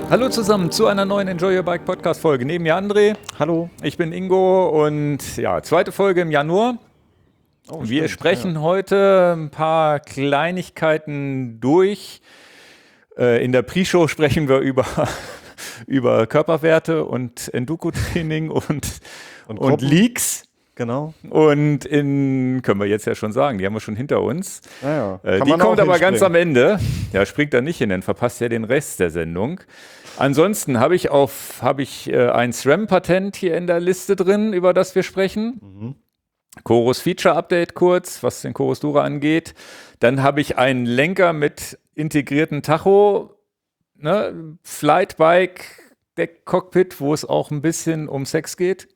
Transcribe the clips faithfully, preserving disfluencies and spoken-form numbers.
Hallo zusammen zu einer neuen Enjoy Your Bike Podcast Folge. Neben mir André. Hallo. Ich bin Ingo und ja, zweite Folge im Januar. Oh, Wir stimmt, sprechen ja. heute ein paar Kleinigkeiten durch. Äh, in der Pre-Show sprechen wir über, über Körperwerte und Enduro-Training und, Und und Gruppen. Leaks. Genau. Und in, können wir jetzt ja schon sagen, die haben wir schon hinter uns. Ja, ja. Äh, Kann die man kommt auch aber ganz am hinspringen. Ende. Ja, springt da nicht hin, dann verpasst ja den Rest der Sendung. Ansonsten habe ich auf habe ich äh, ein SRAM-Patent hier in der Liste drin, über das wir sprechen. Mhm. Chorus Feature Update kurz, was den Chorus Dura angeht. Dann habe ich einen Lenker mit integrierten Tacho, ne, Flightbike, Deck-Cockpit, wo es auch ein bisschen um Sex geht.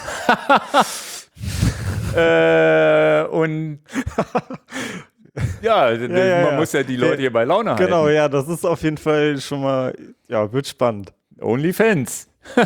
äh, und ja, ja, man ja. muss ja die Leute hier bei Laune halten. Genau, ja, das ist auf jeden Fall schon mal, ja, wird spannend. OnlyFans.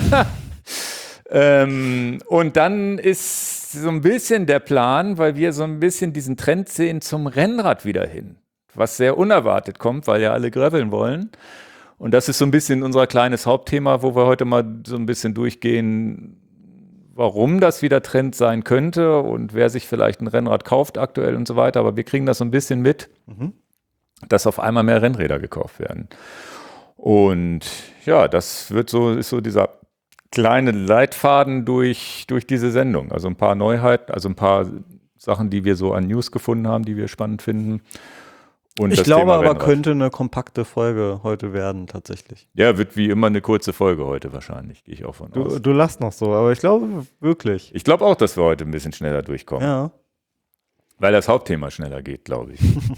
ähm, und dann ist so ein bisschen der Plan, weil wir so ein bisschen diesen Trend sehen zum Rennrad wieder hin, was sehr unerwartet kommt, weil ja alle graveln wollen. Und das ist so ein bisschen unser kleines Hauptthema, wo wir heute mal so ein bisschen durchgehen, warum das wieder Trend sein könnte und wer sich vielleicht ein Rennrad kauft aktuell und so weiter. Aber wir kriegen das so ein bisschen mit, Mhm. dass auf einmal mehr Rennräder gekauft werden. Und ja, das wird so, ist so dieser kleine Leitfaden durch, durch diese Sendung. Also ein paar Neuheiten, also ein paar Sachen, die wir so an News gefunden haben, die wir spannend finden. Und Ich das glaube Thema aber, Rennrad. könnte eine kompakte Folge heute werden, tatsächlich. Ja, wird wie immer eine kurze Folge heute wahrscheinlich, gehe ich auch von Du, aus. du lachst noch so, aber ich glaube wirklich. Ich glaube auch, dass wir heute ein bisschen schneller durchkommen. Ja. Weil das Hauptthema schneller geht, glaube ich.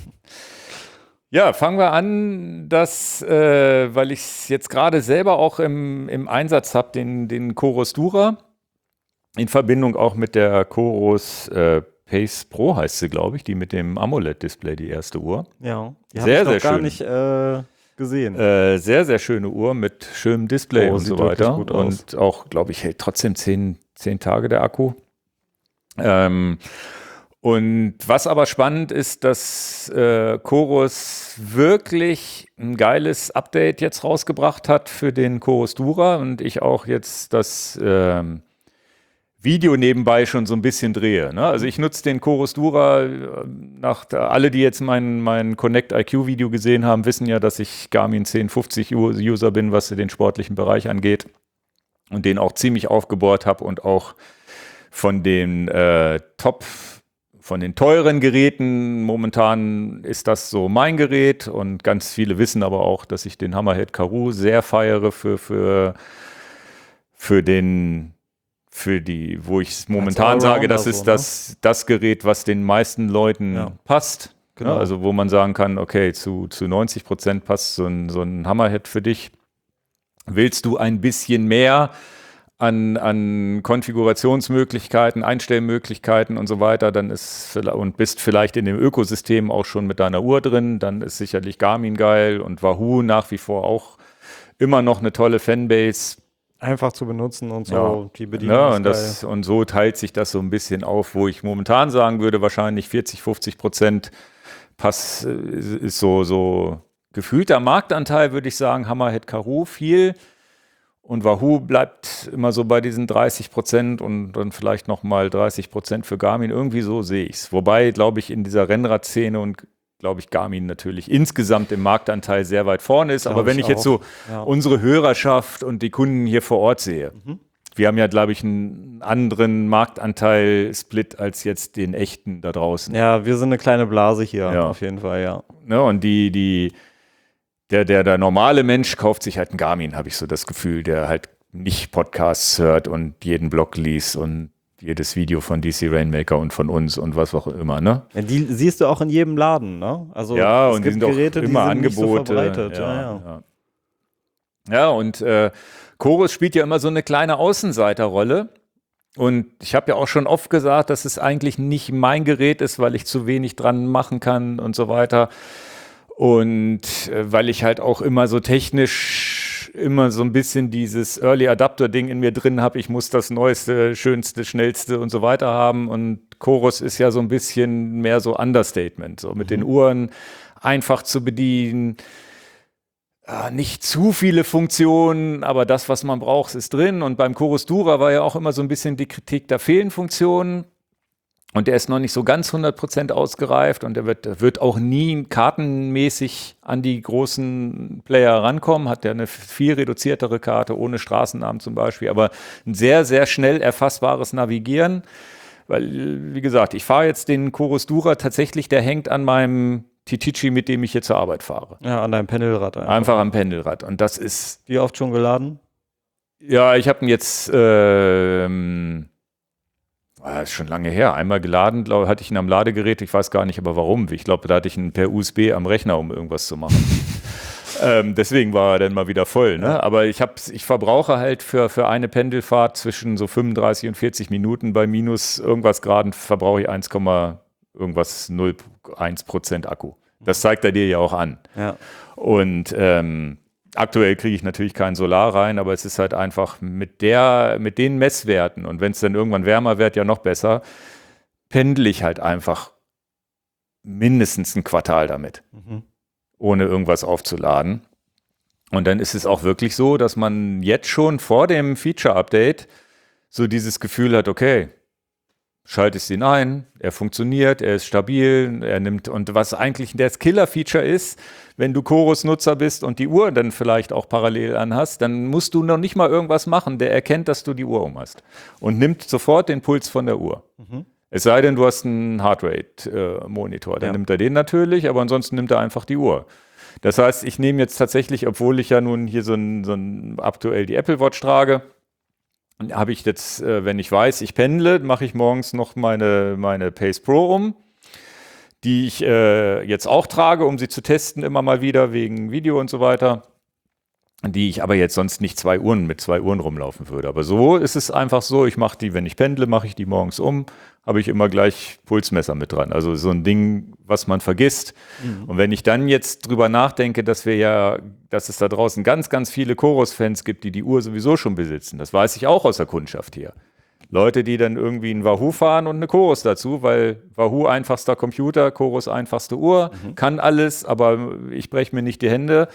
Ja, fangen wir an, dass, äh, weil ich es jetzt gerade selber auch im, im Einsatz habe, den, den Chorus Dura, in Verbindung auch mit der Chorus äh, Pace Pro heißt sie, glaube ich, die mit dem AMOLED-Display, die erste Uhr. Ja. Die Sehr, hab ich noch sehr gar schön. nicht äh, gesehen. Äh, sehr, sehr schöne Uhr mit schönem Display Oh, und sieht so wirklich weiter. gut aus. Und auch, glaube ich, hält trotzdem zehn, zehn Tage der Akku. Ähm, und was aber spannend ist, dass äh, Chorus wirklich ein geiles Update jetzt rausgebracht hat für den Chorus Dura und ich auch jetzt das ähm, Video nebenbei schon so ein bisschen drehe. Ne? Also ich nutze den Chorus Dura, äh, nach, alle, die jetzt mein, mein Connect I Q Video gesehen haben, wissen ja, dass ich Garmin zehn fünfzig User bin, was den sportlichen Bereich angeht und den auch ziemlich aufgebohrt habe und auch von den äh, Top, von den teuren Geräten, momentan ist das so mein Gerät und ganz viele wissen aber auch, dass ich den Hammerhead Karoo sehr feiere für, für, für den für die, wo ich momentan sage, das ist so, ne? das, das Gerät, was den meisten Leuten Ja. passt. Genau. Ja, also wo man sagen kann, okay, zu, zu neunzig Prozent passt so ein, so ein Hammerhead für dich. Willst du ein bisschen mehr an, an Konfigurationsmöglichkeiten, Einstellmöglichkeiten und so weiter, dann ist und bist vielleicht in dem Ökosystem auch schon mit deiner Uhr drin, dann ist sicherlich Garmin geil und Wahoo nach wie vor auch immer noch eine tolle Fanbase. Einfach zu benutzen und so. Ja. Die Bedienung Ja, ist und, das, und so teilt sich das so ein bisschen auf, wo ich momentan sagen würde, wahrscheinlich vierzig, fünfzig Prozent Pass äh, ist so, so gefühlter Marktanteil, würde ich sagen, Hammerhead Karoo viel. Und Wahoo bleibt immer so bei diesen dreißig Prozent und dann vielleicht nochmal dreißig Prozent für Garmin. Irgendwie so sehe ich es. Wobei, glaube ich, in dieser Rennradszene und glaube ich, Garmin natürlich insgesamt im Marktanteil sehr weit vorne ist. Glaub Aber wenn ich ich jetzt auch. so Ja. unsere Hörerschaft und die Kunden hier vor Ort sehe, Mhm. wir haben ja, glaube ich, einen anderen Marktanteil-Split als jetzt den echten da draußen. Ja, wir sind eine kleine Blase hier, Ja. auf jeden Fall, ja. Ne, und die, die, der, der, der normale Mensch kauft sich halt einen Garmin, habe ich so das Gefühl, der halt nicht Podcasts hört und jeden Blog liest und jedes Video von D C Rainmaker und von uns und was auch immer, ne? Ja, die siehst du auch in jedem Laden, ne? Also Ja, es und die gibt sind auch Geräte, immer die sind nicht so Angebote. verbreitet. ja, Ja, ja. ja. ja, und äh, Chorus spielt ja immer so eine kleine Außenseiterrolle. Und ich habe ja auch schon oft gesagt, dass es eigentlich nicht mein Gerät ist, weil ich zu wenig dran machen kann und so weiter. Und äh, weil ich halt auch immer so technisch immer so ein bisschen dieses Early Adapter Ding in mir drin habe. Ich muss das Neueste, Schönste, Schnellste und so weiter haben. Und Chorus ist ja so ein bisschen mehr so Understatement. So mit Mhm. den Uhren einfach zu bedienen. äh, nicht zu viele Funktionen, aber das, was man braucht, ist drin. Und beim Chorus Dura war ja auch immer so ein bisschen die Kritik, da fehlen Funktionen. Und der ist noch nicht so ganz hundert Prozent ausgereift und der wird, der wird auch nie kartenmäßig an die großen Player rankommen. Hat ja eine viel reduziertere Karte, ohne Straßennamen zum Beispiel, aber ein sehr, sehr schnell erfassbares Navigieren. Weil, wie gesagt, ich fahre jetzt den Chorus Dura tatsächlich, der hängt an meinem Titici, mit dem ich hier zur Arbeit fahre. Ja, an deinem Pendelrad. Einfach, einfach am Pendelrad. Und das ist... Wie oft schon geladen? Ja, ich habe ihn jetzt... Ähm, Das ist schon lange her. Einmal geladen, glaube hatte ich ihn am Ladegerät. Ich weiß gar nicht, aber warum. Ich glaube, da hatte ich ihn per U S B am Rechner, um irgendwas zu machen. ähm, deswegen war er dann mal wieder voll. Ne? Aber ich, hab, ich verbrauche halt für, für eine Pendelfahrt zwischen so fünfunddreißig und vierzig Minuten bei minus irgendwas Graden verbrauche ich eins, irgendwas null Komma eins Prozent Akku. Das zeigt er dir ja auch an. Ja. Und ähm, aktuell kriege ich natürlich kein Solar rein, aber es ist halt einfach mit der, mit den Messwerten und wenn es dann irgendwann wärmer wird, ja noch besser, pendle ich halt einfach mindestens ein Quartal damit, Mhm. ohne irgendwas aufzuladen. Und dann ist es auch wirklich so, dass man jetzt schon vor dem Feature-Update so dieses Gefühl hat, okay, schaltest ihn ein, er funktioniert, er ist stabil, er nimmt, und was eigentlich das Killer-Feature ist, wenn du Chorus-Nutzer bist und die Uhr dann vielleicht auch parallel anhast, dann musst du noch nicht mal irgendwas machen, der erkennt, dass du die Uhr um hast und nimmt sofort den Puls von der Uhr. Mhm. Es sei denn, du hast einen Heartrate-Monitor, dann Ja. nimmt er den natürlich, aber ansonsten nimmt er einfach die Uhr. Das heißt, ich nehme jetzt tatsächlich, obwohl ich ja nun hier so ein, so ein aktuell die Apple Watch trage, habe ich jetzt, äh, wenn ich weiß, ich pendle, mache ich morgens noch meine, meine Pace Pro um, die ich äh, jetzt auch trage, um sie zu testen, immer mal wieder wegen Video und so weiter, die ich aber jetzt sonst nicht zwei Uhren mit zwei Uhren rumlaufen würde. Aber so ist es einfach so, ich mache die, wenn ich pendle, mache ich die morgens um, habe ich immer gleich Pulsmesser mit dran. Also so ein Ding, was man vergisst. Mhm. Und wenn ich dann jetzt drüber nachdenke, dass wir ja, dass es da draußen ganz, ganz viele Chorus-Fans gibt, die die Uhr sowieso schon besitzen, das weiß ich auch aus der Kundschaft hier. Leute, die dann irgendwie einen Wahoo fahren und eine Chorus dazu, weil Wahoo einfachster Computer, Chorus einfachste Uhr, mhm. kann alles, aber ich breche mir nicht die Hände.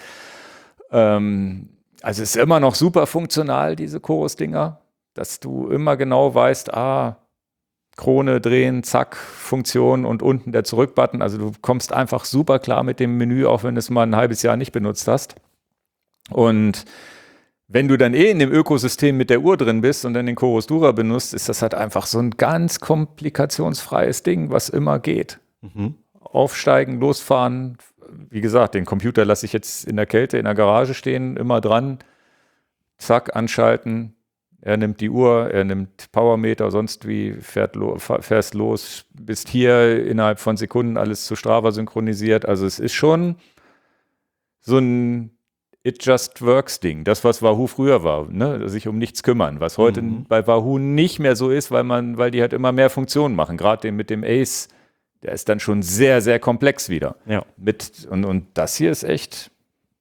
Ähm, also es ist immer noch super funktional, diese Chorus-Dinger, dass du immer genau weißt, ah, Krone drehen, zack, Funktion und unten der Zurück-Button. Also du kommst einfach super klar mit dem Menü, auch wenn du es mal ein halbes Jahr nicht benutzt hast. Und wenn du dann eh in dem Ökosystem mit der Uhr drin bist und dann den Chorus Dura benutzt, ist das halt einfach so ein ganz komplikationsfreies Ding, was immer geht. Mhm. Aufsteigen, losfahren. Wie gesagt, den Computer lasse ich jetzt in der Kälte in der Garage stehen, immer dran. Zack, anschalten. Er nimmt die Uhr, er nimmt Powermeter, sonst wie, fährt lo, fährst los, bist hier innerhalb von Sekunden alles zu Strava synchronisiert. Also es ist schon so ein It Just Works Ding, das, was Wahoo früher war, ne? Sich um nichts kümmern, was heute mhm. bei Wahoo nicht mehr so ist, weil man, weil die halt immer mehr Funktionen machen. Gerade mit dem Ace, der ist dann schon sehr, sehr komplex wieder. Ja. Mit, und, und das hier ist echt,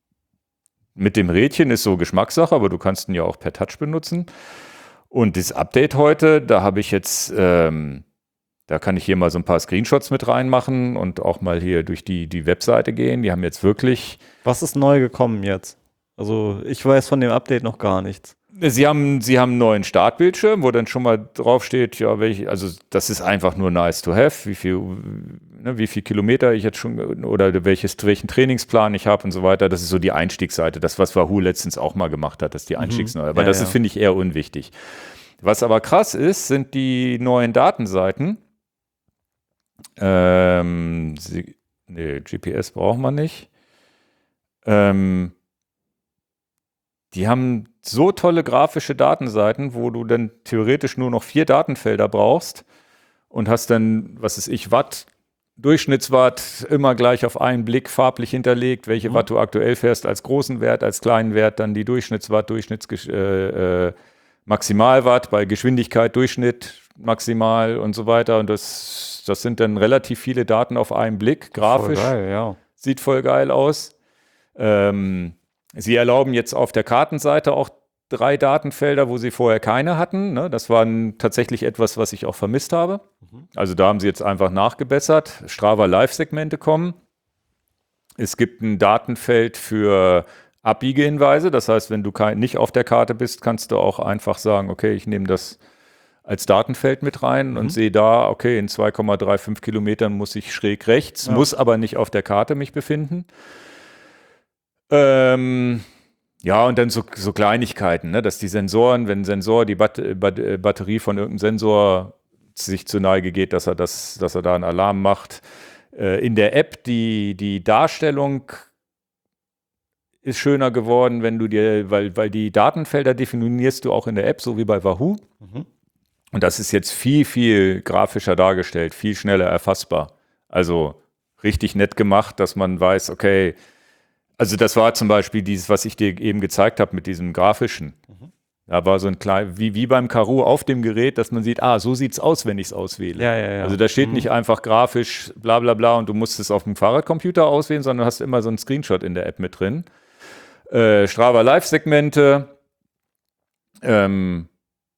mit dem Rädchen ist so Geschmackssache, aber du kannst ihn ja auch per Touch benutzen. Und das Update heute, da habe ich jetzt, ähm, da kann ich hier mal so ein paar Screenshots mit reinmachen und auch mal hier durch die, die Webseite gehen. Die haben jetzt wirklich... Was ist neu gekommen jetzt? Also ich weiß von dem Update noch gar nichts. Sie haben, Sie haben einen neuen Startbildschirm, wo dann schon mal drauf steht, ja, welche, also das ist einfach nur nice to have, wie viel, ne, wie viel Kilometer ich jetzt schon oder welches, welchen Trainingsplan ich habe und so weiter. Das ist so die Einstiegsseite, das, was Wahoo letztens auch mal gemacht hat, das ist die Einstiegsneue. Aber ja, das ja. ist, finde ich, eher unwichtig. Was aber krass ist, sind die neuen Datenseiten. Ähm, Sie, nee, G P S braucht man nicht. Ähm, Die haben so tolle grafische Datenseiten, wo du dann theoretisch nur noch vier Datenfelder brauchst und hast dann, was ist ich, Watt, Durchschnittswatt immer gleich auf einen Blick farblich hinterlegt, welche mhm. Watt du aktuell fährst als großen Wert, als kleinen Wert, dann die Durchschnittswatt, Durchschnitts äh, äh, Maximalwatt bei Geschwindigkeit, Durchschnitt, maximal und so weiter. Und das, das sind dann relativ viele Daten auf einen Blick, grafisch. Voll geil, ja. Sieht voll geil aus. Ähm, Sie erlauben jetzt auf der Kartenseite auch drei Datenfelder, wo Sie vorher keine hatten. Ne? Das war tatsächlich etwas, was ich auch vermisst habe. Mhm. Also da haben Sie jetzt einfach nachgebessert. Strava Live-Segmente kommen. Es gibt ein Datenfeld für Abbiegehinweise. Das heißt, wenn du kein, nicht auf der Karte bist, kannst du auch einfach sagen, okay, ich nehme das als Datenfeld mit rein mhm. und sehe da, okay, in zwei Komma fünfunddreißig Kilometern muss ich schräg rechts, ja. muss aber nicht auf der Karte mich befinden. Ähm, ja, und dann so, so Kleinigkeiten, ne, dass die Sensoren, wenn ein Sensor, die Bat Bat Batterie von irgendeinem Sensor sich zur Neige geht, dass er, das, dass er da einen Alarm macht. Äh, in der App, die, die Darstellung ist schöner geworden, wenn du dir, weil, weil die Datenfelder definierst du auch in der App, so wie bei Wahoo. Mhm. Und das ist jetzt viel, viel grafischer dargestellt, viel schneller erfassbar. Also richtig nett gemacht, dass man weiß, okay, also das war zum Beispiel dieses, was ich dir eben gezeigt habe mit diesem grafischen. Mhm. Da war so ein klein, wie, wie beim Karoo auf dem Gerät, dass man sieht, ah, so sieht's aus, wenn ich es auswähle. Ja, ja, ja. Also da steht mhm. nicht einfach grafisch bla bla bla und du musst es auf dem Fahrradcomputer auswählen, sondern du hast immer so einen Screenshot in der App mit drin. Äh, Strava Live-Segmente, ähm,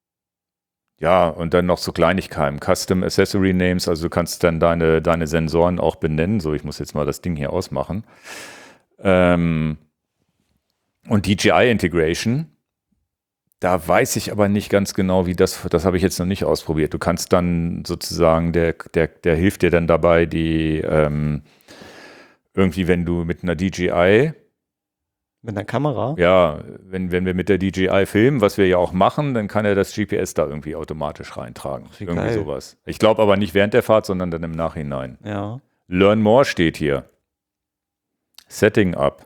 ja, und dann noch so Kleinigkeiten, Custom Accessory Names, also du kannst dann deine, deine Sensoren auch benennen. So, ich muss jetzt mal das Ding hier ausmachen. Ähm, und D J I-Integration, da weiß ich aber nicht ganz genau, wie das, das habe ich jetzt noch nicht ausprobiert. Du kannst dann sozusagen, der, der, der hilft dir dann dabei, die ähm, irgendwie, wenn du mit einer D J I mit einer Kamera? Ja, wenn, wenn wir mit der D J I filmen, was wir ja auch machen, dann kann er das G P S da irgendwie automatisch reintragen. Wie irgendwie geil. sowas. Ich glaube aber nicht während der Fahrt, sondern dann im Nachhinein. Ja. Learn More steht hier. Setting up.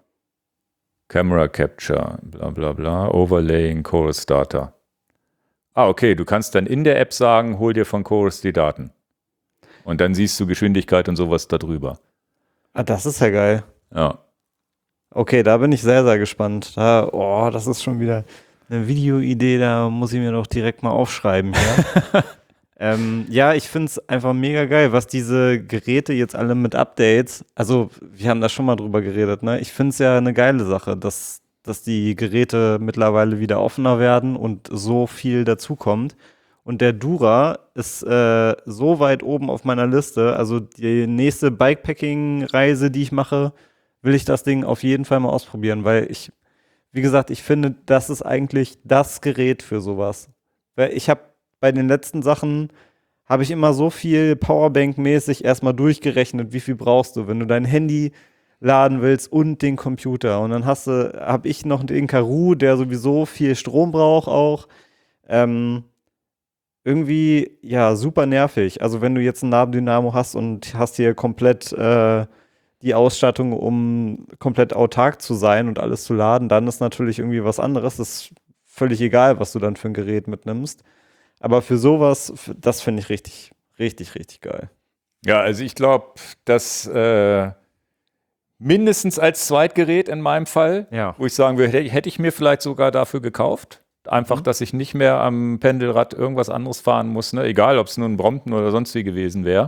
Camera Capture, bla bla bla, Overlaying, Chorus Data. Ah, okay, du kannst dann in der App sagen, hol dir von Chorus die Daten. Und dann siehst du Geschwindigkeit und sowas darüber. Ah, das ist ja geil. Ja. Okay, da bin ich sehr, sehr gespannt. Da, oh, das ist schon wieder eine Videoidee, da muss ich mir doch direkt mal aufschreiben hier. ähm, ja, ich finde es einfach mega geil, was diese Geräte jetzt alle mit Updates, also wir haben da schon mal drüber geredet, ne? Ich finde es ja eine geile Sache, dass, dass die Geräte mittlerweile wieder offener werden und so viel dazukommt. Und der Dura ist äh, so weit oben auf meiner Liste, also die nächste Bikepacking-Reise, die ich mache, will ich das Ding auf jeden Fall mal ausprobieren, weil ich, wie gesagt, ich finde, das ist eigentlich das Gerät für sowas. Weil ich habe bei den letzten Sachen, habe ich immer so viel Powerbank-mäßig erstmal durchgerechnet, wie viel brauchst du, wenn du dein Handy laden willst und den Computer. Und dann hast du, habe ich noch den Karoo, der sowieso viel Strom braucht auch. Ähm, irgendwie, ja, super nervig. Also wenn du jetzt ein Nabendynamo hast und hast hier komplett äh, die Ausstattung, um komplett autark zu sein und alles zu laden, dann ist natürlich irgendwie was anderes. Das ist völlig egal, was du dann für ein Gerät mitnimmst. Aber für sowas, das finde ich richtig, richtig, richtig geil. Ja, also ich glaube, dass äh, mindestens als Zweitgerät in meinem Fall, ja. wo ich sagen würde, hätte ich mir vielleicht sogar dafür gekauft. Einfach, mhm. dass ich nicht mehr am Pendelrad irgendwas anderes fahren muss, ne? Egal, ob es nur ein Brompton oder sonst wie gewesen wäre.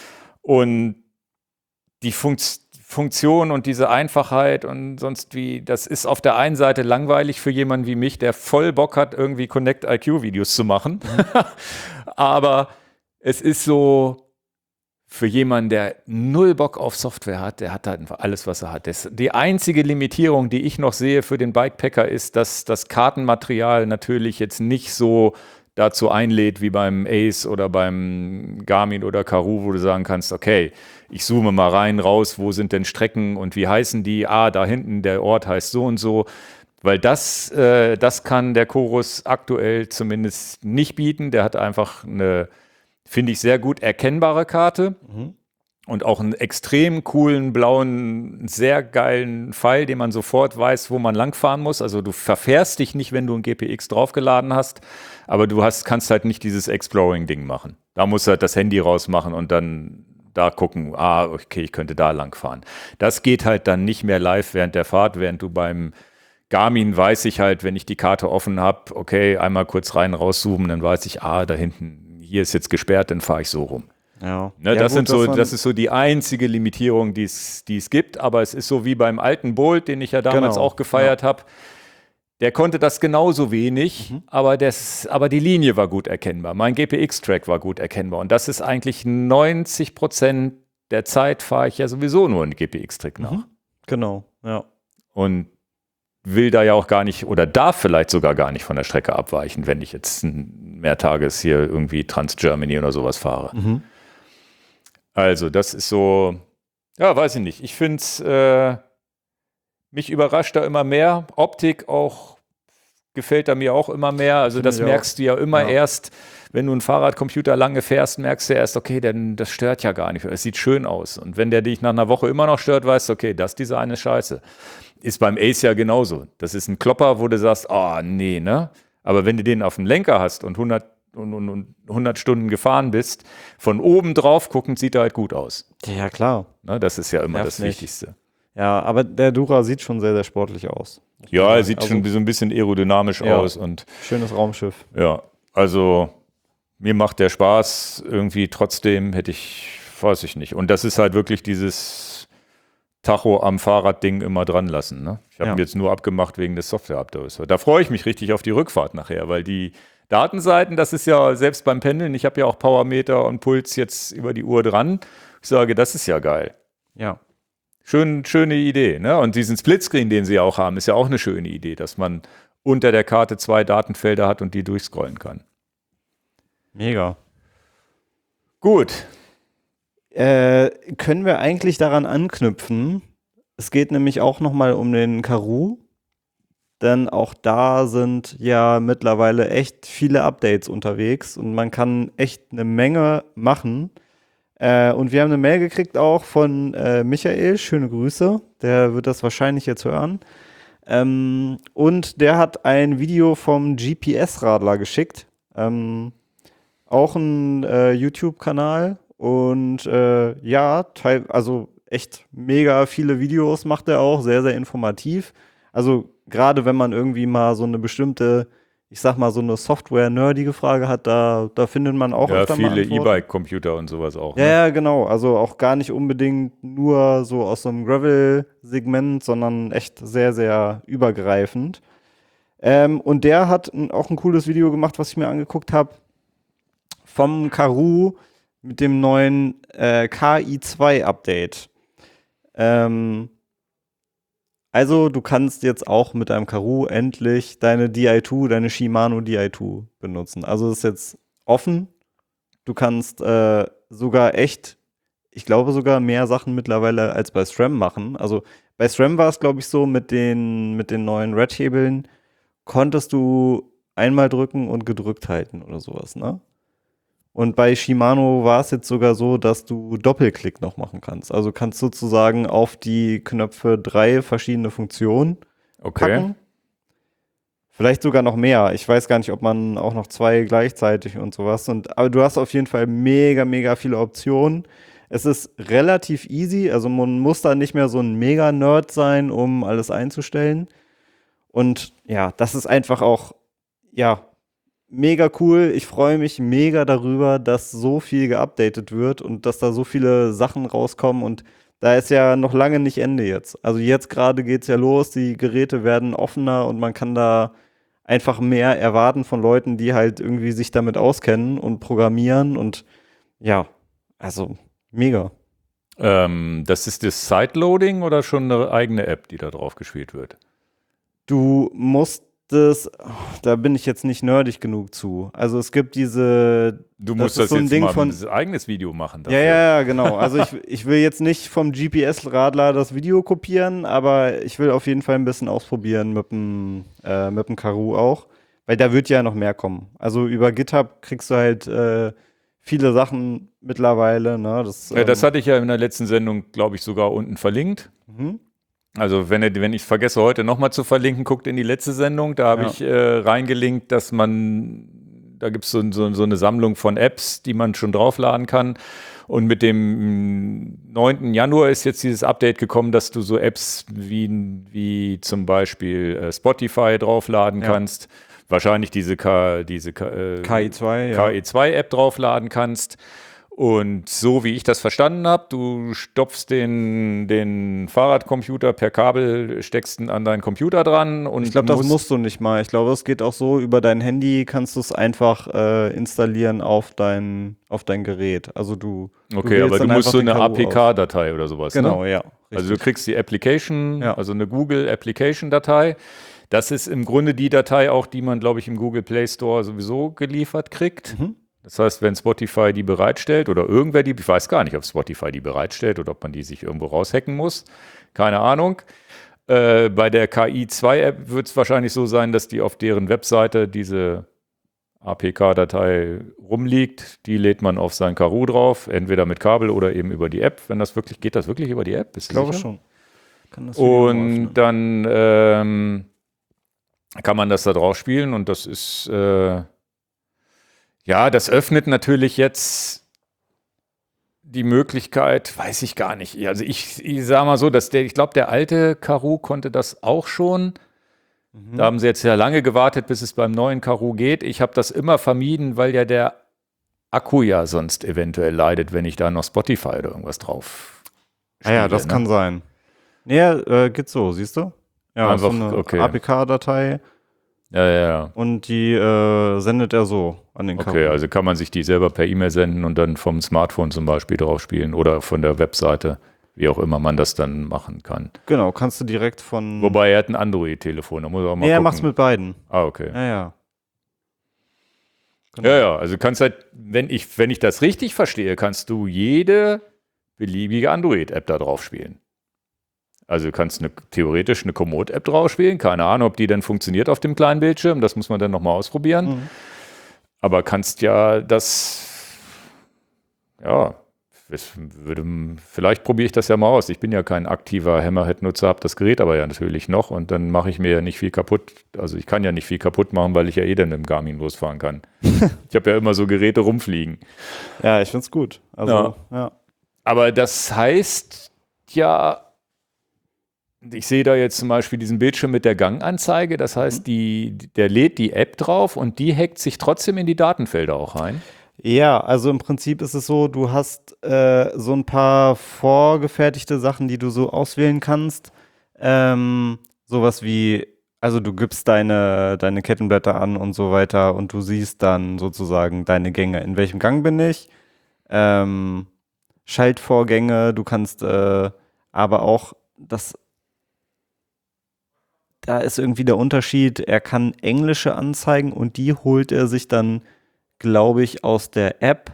Und die Funkt- Funktion und diese Einfachheit und sonst wie, das ist auf der einen Seite langweilig für jemanden wie mich, der voll Bock hat, irgendwie Connect-I Q-Videos zu machen. Mhm. Aber es ist so, für jemanden, der null Bock auf Software hat, der hat halt einfach alles, was er hat. Das, die einzige Limitierung, die ich noch sehe für den Bikepacker, ist, dass das Kartenmaterial natürlich jetzt nicht so dazu einlädt wie beim Ace oder beim Garmin oder Karoo, wo du sagen kannst, okay, ich zoome mal rein, raus, wo sind denn Strecken und wie heißen die? Ah, da hinten, der Ort heißt so und so. Weil das, äh, das kann der Chorus aktuell zumindest nicht bieten. Der hat einfach eine, finde ich, sehr gut erkennbare Karte mhm. und auch einen extrem coolen, blauen, sehr geilen Pfeil, den man sofort weiß, wo man langfahren muss. Also du verfährst dich nicht, wenn du ein G P X draufgeladen hast, aber du hast, kannst halt nicht dieses Exploring-Ding machen. Da musst du halt das Handy rausmachen und dann da gucken, ah, okay, ich könnte da langfahren. Das geht halt dann nicht mehr live während der Fahrt, während du beim Garmin weiß ich halt, wenn ich die Karte offen habe, okay, einmal kurz rein, rauszoomen, dann weiß ich, ah, da hinten, hier ist jetzt gesperrt, dann fahre ich so rum. Ja. Ne, ja, das, gut, sind so, das, das ist so die einzige Limitierung, die es gibt, aber es ist so wie beim alten Bolt, den ich ja damals genau. auch gefeiert ja. habe. Der konnte das genauso wenig, mhm. aber, das, aber die Linie war gut erkennbar. Mein G P X-Track war gut erkennbar. Und das ist eigentlich neunzig Prozent der Zeit fahre ich ja sowieso nur einen G P X-Track nach. Mhm. Genau, ja. Und will da ja auch gar nicht oder darf vielleicht sogar gar nicht von der Strecke abweichen, wenn ich jetzt ein Mehrtages hier irgendwie Trans-Germany oder sowas fahre. Mhm. Also das ist so, ja, weiß ich nicht. Ich finde es, äh, mich überrascht da immer mehr. Optik auch gefällt da mir auch immer mehr. Also Finde das ich merkst du ja immer Ja. erst, wenn du einen Fahrradcomputer lange fährst, merkst du erst, okay, denn das stört ja gar nicht. Es sieht schön aus. Und wenn der dich nach einer Woche immer noch stört, weißt du, okay, das Design ist scheiße. Ist beim Ace ja genauso. Das ist ein Klopper, wo du sagst, oh nee, ne? Aber wenn du den auf dem Lenker hast und hundert, und, und, und hundert Stunden gefahren bist, von oben drauf guckend sieht er halt gut aus. Ja, klar. Ne? Das ist ja immer Nervt das nicht. Wichtigste. Ja, aber der Dura sieht schon sehr, sehr sportlich aus. Ja, er sieht Also- schon so ein bisschen aerodynamisch Ja. aus und Schönes Raumschiff. ja, also mir macht der Spaß irgendwie trotzdem, hätte ich, weiß ich nicht. Und das ist halt wirklich dieses Tacho am Fahrrad-Ding immer dran lassen. Ne? Ich habe Ja. ihn jetzt nur abgemacht wegen des Software-Updates. Da freue ich mich richtig auf die Rückfahrt nachher, weil die Datenseiten, das ist ja selbst beim Pendeln, ich habe ja auch Powermeter und Puls jetzt über die Uhr dran. Ich sage, das ist ja geil. Ja. Schön, schöne Idee. Ne? Und diesen Splitscreen, den sie ja auch haben, ist ja auch eine schöne Idee, dass man unter der Karte zwei Datenfelder hat und die durchscrollen kann. Mega. Gut. Äh, können wir eigentlich daran anknüpfen? Es geht nämlich auch nochmal um den Karoo, denn auch da sind ja mittlerweile echt viele Updates unterwegs und man kann echt eine Menge machen. Äh, und wir haben eine Mail gekriegt auch von äh, Michael, schöne Grüße, der wird das wahrscheinlich jetzt hören. Ähm, und der hat ein Video vom G P S-Radler geschickt, ähm, auch ein äh, YouTube-Kanal. Und äh, ja, teil, also echt mega viele Videos macht er auch, sehr, sehr informativ. Also gerade wenn man irgendwie mal so eine bestimmte, ich sag mal so eine Software-nerdige Frage hat, da, da findet man auch Ja, öfter mal viele Antworten. E-Bike-Computer und sowas auch. Ja, Ne? ja, genau. Also auch gar nicht unbedingt nur so aus so einem Gravel-Segment, sondern echt sehr, sehr übergreifend. Ähm, und der hat ein, auch ein cooles Video gemacht, was ich mir angeguckt habe, vom Karoo mit dem neuen äh, K I zwei Update. Ähm, also du kannst jetzt auch mit einem Karoo endlich deine D I zwei, deine Shimano D I zwei benutzen. Also das ist jetzt offen. Du kannst äh, sogar echt, ich glaube sogar mehr Sachen mittlerweile als bei SRAM machen. Also bei SRAM war es, glaube ich, so mit den, mit den neuen Red-Hebeln konntest du einmal drücken und gedrückt halten oder sowas, ne? Und bei Shimano war es jetzt sogar so, dass du Doppelklick noch machen kannst. Also kannst sozusagen auf die Knöpfe drei verschiedene Funktionen Okay. packen. Vielleicht sogar noch mehr. Ich weiß gar nicht, ob man auch noch zwei gleichzeitig und sowas. Und, aber du hast auf jeden Fall mega, mega viele Optionen. Es ist relativ easy. Also man muss da nicht mehr so ein Mega-Nerd sein, um alles einzustellen. Und ja, das ist einfach auch, ja, mega cool. Ich freue mich mega darüber, dass so viel geupdatet wird und dass da so viele Sachen rauskommen. Und da ist ja noch lange nicht Ende jetzt. Also jetzt gerade geht's ja los, die Geräte werden offener und man kann da einfach mehr erwarten von Leuten, die halt irgendwie sich damit auskennen und programmieren und ja, also mega. Ähm, das ist das Sideloading oder schon eine eigene App, die da drauf gespielt wird? Du musst es, da bin ich jetzt nicht nerdig genug zu. Also es gibt diese, Du Das musst ist das, so ein jetzt Ding mal von- ein eigenes Video machen ja, dafür. ja, ja, genau. Also ich, ich will jetzt nicht vom G P S-Radler das Video kopieren, aber ich will auf jeden Fall ein bisschen ausprobieren mit dem, äh, mit dem Karoo auch, weil da wird ja noch mehr kommen. Also über GitHub kriegst du halt äh, viele Sachen mittlerweile. Ne? Das, Ja, das ähm, hatte ich ja in der letzten Sendung, glaube ich, sogar unten verlinkt. mhm. Also wenn, ihr- wenn ich es vergesse, heute nochmal zu verlinken, guckt in die letzte Sendung. Da habe Ja. ich äh, reingelinkt, dass man, da gibt so, so, so eine Sammlung von Apps, die man schon draufladen kann. Und mit dem neunten Januar ist jetzt dieses Update gekommen, dass du so Apps wie, wie zum Beispiel äh, Spotify draufladen Ja. kannst. Wahrscheinlich diese, K, diese K, äh, K I zwei, ja. K I zwei App draufladen kannst. Und so wie ich das verstanden habe, du stopfst den, den Fahrradcomputer per Kabel, steckst ihn an deinen Computer dran und Ich glaube, das musst du nicht mal. Ich glaube, es geht auch so, über dein Handy kannst du es einfach äh, installieren auf dein, auf dein Gerät. Also du Okay, du aber du dann musst so einfach eine den Karo A P K-Datei oder sowas, Genau, ne? ja. Richtig. Also du kriegst die Application, Ja. also eine Google Application-Datei. Das ist im Grunde die Datei auch, die man, glaube ich, im Google Play Store sowieso geliefert kriegt. Mhm. Das heißt, wenn Spotify die bereitstellt oder irgendwer die, ich weiß gar nicht, ob Spotify die bereitstellt oder ob man die sich irgendwo raushacken muss, keine Ahnung. Äh, bei der K I zwei App wird es wahrscheinlich so sein, dass die auf deren Webseite diese A P K-Datei rumliegt. Die lädt man auf sein Karoo drauf, entweder mit Kabel oder eben über die App. Wenn das wirklich, geht das wirklich über die App? Bist Ich du glaube sicher? schon. Kann das Video mal Und öffnen. dann ähm, kann man das da drauf spielen und das ist, äh, ja, das öffnet natürlich jetzt die Möglichkeit, weiß ich gar nicht. Also ich, ich sage mal so, dass der, ich glaube, der alte Karoo konnte das auch schon. Mhm. Da haben sie jetzt ja lange gewartet, bis es beim neuen Karoo geht. Ich habe das immer vermieden, weil ja der Akku ja sonst eventuell leidet, wenn ich da noch Spotify oder irgendwas drauf Ah ja, spiele, das ne? kann sein. Nee, äh, geht so, siehst du? Ja, Einfach, so eine okay. A P K-Datei Ja, ja, ja. und die äh, sendet er so an den Karo. Okay, also kann man sich die selber per E-Mail senden und dann vom Smartphone zum Beispiel drauf spielen oder von der Webseite, wie auch immer man das dann machen kann. Genau, kannst du direkt von. Wobei er hat ein Android-Telefon, da muss er auch mal nee, er gucken. macht's mit beiden. Ah, okay. Ja, ja. Genau. Ja, ja, also kannst halt, wenn ich, wenn ich das richtig verstehe, kannst du jede beliebige Android-App da drauf spielen. Also du kannst eine, theoretisch eine Komoot-App drauf spielen, keine Ahnung, ob die dann funktioniert auf dem kleinen Bildschirm, das muss man dann nochmal ausprobieren. Mhm. Aber kannst ja das, ja, es würde, vielleicht probiere ich das ja mal aus. Ich bin ja kein aktiver Hammerhead-Nutzer, habe das Gerät aber ja natürlich noch und dann mache ich mir ja nicht viel kaputt. Also ich kann ja nicht viel kaputt machen, weil ich ja eh dann im Garmin losfahren kann. Ich habe ja immer so Geräte rumfliegen. Ja, ich find's gut. Also, Ja. ja. Aber das heißt ja, ich sehe da jetzt zum Beispiel diesen Bildschirm mit der Ganganzeige, das heißt, die, der lädt die App drauf und die hackt sich trotzdem in die Datenfelder auch rein. Ja, also im Prinzip ist es so, du hast äh, so ein paar vorgefertigte Sachen, die du so auswählen kannst. Ähm, sowas wie, also du gibst deine, deine Kettenblätter an und so weiter und du siehst dann sozusagen deine Gänge. In welchem Gang bin ich? Ähm, Schaltvorgänge, du kannst äh, aber auch das. Da ist irgendwie der Unterschied, er kann englische Anzeigen und die holt er sich dann, glaube ich, aus der App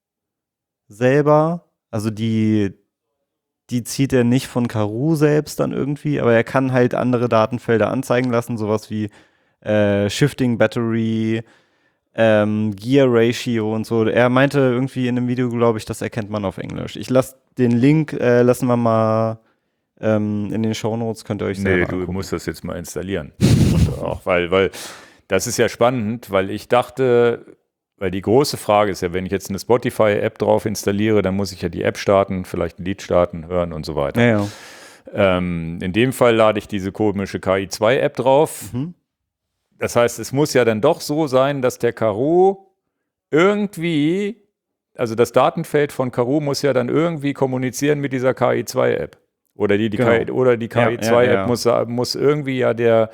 selber. Also die, die zieht er nicht von Karoo selbst dann irgendwie, aber er kann halt andere Datenfelder anzeigen lassen, sowas wie äh, Shifting Battery, ähm, Gear Ratio und so. Er meinte irgendwie in dem Video, glaube ich, das erkennt man auf Englisch. Ich lasse den Link, äh, lassen wir mal ähm, in den Shownotes, könnt ihr euch Nee, selber du angucken. musst das jetzt mal installieren. Und auch, weil, weil das ist ja spannend, weil ich dachte, weil die große Frage ist ja, wenn ich jetzt eine Spotify-App drauf installiere, dann muss ich ja die App starten, vielleicht ein Lied starten, hören und so weiter. Ja, ja. Ähm, in dem Fall lade ich diese komische K I zwei App drauf. Mhm. Das heißt, es muss ja dann doch so sein, dass der Karoo irgendwie, also das Datenfeld von Karoo muss ja dann irgendwie kommunizieren mit dieser K I zwei App. Oder die, die, Genau. K I, oder die K I zwei App Ja, ja, ja. Muss, muss irgendwie ja der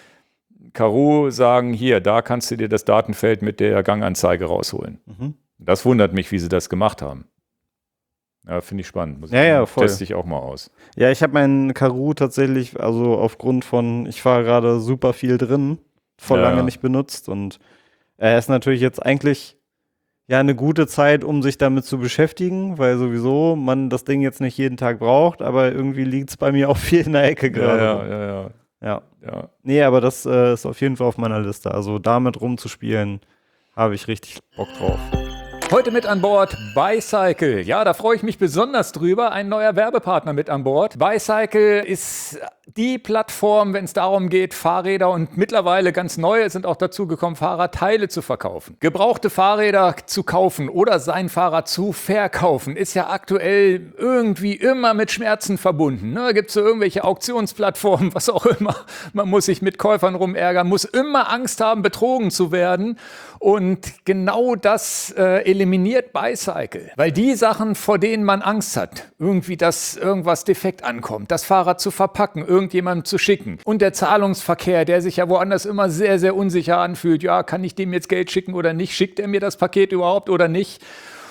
Karoo sagen, hier, da kannst du dir das Datenfeld mit der Ganganzeige rausholen. Mhm. Das wundert mich, wie sie das gemacht haben. Ja, finde ich spannend. Muss Ja, ich, ja, voll. Teste ich auch mal aus. Ja, ich habe meinen Karoo tatsächlich, also aufgrund von, ich fahre gerade super viel drin, vor Ja, lange ja. nicht benutzt und er ist natürlich jetzt eigentlich ja eine gute Zeit, um sich damit zu beschäftigen, weil sowieso man das Ding jetzt nicht jeden Tag braucht, aber irgendwie liegt es bei mir auch viel in der Ecke Ja, gerade. ja, ja, ja, ja. ja. Nee, aber das äh, ist auf jeden Fall auf meiner Liste. Also damit rumzuspielen, habe ich richtig Bock drauf. Heute mit an Bord Bicycle. Ja, da freue ich mich besonders drüber. Ein neuer Werbepartner mit an Bord. Bicycle ist die Plattform, wenn es darum geht, Fahrräder und mittlerweile ganz neue sind auch dazu gekommen, Fahrradteile zu verkaufen. Gebrauchte Fahrräder zu kaufen oder sein Fahrrad zu verkaufen, ist ja aktuell irgendwie immer mit Schmerzen verbunden. Ne? Gibt es so irgendwelche Auktionsplattformen, was auch immer. Man muss sich mit Käufern rumärgern, muss immer Angst haben, betrogen zu werden. Und genau das äh, eliminiert Bicycle, weil die Sachen, vor denen man Angst hat, irgendwie, dass irgendwas defekt ankommt, das Fahrrad zu verpacken, irgendjemandem zu schicken und der Zahlungsverkehr, der sich ja woanders immer sehr, sehr unsicher anfühlt, ja, kann ich dem jetzt Geld schicken oder nicht, schickt er mir das Paket überhaupt oder nicht?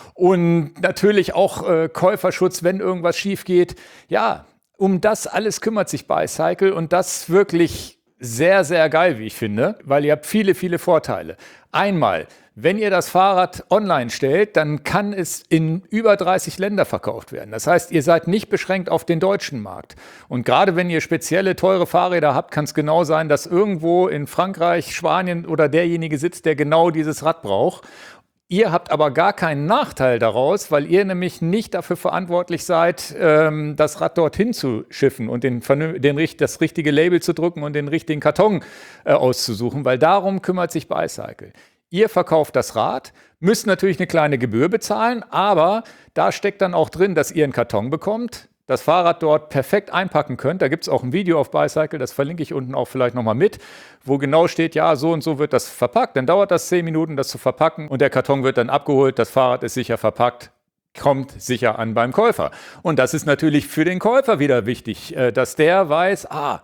Und natürlich auch äh, Käuferschutz, wenn irgendwas schief geht. Ja, um das alles kümmert sich Bicycle und das wirklich sehr, sehr geil, wie ich finde, weil ihr habt viele, viele Vorteile. Einmal, wenn ihr das Fahrrad online stellt, dann kann es in über dreißig Länder verkauft werden. Das heißt, ihr seid nicht beschränkt auf den deutschen Markt. Und gerade wenn ihr spezielle, teure Fahrräder habt, kann es genau sein, dass irgendwo in Frankreich, Spanien oder derjenige sitzt, der genau dieses Rad braucht. Ihr habt aber gar keinen Nachteil daraus, weil ihr nämlich nicht dafür verantwortlich seid, ähm, das Rad dorthin zu schiffen und den, den, das richtige Label zu drücken und den richtigen Karton äh, auszusuchen, weil darum kümmert sich Bicycle. Ihr verkauft das Rad, müsst natürlich eine kleine Gebühr bezahlen, aber da steckt dann auch drin, dass ihr einen Karton bekommt, das Fahrrad dort perfekt einpacken könnt. Da gibt es auch ein Video auf Bicycle, das verlinke ich unten auch vielleicht nochmal mit, wo genau steht, ja, so und so wird das verpackt. Dann dauert das zehn Minuten, das zu verpacken und der Karton wird dann abgeholt, das Fahrrad ist sicher verpackt, kommt sicher an beim Käufer. Und das ist natürlich für den Käufer wieder wichtig, dass der weiß, ah,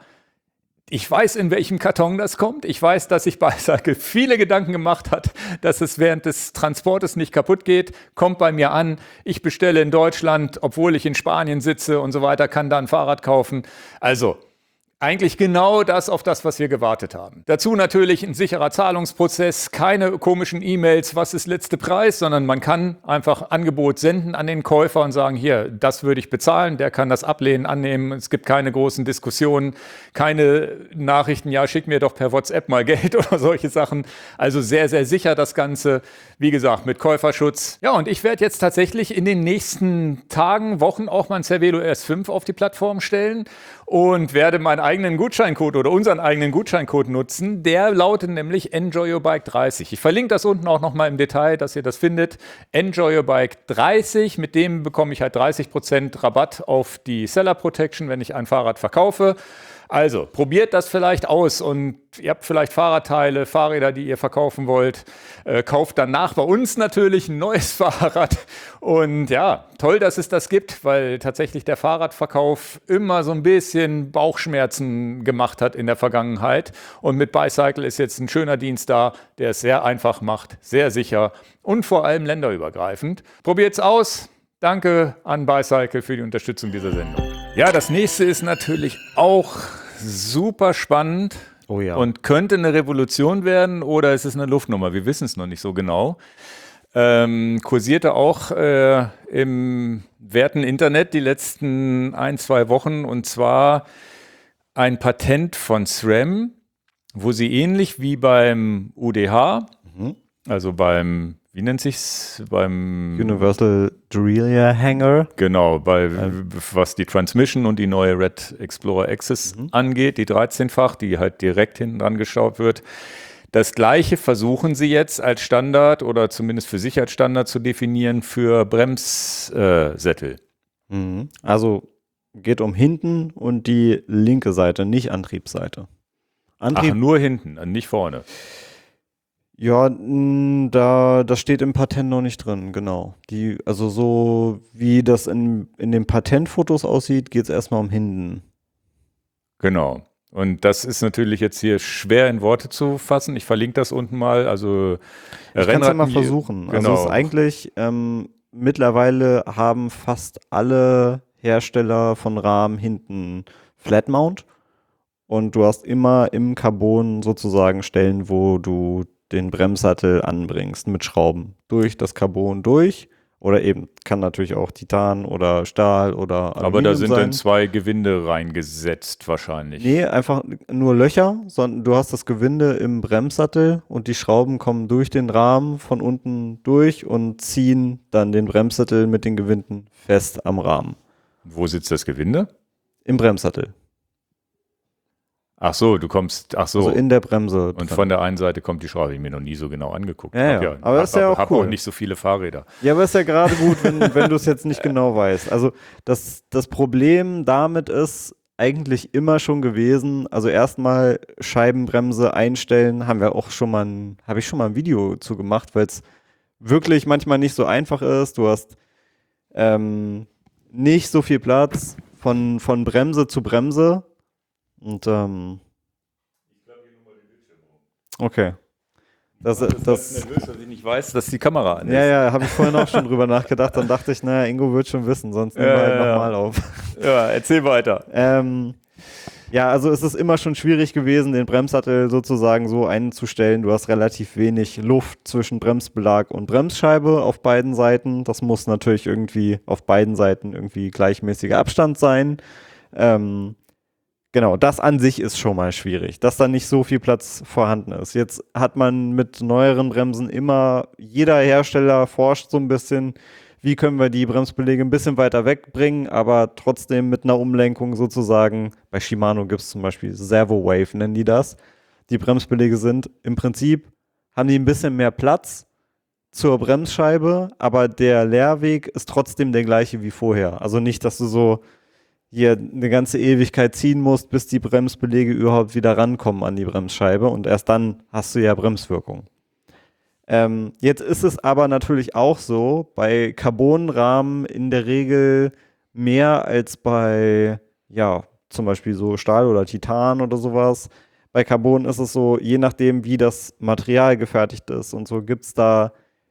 ich weiß, in welchem Karton das kommt. Ich weiß, dass sich Bicycle viele Gedanken gemacht hat, dass es während des Transportes nicht kaputt geht. Kommt bei mir an. Ich bestelle in Deutschland, obwohl ich in Spanien sitze und so weiter, kann da ein Fahrrad kaufen. Also eigentlich genau das, auf das, was wir gewartet haben. Dazu natürlich ein sicherer Zahlungsprozess, keine komischen E-Mails, was ist letzte Preis, sondern man kann einfach Angebot senden an den Käufer und sagen, hier, das würde ich bezahlen, der kann das ablehnen, annehmen. Es gibt keine großen Diskussionen, keine Nachrichten, ja, schick mir doch per WhatsApp mal Geld oder solche Sachen. Also sehr, sehr sicher das Ganze, wie gesagt, mit Käuferschutz. Ja, und ich werde jetzt tatsächlich in den nächsten Tagen, Wochen auch mein Cervelo R S fünf auf die Plattform stellen und werde meinen eigenen Gutscheincode oder unseren eigenen Gutscheincode nutzen. Der lautet nämlich Enjoy Your Bike dreißig. Ich verlinke das unten auch nochmal im Detail, dass ihr das findet. Enjoy Your Bike dreißig. Mit dem bekomme ich halt dreißig Prozent Rabatt auf die Seller Protection, wenn ich ein Fahrrad verkaufe. Also, probiert das vielleicht aus und ihr habt vielleicht Fahrradteile, Fahrräder, die ihr verkaufen wollt. Äh, kauft danach bei uns natürlich ein neues Fahrrad. Und ja, toll, dass es das gibt, weil tatsächlich der Fahrradverkauf immer so ein bisschen Bauchschmerzen gemacht hat in der Vergangenheit. Und mit Bicycle ist jetzt ein schöner Dienst da, der es sehr einfach macht, sehr sicher und vor allem länderübergreifend. Probiert's aus. Danke an Bicycle für die Unterstützung dieser Sendung. Ja, das nächste ist natürlich auch super spannend Oh ja. und könnte eine Revolution werden oder ist es eine Luftnummer? Wir wissen es noch nicht so genau. Ähm, kursierte auch äh, im werten Internet die letzten ein, zwei Wochen und zwar ein Patent von SRAM, wo sie ähnlich wie beim U D H, mhm. also beim Wie nennt sich's beim Universal Derailleur Hanger? Genau, bei ähm. was die Transmission und die neue Red Explorer Access mhm. angeht, die dreizehnfach, die halt direkt hinten dran geschraubt wird. Das Gleiche versuchen sie jetzt als Standard oder zumindest für sich als Standard zu definieren für Bremssättel. Mhm. Also geht um hinten und die linke Seite, nicht Antriebsseite. Antrieb Ach, nur hinten, nicht vorne. Ja, mh, da, das steht im Patent noch nicht drin, genau. Die, also so wie das in, in den Patentfotos aussieht, geht es erstmal um hinten. Genau. Und das ist natürlich jetzt hier schwer in Worte zu fassen. Ich verlinke das unten mal. Also ich kann es ja mal versuchen. Genau. Also es ist eigentlich, ähm, mittlerweile haben fast alle Hersteller von Rahmen hinten Flat Mount. Und du hast immer im Carbon sozusagen Stellen, wo du den Bremssattel anbringst mit Schrauben durch das Carbon durch oder eben kann natürlich auch Titan oder Stahl oder Aluminium Aber da sind sein. dann zwei Gewinde reingesetzt wahrscheinlich. Nee, einfach nur Löcher, sondern du hast das Gewinde im Bremssattel und die Schrauben kommen durch den Rahmen von unten durch und ziehen dann den Bremssattel mit den Gewinden fest am Rahmen. Wo sitzt das Gewinde? Im Bremssattel. Ach so, du kommst, ach so. Also in der Bremse. Und von der einen Seite kommt die Schraube, ich mir noch nie so genau angeguckt. Ja, hab ja. ja aber das ist ja auch hab cool. auch nicht so viele Fahrräder. Ja, aber ist ja gerade gut, wenn, wenn du es jetzt nicht genau weißt. Also das, das Problem damit ist eigentlich immer schon gewesen, also erstmal Scheibenbremse einstellen, haben wir auch schon mal ein, habe ich schon mal ein Video zu gemacht, weil es wirklich manchmal nicht so einfach ist. Du hast ähm, nicht so viel Platz von, von Bremse zu Bremse. Und ähm, okay. Das, Das, das, das nervös, dass ich nicht weiß, dass die Kamera an ist. ja, ja, habe ich vorhin auch schon drüber nachgedacht. Dann dachte ich, naja, Ingo wird schon wissen, sonst nehmen wir Ja, halt ja, ja. nochmal auf. Ja, erzähl weiter. Ähm, ja, also es ist immer schon schwierig gewesen, den Bremssattel sozusagen so einzustellen. Du hast relativ wenig Luft zwischen Bremsbelag und Bremsscheibe auf beiden Seiten. Das muss natürlich irgendwie auf beiden Seiten irgendwie gleichmäßiger Abstand sein. Ähm, genau, das an sich ist schon mal schwierig, dass da nicht so viel Platz vorhanden ist. Jetzt hat man mit neueren Bremsen immer, jeder Hersteller forscht so ein bisschen, wie können wir die Bremsbeläge ein bisschen weiter wegbringen, aber trotzdem mit einer Umlenkung sozusagen. Bei Shimano gibt es zum Beispiel Servo-Wave, nennen die das. Die Bremsbeläge sind im Prinzip, haben die ein bisschen mehr Platz zur Bremsscheibe, aber der Leerweg ist trotzdem der gleiche wie vorher. Also nicht, dass du so hier eine ganze Ewigkeit ziehen musst, bis die Bremsbeläge überhaupt wieder rankommen an die Bremsscheibe und erst dann hast du ja Bremswirkung. Ähm, jetzt ist es aber natürlich auch so, bei Carbonrahmen in der Regel mehr als bei, ja, zum Beispiel so Stahl oder Titan oder sowas. Bei Carbon ist es so, je nachdem, wie das Material gefertigt ist und so, gibt es da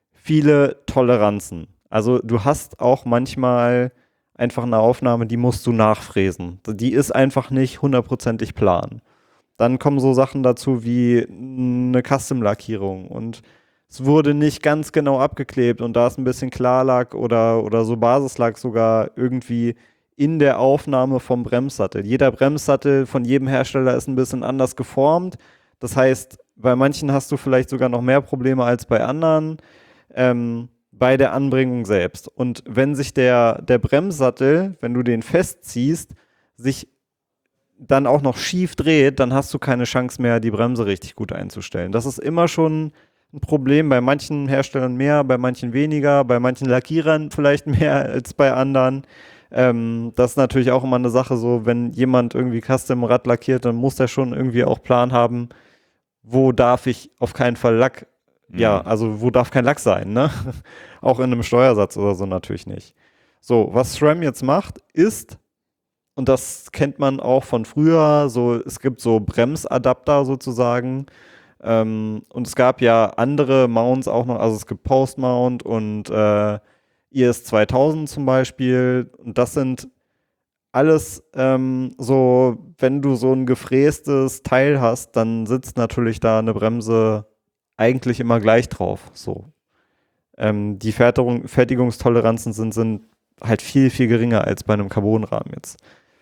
viele Toleranzen. Also du hast auch manchmal einfach eine Aufnahme, die musst du nachfräsen. Die ist einfach nicht hundertprozentig plan. Dann kommen so Sachen dazu wie eine Custom-Lackierung und es wurde nicht ganz genau abgeklebt und da ist ein bisschen Klarlack oder, oder so Basislack sogar irgendwie in der Aufnahme vom Bremssattel. Jeder Bremssattel von jedem Hersteller ist ein bisschen anders geformt. Das heißt, bei manchen hast du vielleicht sogar noch mehr Probleme als bei anderen ähm, bei der Anbringung selbst. Und wenn sich der, der Bremssattel, wenn du den festziehst, sich dann auch noch schief dreht, dann hast du keine Chance mehr, die Bremse richtig gut einzustellen. Das ist immer schon ein Problem, bei manchen Herstellern mehr, bei manchen weniger, bei manchen Lackierern vielleicht mehr als bei anderen. Ähm, das ist natürlich auch immer eine Sache so, wenn jemand irgendwie Custom-Rad lackiert, dann muss der schon irgendwie auch Plan haben, wo darf ich auf keinen Fall Lack, mhm. ja, also wo darf kein Lack sein, ne? Auch in einem Steuersatz oder so natürlich nicht. So, was SRAM jetzt macht, ist, und das kennt man auch von früher, so, es gibt so Bremsadapter sozusagen, ähm, und es gab ja andere Mounts auch noch, also es gibt Post-Mount und äh, I S zweitausend zum Beispiel, und das sind alles ähm, so, wenn du so ein gefrästes Teil hast, dann sitzt natürlich da eine Bremse eigentlich immer gleich drauf, so. Ähm, die Fertigung, Fertigungstoleranzen sind, sind halt viel, viel geringer als bei einem Carbonrahmen jetzt.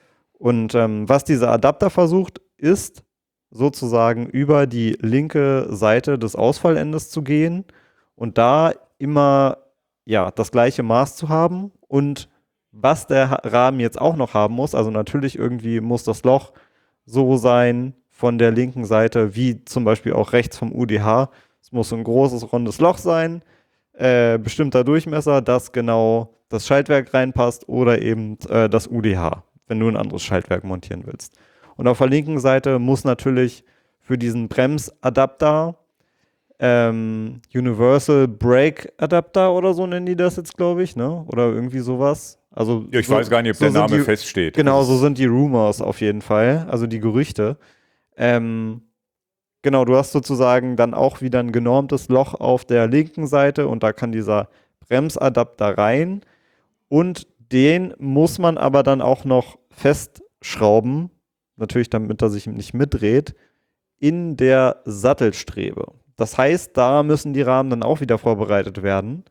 Und ähm, was dieser Adapter versucht, ist sozusagen über die linke Seite des Ausfallendes zu gehen und da immer ja das gleiche Maß zu haben. Und was der Rahmen jetzt auch noch haben muss, also natürlich irgendwie muss das Loch so sein von der linken Seite, wie zum Beispiel auch rechts vom U D H. Es muss ein großes, rundes Loch sein, äh, bestimmter Durchmesser, dass genau das Schaltwerk reinpasst oder eben äh, das U D H, wenn du ein anderes Schaltwerk montieren willst. Und auf der linken Seite muss natürlich für diesen Bremsadapter ähm, Universal Brake Adapter oder so nennen die das jetzt, glaube ich, ne? Oder irgendwie sowas. Also Ja, ich so, weiß gar nicht, ob so der Name die, feststeht. Genau, so sind die Rumors auf jeden Fall, also die Gerüchte. Ähm, genau, du hast sozusagen dann auch wieder ein genormtes Loch auf der linken Seite und da kann dieser Bremsadapter rein und den muss man aber dann auch noch festschrauben, natürlich damit er sich nicht mitdreht, in der Sattelstrebe. Das heißt, da müssen die Rahmen dann auch wieder vorbereitet werden.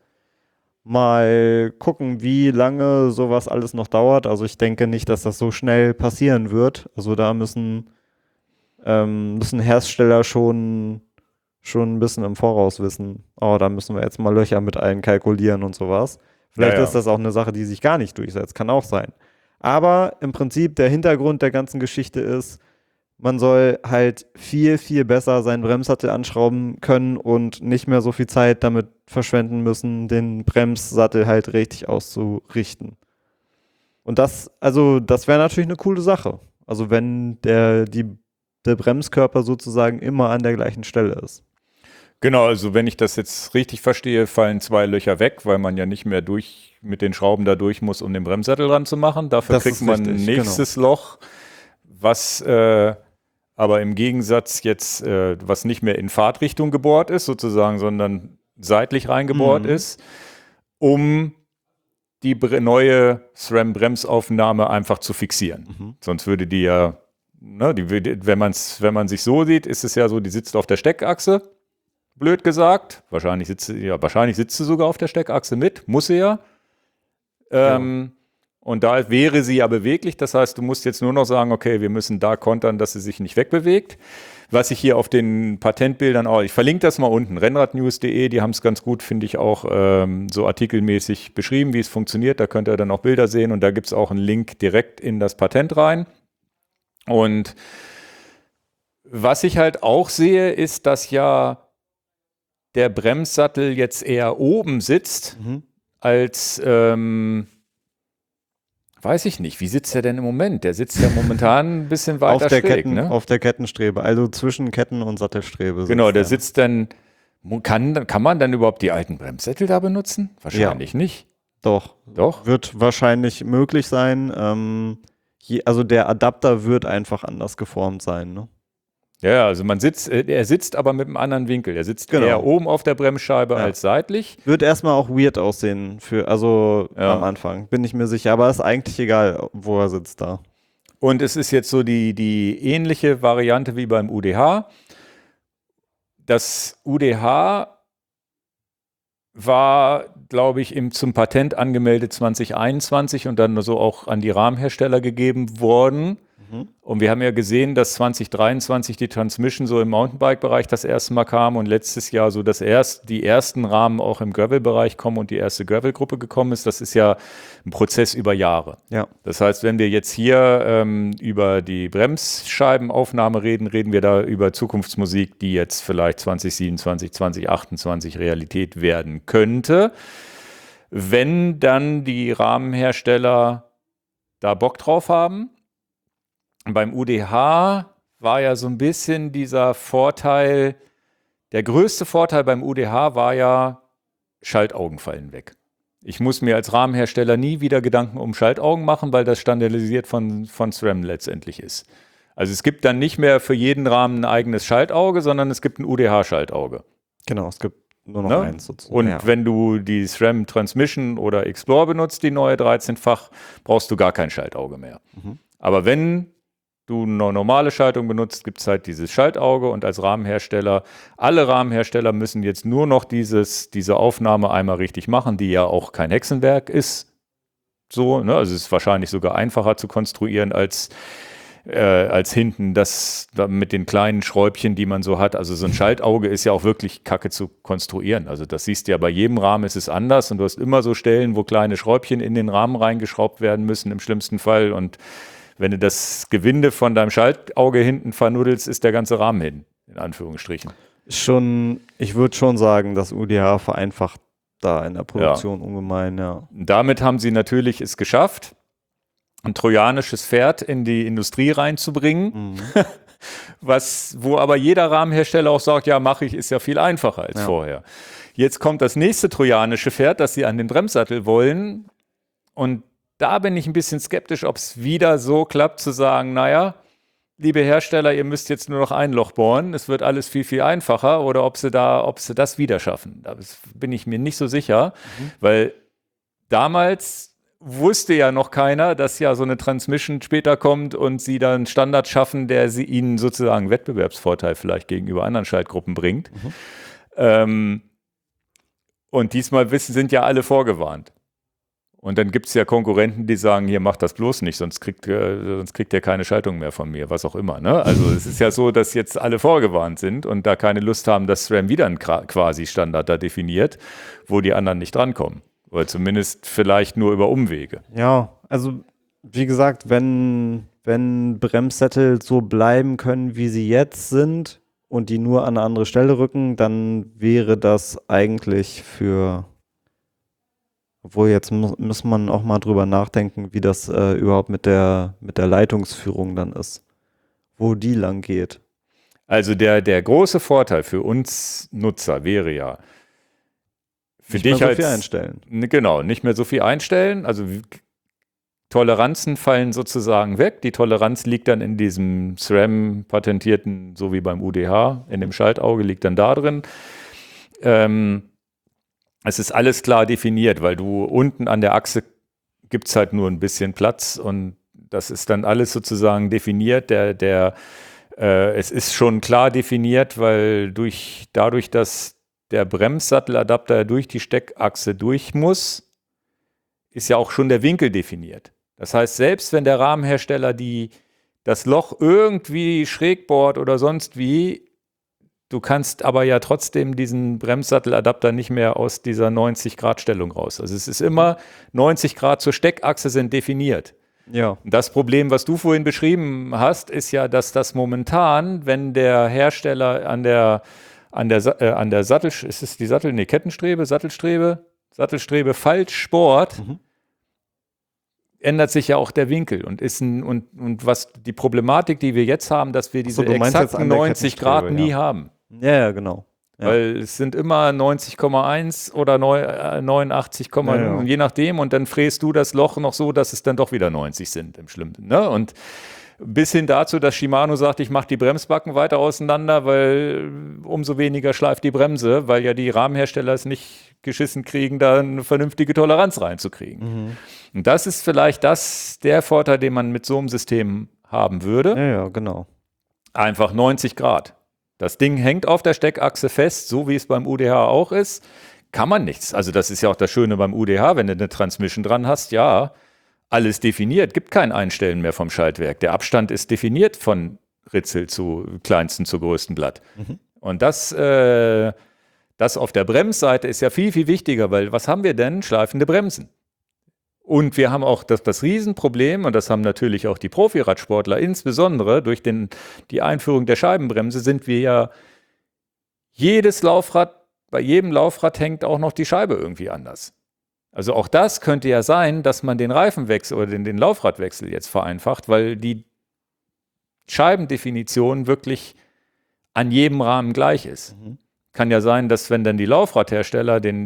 Mal gucken, wie lange sowas alles noch dauert. Also ich denke nicht, dass das so schnell passieren wird. Also da müssen, ähm, müssen Hersteller schon, schon ein bisschen im Voraus wissen, oh, da müssen wir jetzt mal Löcher mit einkalkulieren und sowas. Vielleicht ja, ja. ist das auch eine Sache, die sich gar nicht durchsetzt. Kann auch sein. Aber im Prinzip der Hintergrund der ganzen Geschichte ist, man soll halt viel, viel besser seinen Bremssattel anschrauben können und nicht mehr so viel Zeit damit verschwenden müssen, den Bremssattel halt richtig auszurichten. Und das, also, das wäre natürlich eine coole Sache. Also, wenn der, die, der Bremskörper sozusagen immer an der gleichen Stelle ist. Genau, also wenn ich das jetzt richtig verstehe, fallen zwei Löcher weg, weil man ja nicht mehr durch mit den Schrauben da durch muss, um den Bremssattel ranzumachen. Dafür Das kriegt ist man ein richtig, nächstes Loch, was äh, aber im Gegensatz jetzt, äh, was nicht mehr in Fahrtrichtung gebohrt ist sozusagen, sondern seitlich reingebohrt Mhm. ist, um die bre- neue SRAM-Bremsaufnahme einfach zu fixieren. Mhm. Sonst würde die ja, ne, die, würde- wenn, man's, wenn man sich so sieht, ist es ja so, die sitzt auf der Steckachse, blöd gesagt. Wahrscheinlich sitzt sie, ja, wahrscheinlich sitzt sie sogar auf der Steckachse mit, muss sie ja. Ähm, Und da wäre sie ja beweglich, das heißt, du musst jetzt nur noch sagen, okay, wir müssen da kontern, dass sie sich nicht wegbewegt. Was ich hier auf den Patentbildern auch, ich verlinke das mal unten, rennradnews punkt de, die haben es ganz gut, finde ich, auch ähm, so artikelmäßig beschrieben, wie es funktioniert. Da könnt ihr dann auch Bilder sehen und da gibt es auch einen Link direkt in das Patent rein. Und was ich halt auch sehe, ist, dass ja der Bremssattel jetzt eher oben sitzt, Mhm. als, ähm, weiß ich nicht, wie sitzt der denn im Moment? Der sitzt ja momentan ein bisschen weiter Auf der, schräg, Ketten, ne? auf der Kettenstrebe, also zwischen Ketten und Sattelstrebe. Genau, sitzt der sitzt dann, kann, kann man dann überhaupt die alten Bremssättel da benutzen? Wahrscheinlich nicht. Doch, Doch? wird wahrscheinlich möglich sein. Ähm, je, also der Adapter wird einfach anders geformt sein. Ne? Ja, also man sitzt, äh, er sitzt aber mit einem anderen Winkel. Er sitzt Genau. eher oben auf der Bremsscheibe Ja. als seitlich. Wird erstmal auch weird aussehen, für, also Ja. am Anfang, bin ich mir sicher. Aber ist eigentlich egal, wo er sitzt da. Und es ist jetzt so die, die ähnliche Variante wie beim U D H. Das U D H war, glaube ich, im, zum Patent angemeldet zwanzig einundzwanzig und dann so auch an die Rahmenhersteller gegeben worden. Mhm. Und wir haben ja gesehen, dass zwanzig dreiundzwanzig die Transmission so im Mountainbike-Bereich das erste Mal kam und letztes Jahr so das erst, die ersten Rahmen auch im Gravel-Bereich kommen und die erste Gravel-Gruppe gekommen ist. Das ist ja ein Prozess über Jahre. Ja. Das heißt, wenn wir jetzt hier ähm, über die Bremsscheibenaufnahme reden, reden wir da über Zukunftsmusik, die jetzt vielleicht zwanzig siebenundzwanzig, zwanzig achtundzwanzig Realität werden könnte. Wenn dann die Rahmenhersteller da Bock drauf haben. Beim U D H war ja so ein bisschen dieser Vorteil, der größte Vorteil beim U D H war ja, Schaltaugen fallen weg. Ich muss mir als Rahmenhersteller nie wieder Gedanken um Schaltaugen machen, weil das standardisiert von, von SRAM letztendlich ist. Also es gibt dann nicht mehr für jeden Rahmen ein eigenes Schaltauge, sondern es gibt ein U D H-Schaltauge. Genau, es gibt nur noch Ne? eins sozusagen. Und ja. wenn du die SRAM Transmission oder Explorer benutzt, die neue dreizehnfach, brauchst du gar kein Schaltauge mehr. Mhm. Aber wenn du eine normale Schaltung benutzt, gibt es halt dieses Schaltauge und als Rahmenhersteller, alle Rahmenhersteller müssen jetzt nur noch dieses, diese Aufnahme einmal richtig machen, die ja auch kein Hexenwerk ist. So, ne? Also es ist wahrscheinlich sogar einfacher zu konstruieren als, äh, als hinten das da mit den kleinen Schräubchen, die man so hat. Also so ein Schaltauge ist ja auch wirklich kacke zu konstruieren. Also das siehst du ja bei jedem Rahmen ist es anders und du hast immer so Stellen, wo kleine Schräubchen in den Rahmen reingeschraubt werden müssen im schlimmsten Fall und wenn du das Gewinde von deinem Schaltauge hinten vernuddelst, ist der ganze Rahmen hin, in Anführungsstrichen. Schon, ich würde schon sagen, das U D H vereinfacht da in der Produktion ja. ungemein, ja. Und damit haben sie natürlich es geschafft, ein trojanisches Pferd in die Industrie reinzubringen, mhm. was, wo aber jeder Rahmenhersteller auch sagt, ja, mache ich, ist ja viel einfacher als ja. vorher. Jetzt kommt das nächste trojanische Pferd, das sie an den Bremssattel wollen und da bin ich ein bisschen skeptisch, ob es wieder so klappt, zu sagen, naja, liebe Hersteller, ihr müsst jetzt nur noch ein Loch bohren, es wird alles viel, viel einfacher, oder ob sie da, ob sie das wieder schaffen. Da bin ich mir nicht so sicher, mhm. weil damals wusste ja noch keiner, dass ja so eine Transmission später kommt und sie dann einen Standard schaffen, der sie ihnen sozusagen Wettbewerbsvorteil vielleicht gegenüber anderen Schaltgruppen bringt. Mhm. Ähm, und diesmal wissen, sind ja alle vorgewarnt. Und dann gibt es ja Konkurrenten, die sagen, hier, mach das bloß nicht, sonst kriegt, äh, sonst kriegt ihr keine Schaltung mehr von mir, was auch immer. Ne? Also es ist ja so, dass jetzt alle vorgewarnt sind und da keine Lust haben, dass SRAM wieder einen quasi Standard da definiert, wo die anderen nicht drankommen. Oder zumindest vielleicht nur über Umwege. Ja, also wie gesagt, wenn, wenn Bremssättel so bleiben können, wie sie jetzt sind und die nur an eine andere Stelle rücken, dann wäre das eigentlich für... Obwohl, jetzt muss, muss man auch mal drüber nachdenken, wie das äh, überhaupt mit der, mit der Leitungsführung dann ist. Wo die lang geht. Also der, der große Vorteil für uns Nutzer wäre ja, für Nicht dich mehr so als, viel einstellen. Ne, genau, nicht mehr so viel einstellen. Also w- Toleranzen fallen sozusagen weg. Die Toleranz liegt dann in diesem SRAM-patentierten, so wie beim U D H, in dem Schaltauge liegt dann da drin. Ähm, es ist alles klar definiert, weil du unten an der Achse gibt es halt nur ein bisschen Platz und das ist dann alles sozusagen definiert. Der, der, äh, es ist schon klar definiert, weil durch, dadurch, dass der Bremssatteladapter durch die Steckachse durch muss, ist ja auch schon der Winkel definiert. Das heißt, selbst wenn der Rahmenhersteller die, das Loch irgendwie schräg bohrt oder sonst wie, du kannst aber ja trotzdem diesen Bremssatteladapter nicht mehr aus dieser neunzig Grad Stellung raus. Also es ist immer neunzig Grad zur Steckachse sind definiert. Ja. Das Problem, was du vorhin beschrieben hast, ist ja, dass das momentan, wenn der Hersteller an der, an der, Sa- äh, an der Sattel, ist es die Sattel, nee, Kettenstrebe, Sattelstrebe, Sattelstrebe falsch bohrt, Mhm. ändert sich ja auch der Winkel und ist ein, und, und was die Problematik, die wir jetzt haben, dass wir diese du meinst jetzt exakten an der neunzig Grad Kettenstrebe, nie ja. haben. Ja, ja, genau. Ja. Weil es sind immer neunzig Komma eins oder neun- äh, neunundachtzig, Ja, ja. je nachdem. Und dann fräst du das Loch noch so, dass es dann doch wieder neunzig sind im Schlimmsten. Ne? Und bis hin dazu, dass Shimano sagt, ich mache die Bremsbacken weiter auseinander, weil umso weniger schleift die Bremse, weil ja die Rahmenhersteller es nicht geschissen kriegen, da eine vernünftige Toleranz reinzukriegen. Mhm. Und das ist vielleicht das, der Vorteil, den man mit so einem System haben würde. Ja, ja, genau. Einfach neunzig Grad. Das Ding hängt auf der Steckachse fest, so wie es beim U D H auch ist. Kann man nichts. Also das ist ja auch das Schöne beim U D H, wenn du eine Transmission dran hast, ja, alles definiert, gibt kein Einstellen mehr vom Schaltwerk. Der Abstand ist definiert von Ritzel zu kleinsten zu größten Blatt. Mhm. Und das, äh, das auf der Bremsseite ist ja viel, viel wichtiger, weil was haben wir denn? Schleifende Bremsen. Und wir haben auch das, das Riesenproblem, und das haben natürlich auch die Profiradsportler, insbesondere durch den, die Einführung der Scheibenbremse, sind wir ja jedes Laufrad, bei jedem Laufrad hängt auch noch die Scheibe irgendwie anders. Also auch das könnte ja sein, dass man den Reifenwechsel oder den, den Laufradwechsel jetzt vereinfacht, weil die Scheibendefinition wirklich an jedem Rahmen gleich ist. Mhm. Kann ja sein, dass wenn dann die Laufradhersteller den,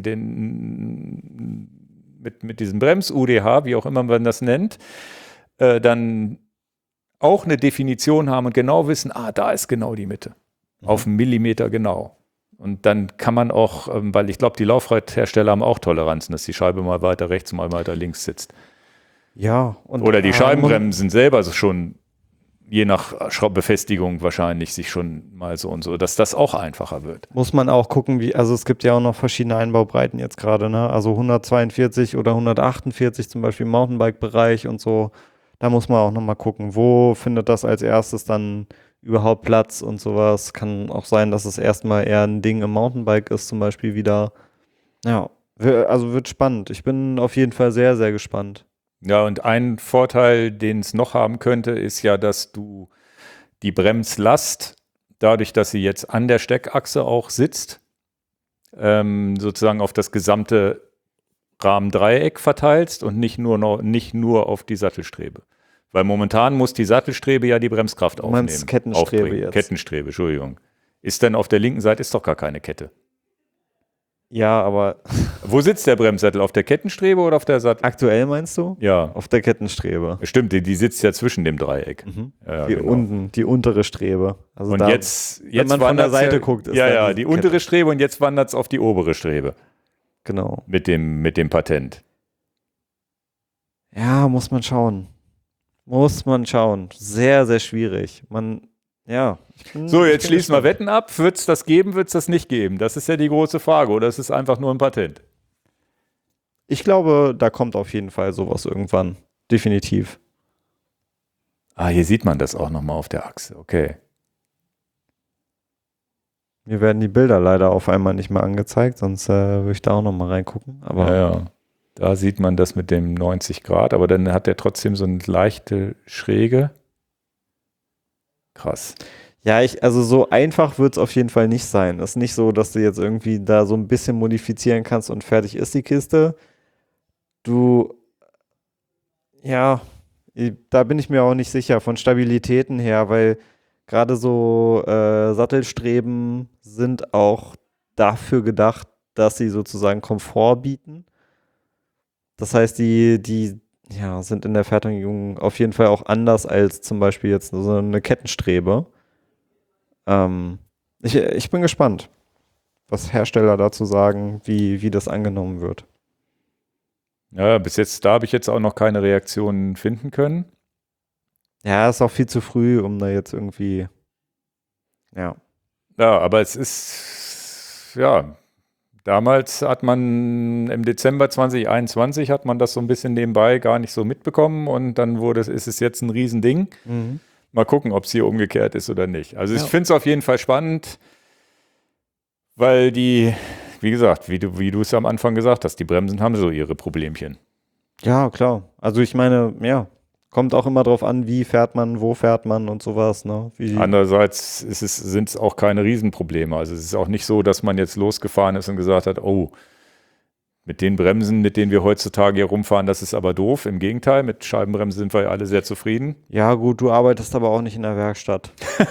den mit, mit diesem Brems-U D H, wie auch immer man das nennt, äh, dann auch eine Definition haben und genau wissen, ah, da ist genau die Mitte. Mhm. Auf einen Millimeter genau. Und dann kann man auch, ähm, weil ich glaube, die Laufradhersteller haben auch Toleranzen, dass die Scheibe mal weiter rechts, mal weiter links sitzt. Ja. Und, Oder die äh, Scheibenbremsen selber so schon, je nach Schraub- Befestigung wahrscheinlich, sich schon mal so und so, dass das auch einfacher wird. Muss man auch gucken, wie, also es gibt ja auch noch verschiedene Einbaubreiten jetzt gerade, ne? Also hundertzweiundvierzig oder hundertachtundvierzig zum Beispiel im Mountainbike-Bereich und so. Da muss man auch nochmal gucken, wo findet das als erstes dann überhaupt Platz und sowas. Kann auch sein, dass es erstmal eher ein Ding im Mountainbike ist, zum Beispiel wieder. Ja, wir- also wird spannend. Ich bin auf jeden Fall sehr, sehr gespannt. Ja, und ein Vorteil, den es noch haben könnte, ist ja, dass du die Bremslast, dadurch, dass sie jetzt an der Steckachse auch sitzt, ähm, sozusagen auf das gesamte Rahmendreieck verteilst und nicht nur, noch, nicht nur auf die Sattelstrebe. Weil momentan muss die Sattelstrebe ja die Bremskraft Du meinst aufnehmen. Kettenstrebe aufbringen. jetzt. Kettenstrebe, Entschuldigung. Ist denn auf der linken Seite ist doch gar keine Kette. Ja, aber Wo sitzt der Bremssattel? Auf der Kettenstrebe oder auf der Sattel? aktuell meinst du? Ja, Auf der Kettenstrebe. stimmt, die, die sitzt ja zwischen dem Dreieck. Mhm. Ja, Die genau. unten, die untere Strebe. Also Und da, jetzt, wenn jetzt man von der wandert's Seite ja, guckt, ist ja, da ja, diese die Kette. untere Strebe und jetzt wandert es auf die obere Strebe Genau. mit dem, mit dem Patent. Ja, muss man schauen. Muss man schauen. Sehr, sehr schwierig. Man, ja. ich bin- So, ich jetzt bin schließen wir gespannt. Wetten ab. Wird es das geben, wird es das nicht geben? Das ist ja die große Frage. Oder ist es einfach nur ein Patent? Ich glaube, da kommt auf jeden Fall sowas irgendwann. Definitiv. Ah, hier sieht man das auch nochmal auf der Achse. Okay. Mir werden die Bilder leider auf einmal nicht mehr angezeigt, sonst äh, würde ich da auch nochmal reingucken. Aber Ja, ja. Da sieht man das mit dem neunzig Grad, aber dann hat er trotzdem so eine leichte Schräge. Krass. ja, ich, also so einfach wird es auf jeden Fall nicht sein. Es ist nicht so, dass du jetzt irgendwie da so ein bisschen modifizieren kannst und fertig ist die Kiste. Du, ja, i- da bin ich mir auch nicht sicher von Stabilitäten her, weil gerade so äh, Sattelstreben sind auch dafür gedacht, dass sie sozusagen Komfort bieten. Das heißt, die, die ja, sind in der Fertigung auf jeden Fall auch anders als zum Beispiel jetzt so eine Kettenstrebe. Ähm, ich, ich bin gespannt, was Hersteller dazu sagen, wie, wie das angenommen wird. Ja, bis jetzt, da habe ich jetzt auch noch keine Reaktionen finden können. Ja, ist auch viel zu früh, um da jetzt irgendwie, ja. Ja, aber es ist, ja, damals hat man im Dezember zwanzig einundzwanzig hat man das so ein bisschen nebenbei gar nicht so mitbekommen und dann wurde es, ist es jetzt ein Riesending. Mhm. Mal gucken, ob es hier umgekehrt ist oder nicht. Also Ja. ich finde es auf jeden Fall spannend, weil die, wie gesagt, wie du, wie du es am Anfang gesagt hast, die Bremsen haben so ihre Problemchen. Ja, klar. Also ich meine, ja, kommt auch immer drauf an, wie fährt man, wo fährt man und sowas, ne? Wie, Andererseits ist es, sind es auch keine Riesenprobleme. Also es ist auch nicht so, dass man jetzt losgefahren ist und gesagt hat, oh, mit den Bremsen, mit denen wir heutzutage hier rumfahren, das ist aber doof. Im Gegenteil, mit Scheibenbremsen sind wir ja alle sehr zufrieden. ja, gut, du arbeitest aber auch nicht in der Werkstatt.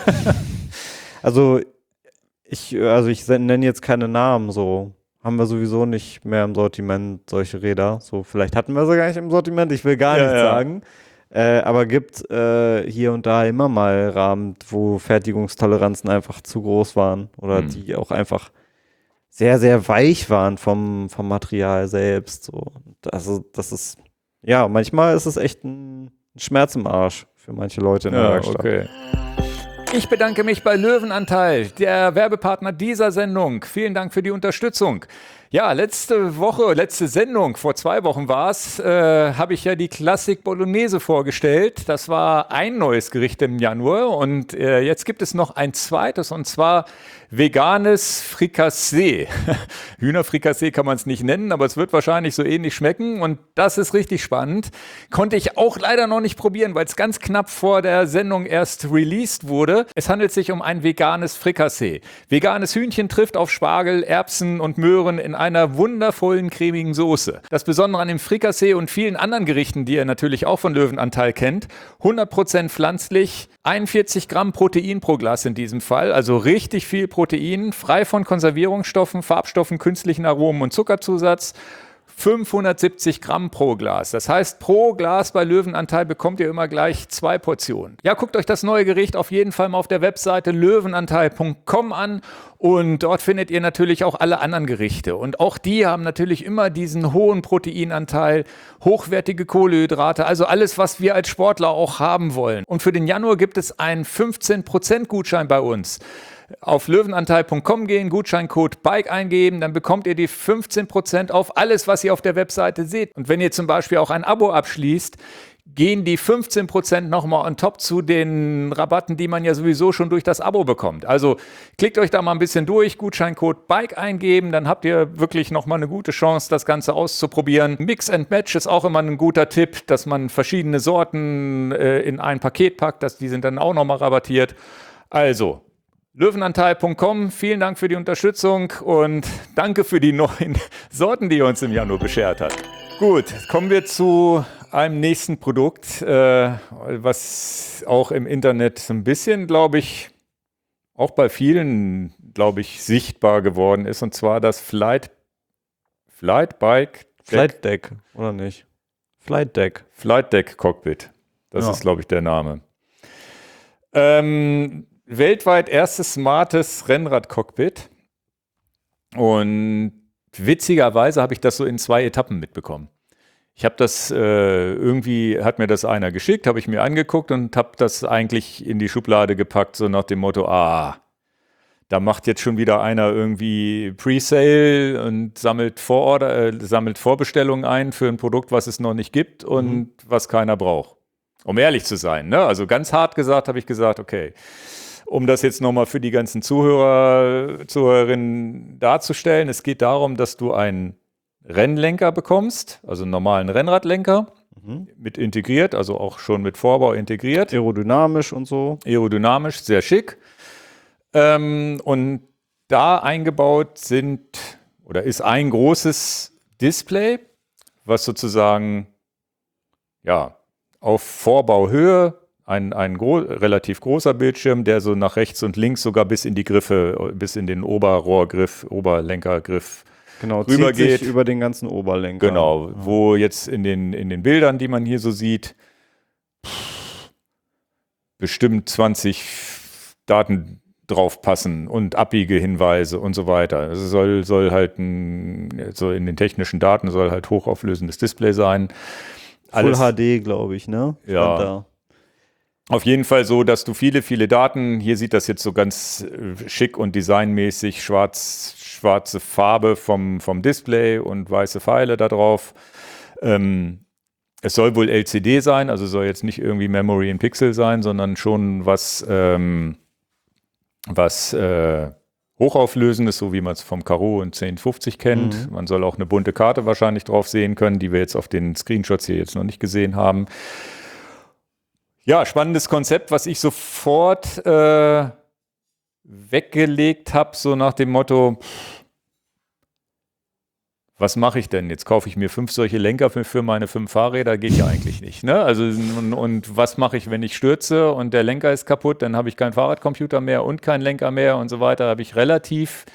Also ich, also ich nenne jetzt keine Namen, so haben wir sowieso nicht mehr im Sortiment solche Räder. So, vielleicht hatten wir sie gar nicht im Sortiment, ich will gar Ja, nichts ja. sagen. Äh, aber gibt äh, hier und da immer mal Rahmen, wo Fertigungstoleranzen einfach zu groß waren oder Hm. die auch einfach sehr, sehr weich waren vom, vom Material selbst. So. Also das ist, ja, manchmal ist es echt ein Schmerz im Arsch für manche Leute in der Ja, Werkstatt. okay. Ich bedanke mich bei Löwenanteil, der Werbepartner dieser Sendung. Vielen Dank für die Unterstützung. Ja, letzte Woche, letzte Sendung, vor zwei Wochen war es, äh, habe ich ja die Klassik Bolognese vorgestellt. Das war ein neues Gericht im Januar und äh, jetzt gibt es noch ein zweites und zwar veganes Frikassee. Hühnerfrikassee kann man es nicht nennen, aber es wird wahrscheinlich so ähnlich schmecken und das ist richtig spannend. Konnte ich auch leider noch nicht probieren, weil es ganz knapp vor der Sendung erst released wurde. Es handelt sich um ein veganes Frikassee. Veganes Hühnchen trifft auf Spargel, Erbsen und Möhren in einer wundervollen cremigen Soße. Das Besondere an dem Frikassee und vielen anderen Gerichten, die ihr natürlich auch von Löwenanteil kennt, hundert Prozent pflanzlich, einundvierzig Gramm Protein pro Glas in diesem Fall, also richtig viel Protein, frei von Konservierungsstoffen, Farbstoffen, künstlichen Aromen und Zuckerzusatz. fünfhundertsiebzig Gramm pro Glas. Das heißt, pro Glas bei Löwenanteil bekommt ihr immer gleich zwei Portionen. Ja, guckt euch das neue Gericht auf jeden Fall mal auf der Webseite löwenanteil punkt com an und dort findet ihr natürlich auch alle anderen Gerichte. Und auch die haben natürlich immer diesen hohen Proteinanteil, hochwertige Kohlenhydrate, also alles, was wir als Sportler auch haben wollen. Und für den Januar gibt es einen fünfzehn Prozent Gutschein bei uns. Auf löwenanteil punkt com gehen, Gutscheincode BIKE eingeben, dann bekommt ihr die fünfzehn Prozent auf alles, was ihr auf der Webseite seht. Und wenn ihr zum Beispiel auch ein Abo abschließt, gehen die fünfzehn Prozent nochmal on top zu den Rabatten, die man ja sowieso schon durch das Abo bekommt. Also klickt euch da mal ein bisschen durch, Gutscheincode BIKE eingeben, dann habt ihr wirklich nochmal eine gute Chance, das Ganze auszuprobieren. Mix and Match ist auch immer ein guter Tipp, dass man verschiedene Sorten äh, in ein Paket packt, dass die sind dann auch nochmal rabattiert. Also löwenanteil punkt com, vielen Dank für die Unterstützung und danke für die neuen Sorten, die ihr uns im Januar beschert hat. Gut, kommen wir zu einem nächsten Produkt, äh, was auch im Internet ein bisschen, glaube ich, auch bei vielen, glaube ich, sichtbar geworden ist, und zwar das Flight, Flight Bike Flight Deck, oder nicht? Flight Deck. Flight Deck Cockpit. Das Ja. ist, glaube ich, der Name. Ähm, weltweit erstes smartes Rennrad-Cockpit. Und witzigerweise habe ich das so in zwei Etappen mitbekommen. Ich habe das äh, irgendwie, hat mir das einer geschickt, habe ich mir angeguckt und habe das eigentlich in die Schublade gepackt, so nach dem Motto, ah, da macht jetzt schon wieder einer irgendwie Presale und sammelt Vororder, äh, sammelt Vorbestellungen ein für ein Produkt, was es noch nicht gibt und mhm. was keiner braucht. Um ehrlich zu sein, ne? Also ganz hart gesagt habe ich gesagt, okay, um das jetzt nochmal für die ganzen Zuhörer, Zuhörerinnen darzustellen, es geht darum, dass du einen Rennlenker bekommst, also einen normalen Rennradlenker, mhm. mit integriert, also auch schon mit Vorbau integriert. Aerodynamisch und so. Aerodynamisch, sehr schick. Ähm, und da eingebaut sind, oder ist ein großes Display, was sozusagen, ja, auf Vorbauhöhe, Ein, ein gro relativ großer Bildschirm, der so nach rechts und links sogar bis in die Griffe, bis in den Oberrohrgriff, Oberlenkergriff Genau, rüber zieht sich geht. über den ganzen Oberlenker. Genau, Ja. wo jetzt in den, in den Bildern, die man hier so sieht, bestimmt zwanzig Daten drauf passen und Abbiegehinweise und so weiter. Es soll, soll halt ein, so in den technischen Daten soll halt hochauflösendes Display sein. Alles, Full H D, glaube ich, ne? Stand Ja. Da. Auf jeden Fall so, dass du viele, viele Daten, hier sieht das jetzt so ganz äh, schick und designmäßig, schwarz, schwarze Farbe vom, vom Display und weiße Pfeile da drauf. Ähm, es soll wohl L C D sein, also soll jetzt nicht irgendwie Memory in Pixel sein, sondern schon was, ähm, was äh, hochauflösendes, so wie man es vom Karo und zehn fünfzig kennt. Mhm. Man soll auch eine bunte Karte wahrscheinlich drauf sehen können, die wir jetzt auf den Screenshots hier jetzt noch nicht gesehen haben. Ja, spannendes Konzept, was ich sofort äh, weggelegt habe, so nach dem Motto, was mache ich denn? Jetzt kaufe ich mir fünf solche Lenker für, für meine fünf Fahrräder, geht ja eigentlich nicht. Ne? Also, und, und was mache ich, wenn ich stürze und der Lenker ist kaputt, dann habe ich keinen Fahrradcomputer mehr und keinen Lenker mehr und so weiter. Habe ich relativ,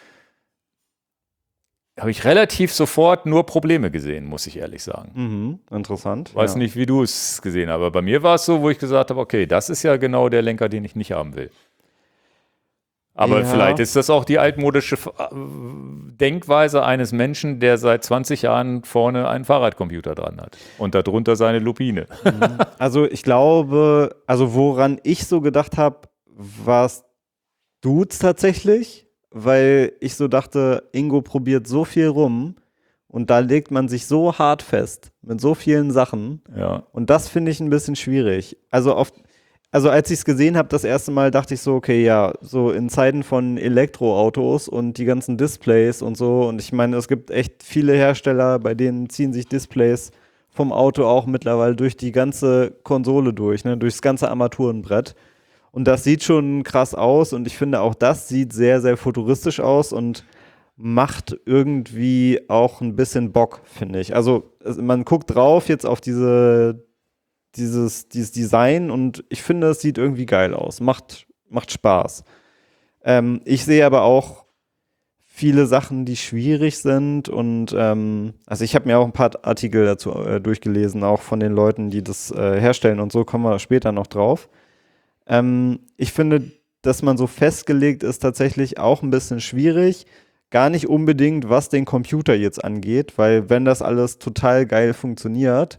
habe ich relativ sofort nur Probleme gesehen, muss ich ehrlich sagen. Mhm. Interessant. Weiß ja. nicht, wie du es gesehen hast, aber bei mir war es so, wo ich gesagt habe, okay, das ist ja genau der Lenker, den ich nicht haben will. Aber Ja. vielleicht ist das auch die altmodische äh, Denkweise eines Menschen, der seit zwanzig Jahren vorne einen Fahrradcomputer dran hat und darunter seine Lupine. Also ich glaube, also woran ich so gedacht habe, warst du's tatsächlich, weil ich so dachte, Ingo probiert so viel rum und da legt man sich so hart fest mit so vielen Sachen Ja, und das finde ich ein bisschen schwierig. Also oft, also als ich es gesehen habe, das erste Mal dachte ich so, okay, ja, so in Zeiten von Elektroautos und die ganzen Displays und so und ich meine, es gibt echt viele Hersteller, bei denen ziehen sich Displays vom Auto auch mittlerweile durch die ganze Konsole durch, ne, durchs ganze Armaturenbrett. Und das sieht schon krass aus und ich finde auch das sieht sehr, sehr futuristisch aus und macht irgendwie auch ein bisschen Bock, finde ich. Also es, man guckt drauf jetzt auf diese, dieses, dieses Design und ich finde, es sieht irgendwie geil aus. Macht, macht Spaß. Ähm, ich sehe aber auch viele Sachen, die schwierig sind und ähm, also ich habe mir auch ein paar Artikel dazu äh, durchgelesen, auch von den Leuten, die das äh, herstellen und so, kommen wir später noch drauf. Ähm, ich finde, dass man so festgelegt ist, tatsächlich auch ein bisschen schwierig. Gar nicht unbedingt, was den Computer jetzt angeht, weil wenn das alles total geil funktioniert,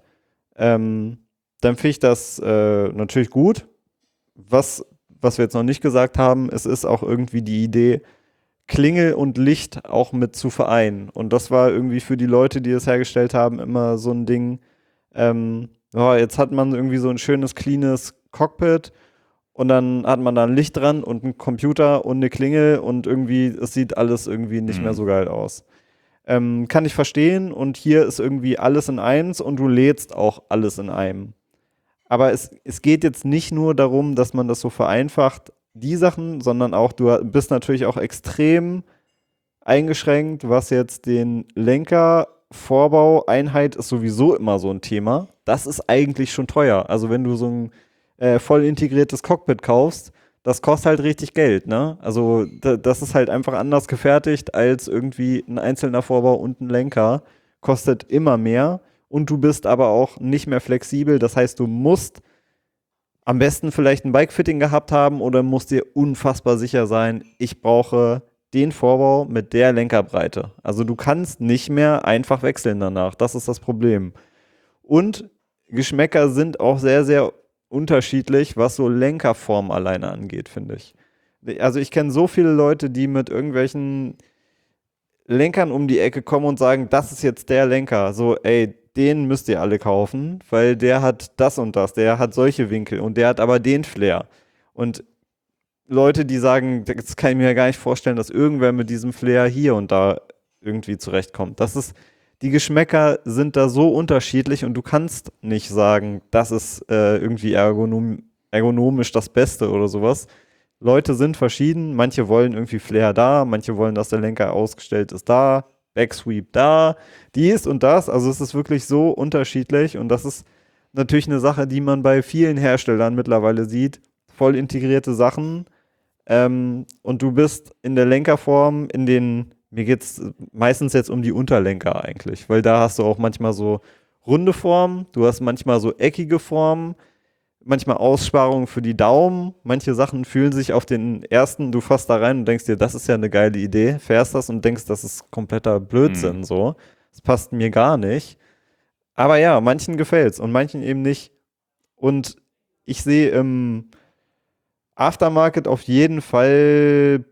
ähm, dann finde ich das äh, natürlich gut. Was, was wir jetzt noch nicht gesagt haben, es ist auch irgendwie die Idee, Klingel und Licht auch mit zu vereinen. Und das war irgendwie für die Leute, die das hergestellt haben, immer so ein Ding. Ähm, ja, jetzt hat man irgendwie so ein schönes, cleanes Cockpit und dann hat man da ein Licht dran und einen Computer und eine Klingel und irgendwie, es sieht alles irgendwie nicht Mhm. mehr so geil aus. Ähm, kann ich verstehen und hier ist irgendwie alles in eins und du lädst auch alles in einem. Aber es, es geht jetzt nicht nur darum, dass man das so vereinfacht, die Sachen, sondern auch, du bist natürlich auch extrem eingeschränkt, was jetzt den Lenker, Vorbau, Einheit ist sowieso immer so ein Thema. Das ist eigentlich schon teuer. Also wenn du so ein äh, voll integriertes Cockpit kaufst, das kostet halt richtig Geld, ne? Also da, das ist halt einfach anders gefertigt als irgendwie ein einzelner Vorbau und ein Lenker. Kostet immer mehr und du bist aber auch nicht mehr flexibel. Das heißt, du musst am besten vielleicht ein Bikefitting gehabt haben oder musst dir unfassbar sicher sein, ich brauche den Vorbau mit der Lenkerbreite. Also du kannst nicht mehr einfach wechseln danach. Das ist das Problem. Und Geschmäcker sind auch sehr, sehr unterschiedlich, was so Lenkerform alleine angeht, finde ich. Also ich kenne so viele Leute, die mit irgendwelchen Lenkern um die Ecke kommen und sagen, das ist jetzt der Lenker. So, ey, den müsst ihr alle kaufen, weil der hat das und das, der hat solche Winkel und der hat aber den Flair. Und Leute, die sagen, das kann ich mir ja gar nicht vorstellen, dass irgendwer mit diesem Flair hier und da irgendwie zurechtkommt. Das ist, die Geschmäcker sind da so unterschiedlich und du kannst nicht sagen, das ist äh, irgendwie ergonom ergonomisch das Beste oder sowas. Leute sind verschieden, manche wollen irgendwie Flair da, manche wollen, dass der Lenker ausgestellt ist da, Backsweep da, dies und das. Also es ist wirklich so unterschiedlich und das ist natürlich eine Sache, die man bei vielen Herstellern mittlerweile sieht. Voll integrierte Sachen. Ähm, und du bist in der Lenkerform, in den, mir geht es meistens jetzt um die Unterlenker eigentlich, weil da hast du auch manchmal so runde Formen, du hast manchmal so eckige Formen, manchmal Aussparungen für die Daumen. Manche Sachen fühlen sich auf den ersten, du fasst da rein und denkst dir, das ist ja eine geile Idee, fährst das und denkst, das ist kompletter Blödsinn, mhm. so. Das passt mir gar nicht. Aber ja, manchen gefällt's und manchen eben nicht. Und ich sehe im Aftermarket auf jeden Fall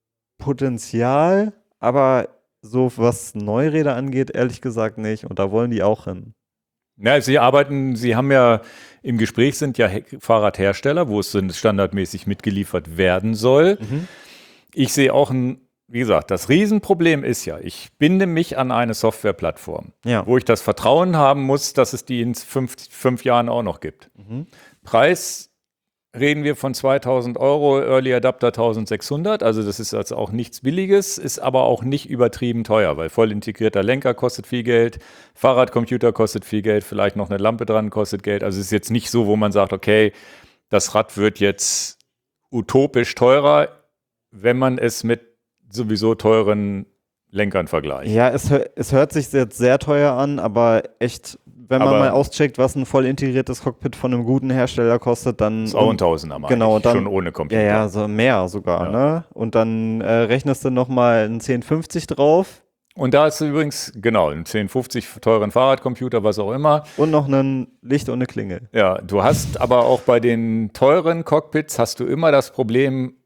Potenzial, aber so was Neuräder angeht, ehrlich gesagt nicht. Und da wollen die auch hin. Ja, Sie arbeiten, Sie haben ja im Gespräch sind ja Fahrradhersteller, wo es standardmäßig mitgeliefert werden soll. Mhm. Ich sehe auch ein, wie gesagt, das Riesenproblem ist ja, ich binde mich an eine Softwareplattform, ja. wo ich das Vertrauen haben muss, dass es die in fünf, fünf Jahren auch noch gibt. Mhm. Preis reden wir von zweitausend Euro, Early Adapter eintausendsechshundert, also das ist also auch nichts Billiges, ist aber auch nicht übertrieben teuer, weil voll integrierter Lenker kostet viel Geld, Fahrradcomputer kostet viel Geld, vielleicht noch eine Lampe dran kostet Geld, also es ist jetzt nicht so, wo man sagt, okay, das Rad wird jetzt utopisch teurer, wenn man es mit sowieso teuren Lenkern vergleicht. Ja, es, es hört sich jetzt sehr teuer an, aber echt, wenn man aber mal auscheckt, was ein voll integriertes Cockpit von einem guten Hersteller kostet, dann ist auch ein Tausender mal. Genau, dann, schon ohne Computer. Ja, ja, so mehr sogar, ja. ne? Und dann äh, rechnest du nochmal einen zehn fünfzig drauf. Und da ist übrigens, genau, einen zehn fünfzig teuren Fahrradcomputer, was auch immer. Und noch ein Licht und eine Klingel. Ja, du hast aber auch bei den teuren Cockpits hast du immer das Problem,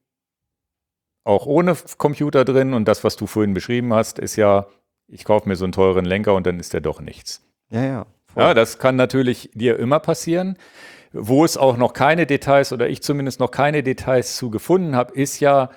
auch ohne Computer drin, und das, was du vorhin beschrieben hast, ist ja, ich kaufe mir so einen teuren Lenker und dann ist der doch nichts. Ja, ja. Voll. Ja, das kann natürlich dir immer passieren. Wo es auch noch keine Details oder ich zumindest noch keine Details zu gefunden habe, ist ja,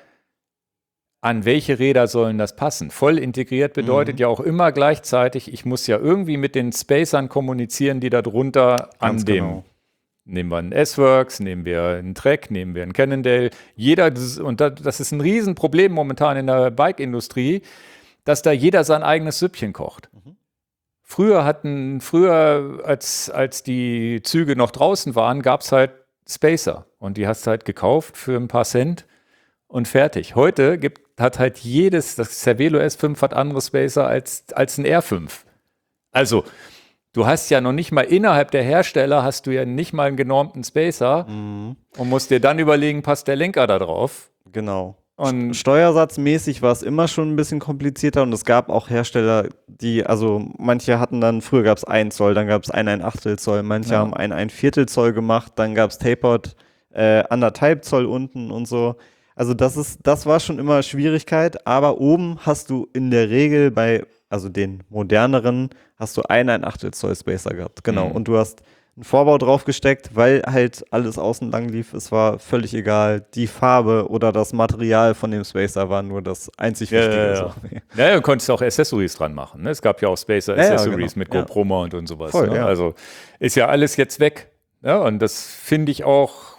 an welche Räder sollen das passen? Voll integriert bedeutet mhm. ja auch immer gleichzeitig, ich muss ja irgendwie mit den Spacern kommunizieren, die da drunter an dem, genau. Nehmen wir einen S-Works, nehmen wir einen Trek, nehmen wir einen Cannondale. Jeder, und das ist ein Riesenproblem momentan in der Bike-Industrie, dass da jeder sein eigenes Süppchen kocht. Mhm. Früher hatten, früher, als, als die Züge noch draußen waren, gab es halt Spacer. Und die hast du halt gekauft für ein paar Cent und fertig. Heute gibt, hat halt jedes, das Cervelo S fünf hat andere Spacer als, als ein R fünf. Also, du hast ja noch nicht mal innerhalb der Hersteller, hast du ja nicht mal einen genormten Spacer mhm. und musst dir dann überlegen, passt der Lenker da drauf? Genau. Und steuersatzmäßig war es immer schon ein bisschen komplizierter und es gab auch Hersteller, die, also manche hatten dann, früher gab es ein Zoll, dann gab es ein ein Achtel Zoll, manche ja. haben ein ein Viertel Zoll gemacht, dann gab es Tapered äh, anderthalb Zoll unten und so. Also das ist, das war schon immer Schwierigkeit, aber oben hast du in der Regel bei, also den moderneren, hast du ein ein Achtel Zoll Spacer gehabt, genau. Mhm. Und du hast einen Vorbau draufgesteckt, weil halt alles außen lang lief. Es war völlig egal. Die Farbe oder das Material von dem Spacer war nur das einzig ja, Wichtige. Ja, ja. So. ja, du konntest auch Accessories dran machen. Ne? Es gab ja auch Spacer ja, Accessories ja, genau. mit GoPro-Mount und sowas. Voll, ne? ja. Also ist ja alles jetzt weg. Ja, und das finde ich auch,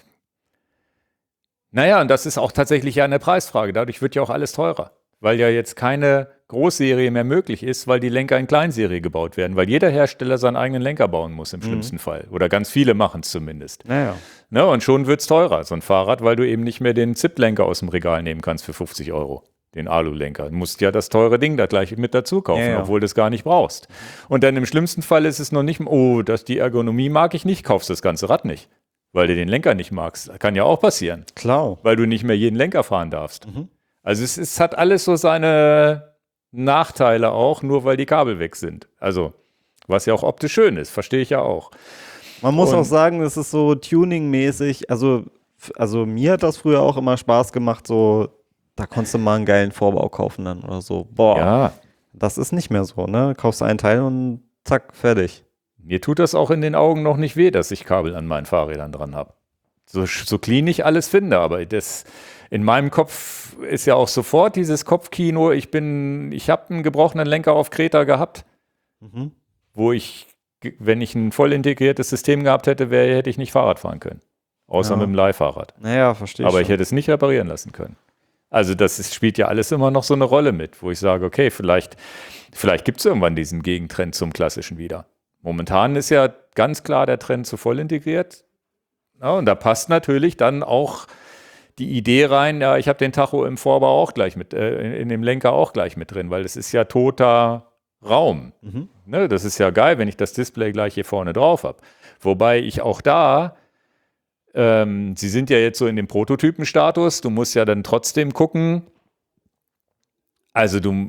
naja, und das ist auch tatsächlich ja eine Preisfrage. Dadurch wird ja auch alles teurer, weil ja jetzt keine Großserie mehr möglich ist, weil die Lenker in Kleinserie gebaut werden, weil jeder Hersteller seinen eigenen Lenker bauen muss im mhm. schlimmsten Fall. Oder ganz viele machen es zumindest. Naja. Ne, und schon wird es teurer, so ein Fahrrad, weil du eben nicht mehr den Zip-Lenker aus dem Regal nehmen kannst für fünfzig Euro. Den Alu-Lenker. Du musst ja das teure Ding da gleich mit dazu kaufen, ja, ja. obwohl du es gar nicht brauchst. Und dann im schlimmsten Fall ist es noch nicht, oh, das, die Ergonomie mag ich nicht, kaufst das ganze Rad nicht. Weil du den Lenker nicht magst. Das kann ja auch passieren. Klar. Weil du nicht mehr jeden Lenker fahren darfst. Mhm. Also es, es hat alles so seine Nachteile auch, nur weil die Kabel weg sind. Also, was ja auch optisch schön ist, verstehe ich ja auch. Man muss Und, auch sagen, es ist so Tuning-mäßig, also, also mir hat das früher auch immer Spaß gemacht, so, da konntest du mal einen geilen Vorbau kaufen dann oder so. Boah, ja. Das ist nicht mehr so, ne? Kaufst du einen Teil und zack, fertig. Mir tut das auch in den Augen noch nicht weh, dass ich Kabel an meinen Fahrrädern dran habe. So, so clean ich alles finde, aber das in meinem Kopf ist ja auch sofort dieses Kopfkino. Ich bin, ich habe einen gebrochenen Lenker auf Kreta gehabt, mhm. wo ich, wenn ich ein voll integriertes System gehabt hätte, wär, hätte ich nicht Fahrrad fahren können. Außer ja. mit dem Leihfahrrad. Naja, verstehe ich. Aber schon. ich hätte es nicht reparieren lassen können. Also das ist, spielt ja alles immer noch so eine Rolle mit, wo ich sage, okay, vielleicht, vielleicht gibt es irgendwann diesen Gegentrend zum Klassischen wieder. Momentan ist ja ganz klar der Trend zu voll integriert. Ja, und da passt natürlich dann auch die Idee rein, ja, ich habe den Tacho im Vorbau auch gleich mit, äh, in, in dem Lenker auch gleich mit drin, weil das ist ja toter Raum. Mhm. Ne, das ist ja geil, wenn ich das Display gleich hier vorne drauf habe. Wobei ich auch da, ähm, sie sind ja jetzt so in dem Prototypenstatus, du musst ja dann trotzdem gucken, also du,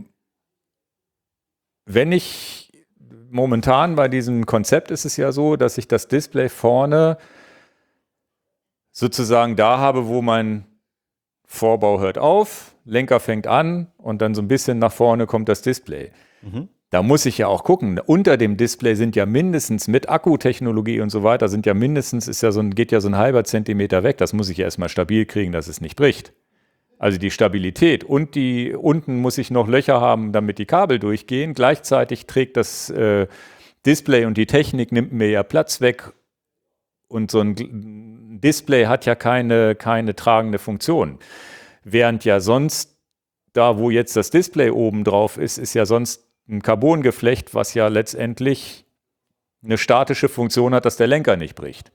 wenn ich, momentan bei diesem Konzept ist es ja so, dass ich das Display vorne sozusagen da habe, wo mein Vorbau hört auf, Lenker fängt an und dann so ein bisschen nach vorne kommt das Display. Mhm. Da muss ich ja auch gucken. Unter dem Display sind ja mindestens mit Akkutechnologie und so weiter, sind ja mindestens, ist ja so ein, geht ja so ein halber Zentimeter weg. Das muss ich ja erstmal stabil kriegen, dass es nicht bricht. Also die Stabilität und die unten muss ich noch Löcher haben, damit die Kabel durchgehen. Gleichzeitig trägt das äh, Display und die Technik nimmt mir ja Platz weg. Und so ein Display hat ja keine, keine tragende Funktion. Während ja sonst, da wo jetzt das Display oben drauf ist, ist ja sonst ein Carbongeflecht, was ja letztendlich eine statische Funktion hat, dass der Lenker nicht bricht.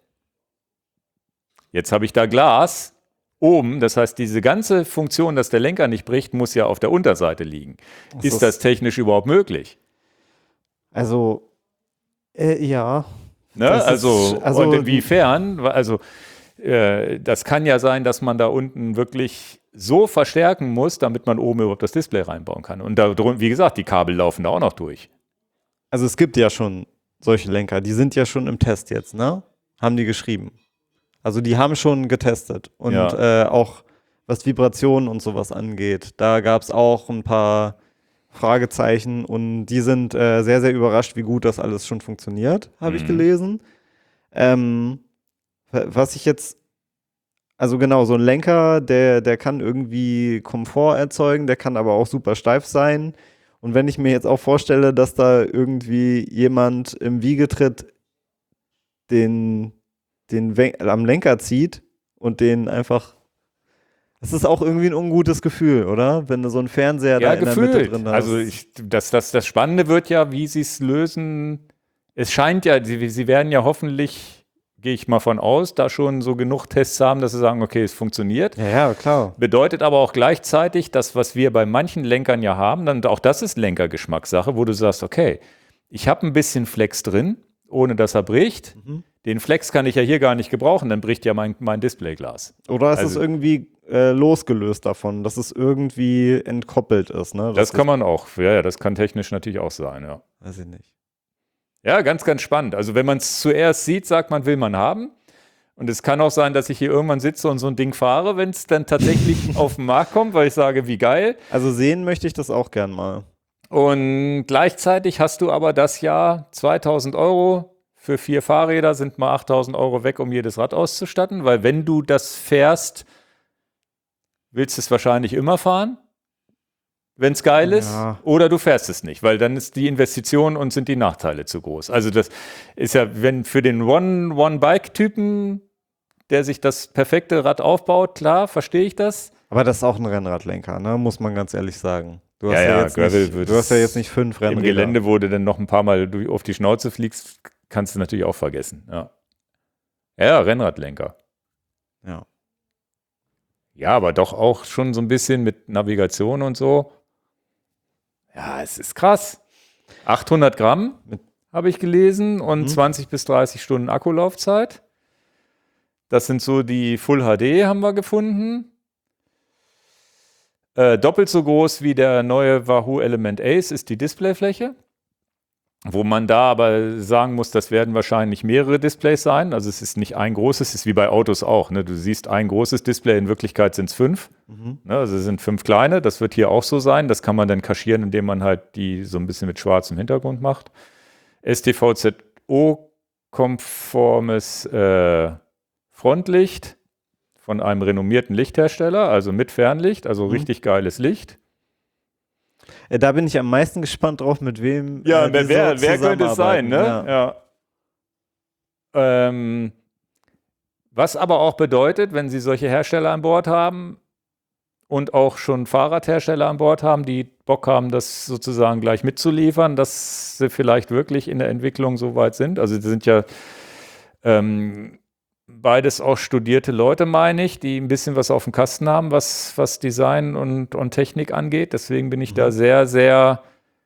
Jetzt habe ich da Glas oben, das heißt, diese ganze Funktion, dass der Lenker nicht bricht, muss ja auf der Unterseite liegen. Das ist ist- das technisch überhaupt möglich? Also, äh, ja. Ne? Das ist- Also, also- und inwiefern? Also, äh, das kann ja sein, dass man da unten wirklich so verstärken muss, damit man oben überhaupt das Display reinbauen kann. Und da drun- wie gesagt, die Kabel laufen da auch noch durch. Also es gibt ja schon solche Lenker, die sind ja schon im Test jetzt, ne? Haben die geschrieben. Also die haben schon getestet. Und Ja. äh, auch was Vibrationen und sowas angeht, da gab es auch ein paar Fragezeichen und die sind äh, sehr, sehr überrascht, wie gut das alles schon funktioniert, habe ich Mhm. gelesen. Ähm, wa- was ich jetzt, also genau, so ein Lenker, der, der kann irgendwie Komfort erzeugen, der kann aber auch super steif sein. Und wenn ich mir jetzt auch vorstelle, dass da irgendwie jemand im Wiegetritt den, den Wen- am Lenker zieht und den einfach. Das ist auch irgendwie ein ungutes Gefühl, oder? Wenn du so einen Fernseher da Ja, in der Mitte gefühlt. drin hast. Also ich, das, das, das Spannende wird ja, wie sie es lösen. Es scheint ja, sie, sie werden ja hoffentlich, gehe ich mal von aus, da schon so genug Tests haben, dass sie sagen, okay, es funktioniert. ja, ja, klar. Bedeutet aber auch gleichzeitig, das, was wir bei manchen Lenkern ja haben, dann auch das ist Lenkergeschmackssache, wo du sagst, okay, ich habe ein bisschen Flex drin, ohne dass er bricht. Mhm. Den Flex kann ich ja hier gar nicht gebrauchen, dann bricht ja mein, mein Displayglas. Oder ist es Also- irgendwie äh, losgelöst davon, dass es irgendwie entkoppelt ist, ne? Das kann man auch, ja, ja, das kann technisch natürlich auch sein, ja. Weiß ich nicht. Ja, ganz, ganz spannend. Also wenn man es zuerst sieht, sagt man, will man haben. Und es kann auch sein, dass ich hier irgendwann sitze und so ein Ding fahre, wenn es dann tatsächlich auf den Markt kommt, weil ich sage, wie geil. Also sehen möchte ich das auch gern mal. Und gleichzeitig hast du aber das Jahr zweitausend Euro für vier Fahrräder, sind mal achttausend Euro weg, um jedes Rad auszustatten. Weil wenn du das fährst, willst du es wahrscheinlich immer fahren, wenn es geil ist, Ja. oder du fährst es nicht, weil dann ist die Investition und sind die Nachteile zu groß. Also das ist ja, wenn für den One- One-Bike-Typen, der sich das perfekte Rad aufbaut, klar, verstehe ich das. Aber das ist auch ein Rennradlenker, ne? Muss man ganz ehrlich sagen. Du hast Ja, ja, ja, jetzt, Gravel nicht, wird du hast ja es jetzt nicht fünf Rennräder. Im Gelände, wo du dann noch ein paar Mal du auf die Schnauze fliegst, kannst du natürlich auch vergessen. Ja, ja, Rennradlenker. Ja. Ja, aber doch auch schon so ein bisschen mit Navigation und so. Ja, es ist krass. achthundert Gramm Mit- habe ich gelesen und Mhm. zwanzig bis dreißig Stunden Akkulaufzeit. Das sind so die Full H D haben wir gefunden. Äh, doppelt so groß wie der neue Wahoo Element Ace ist die Displayfläche. Wo man da aber sagen muss, das werden wahrscheinlich mehrere Displays sein. Also es ist nicht ein großes, es ist wie bei Autos auch. Ne? Du siehst ein großes Display, in Wirklichkeit sind es fünf. Mhm. Ne? Also es sind fünf kleine, das wird hier auch so sein. Das kann man dann kaschieren, indem man halt die so ein bisschen mit schwarzem Hintergrund macht. S T V Z O-konformes äh, Frontlicht von einem renommierten Lichthersteller, also mit Fernlicht, also Mhm. richtig geiles Licht. Äh, Da bin ich am meisten gespannt drauf, mit wem. Ja, äh, wer, die wer, so wer könnte es sein, ne? zusammenarbeiten. Ja. Ja. Ähm, was aber auch bedeutet, wenn Sie solche Hersteller an Bord haben, und auch schon Fahrradhersteller an Bord haben, die Bock haben, das sozusagen gleich mitzuliefern, dass sie vielleicht wirklich in der Entwicklung so weit sind. Also die sind ja ähm, beides auch studierte Leute, meine ich, die ein bisschen was auf dem Kasten haben, was, was Design und, und Technik angeht. Deswegen bin ich mhm. da sehr, sehr,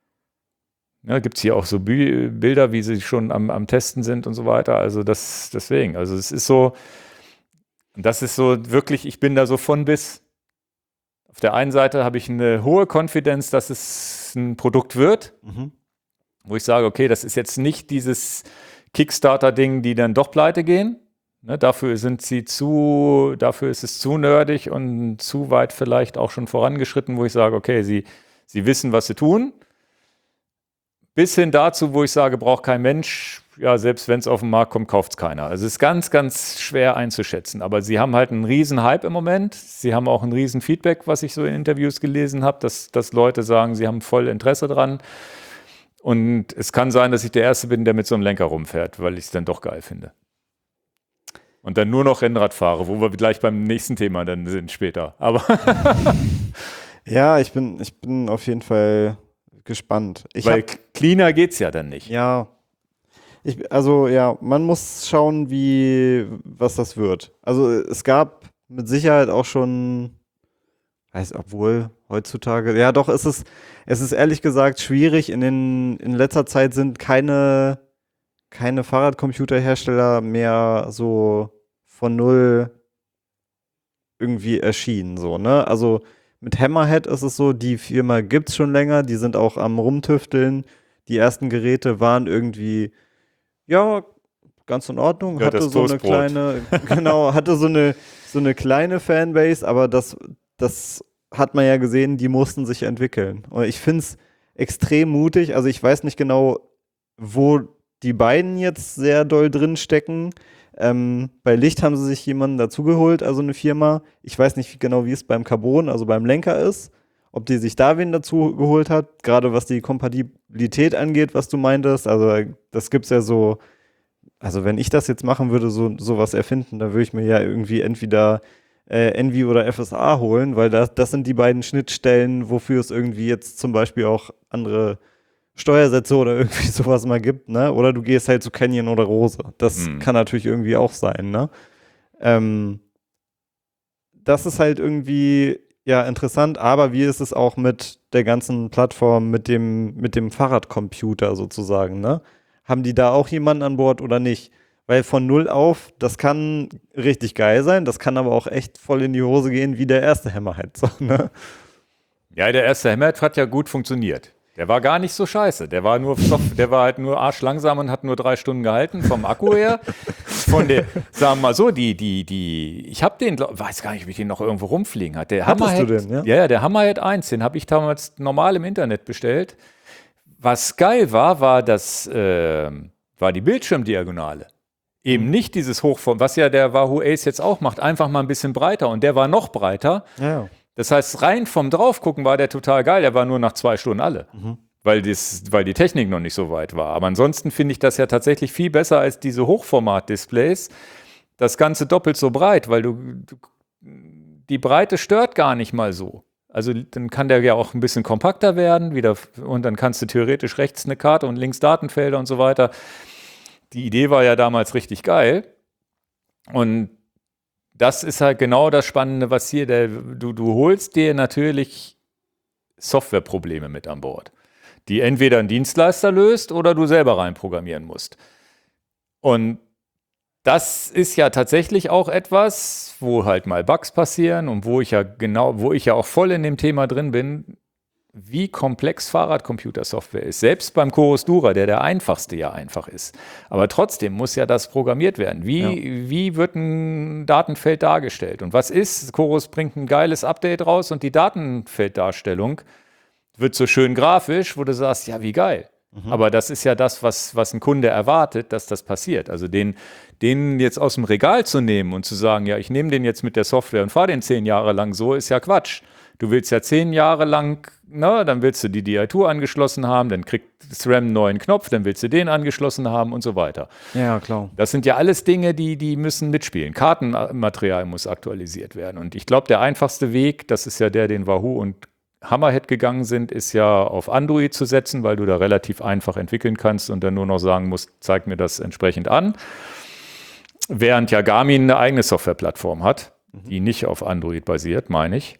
ja, gibt es hier auch so Bü- Bilder, wie sie schon am, am Testen sind und so weiter. Also das, deswegen, also es ist so, das ist so wirklich, ich bin da so von bis. Auf der einen Seite habe ich eine hohe Konfidenz, dass es ein Produkt wird, mhm. wo ich sage, okay, das ist jetzt nicht dieses Kickstarter-Ding, die dann doch pleite gehen. Ne, dafür sind sie zu, dafür ist es zu nerdig und zu weit vielleicht auch schon vorangeschritten, wo ich sage, okay, sie, sie wissen, was sie tun. Bis hin dazu, wo ich sage, braucht kein Mensch, ja, selbst wenn es auf den Markt kommt, kauft es keiner. Also es ist ganz, ganz schwer einzuschätzen. Aber sie haben halt einen riesen Hype im Moment. Sie haben auch ein riesen Feedback, was ich so in Interviews gelesen habe, dass, dass Leute sagen, sie haben voll Interesse dran. Und es kann sein, dass ich der Erste bin, der mit so einem Lenker rumfährt, weil ich es dann doch geil finde. Und dann nur noch Rennrad fahre, wo wir gleich beim nächsten Thema dann sind später. Aber ja, ich bin, ich bin auf jeden Fall gespannt. Ich weil hab, cleaner geht's ja dann nicht. Ja. Ich, also ja, man muss schauen, wie, was das wird. Also es gab mit Sicherheit auch schon, weiß, obwohl heutzutage, ja doch, es ist, es ist ehrlich gesagt schwierig. In den, in letzter Zeit sind keine, keine Fahrradcomputerhersteller mehr so von null irgendwie erschienen, so, ne? Also mit Hammerhead ist es so, die Firma gibt's schon länger, die sind auch am Rumtüfteln. Die ersten Geräte waren irgendwie ja, ganz in Ordnung, ja, hatte so eine kleine, genau, hatte so eine, so eine kleine Fanbase, aber das, das hat man ja gesehen, die mussten sich entwickeln. Und ich finde es extrem mutig, also ich weiß nicht genau, wo die beiden jetzt sehr doll drin stecken. Ähm, bei Licht haben sie sich jemanden dazugeholt, also eine Firma. Ich weiß nicht genau, wie es beim Carbon, also beim Lenker ist. Ob die sich da wen dazu geholt hat, gerade was die Kompatibilität angeht, was du meintest. Also das gibt's ja so, also wenn ich das jetzt machen würde, so sowas erfinden, dann würde ich mir ja irgendwie entweder äh, Envy oder F S A holen, weil das, das sind die beiden Schnittstellen, wofür es irgendwie jetzt zum Beispiel auch andere Steuersätze oder irgendwie sowas mal gibt, ne? Oder du gehst halt zu Canyon oder Rose. Das mhm. kann natürlich irgendwie auch sein, ne? Ähm, das ist halt irgendwie ja, interessant, aber wie ist es auch mit der ganzen Plattform, mit dem, mit dem Fahrradcomputer sozusagen, ne? Haben die da auch jemanden an Bord oder nicht? Weil von null auf, das kann richtig geil sein, das kann aber auch echt voll in die Hose gehen, wie der erste Hammerhead, so, ne? Ja, der erste Hammerhead hat ja gut funktioniert. Der war gar nicht so scheiße. Der war nur, der war halt nur arschlangsam und hat nur drei Stunden gehalten vom Akku her. Von der, sagen wir mal so, die, die, die, ich habe den, weiß gar nicht, ob ich den noch irgendwo rumfliegen hatte. Der Hattest Hammerhead, du den, ja? Ja, ja, der Hammerhead eins, den habe ich damals normal im Internet bestellt. Was geil war, war das, äh, war die Bildschirmdiagonale. Eben nicht dieses Hochform, was ja der Wahoo Ace jetzt auch macht, einfach mal ein bisschen breiter. Und der war noch breiter. Ja. Das heißt, rein vom Draufgucken war der total geil. Der war nur nach zwei Stunden alle, mhm. weil, das, weil die Technik noch nicht so weit war. Aber ansonsten finde ich das ja tatsächlich viel besser als diese Hochformat-Displays. Das Ganze doppelt so breit, weil du, du die Breite stört gar nicht mal so. Also dann kann der ja auch ein bisschen kompakter werden wieder, und dann kannst du theoretisch rechts eine Karte und links Datenfelder und so weiter. Die Idee war ja damals richtig geil. Und das ist halt genau das Spannende, was hier, der, du, du holst dir natürlich Softwareprobleme mit an Bord, die entweder ein Dienstleister löst oder du selber reinprogrammieren musst. Und das ist ja tatsächlich auch etwas, wo halt mal Bugs passieren und wo ich ja genau, wo ich ja auch voll in dem Thema drin bin, wie komplex Fahrradcomputersoftware ist. Selbst beim Chorus Dura, der der einfachste ja einfach ist. Aber trotzdem muss ja das programmiert werden. Wie, ja. wie wird ein Datenfeld dargestellt? Und was ist? Chorus bringt ein geiles Update raus und die Datenfelddarstellung wird so schön grafisch, wo du sagst, ja, wie geil. Mhm. Aber das ist ja das, was, was ein Kunde erwartet, dass das passiert. Also den, den jetzt aus dem Regal zu nehmen und zu sagen, ja, ich nehme den jetzt mit der Software und fahre den zehn Jahre lang so, ist ja Quatsch. Du willst ja zehn Jahre lang, na, dann willst du die D I zwei angeschlossen haben, dann kriegt SRAM einen neuen Knopf, dann willst du den angeschlossen haben und so weiter. Ja, klar. Das sind ja alles Dinge, die, die müssen mitspielen. Kartenmaterial muss aktualisiert werden. Und ich glaube, der einfachste Weg, das ist ja der, den Wahoo und Hammerhead gegangen sind, ist ja auf Android zu setzen, weil du da relativ einfach entwickeln kannst und dann nur noch sagen musst, zeig mir das entsprechend an. Während ja Garmin eine eigene Softwareplattform hat, mhm. die nicht auf Android basiert, meine ich.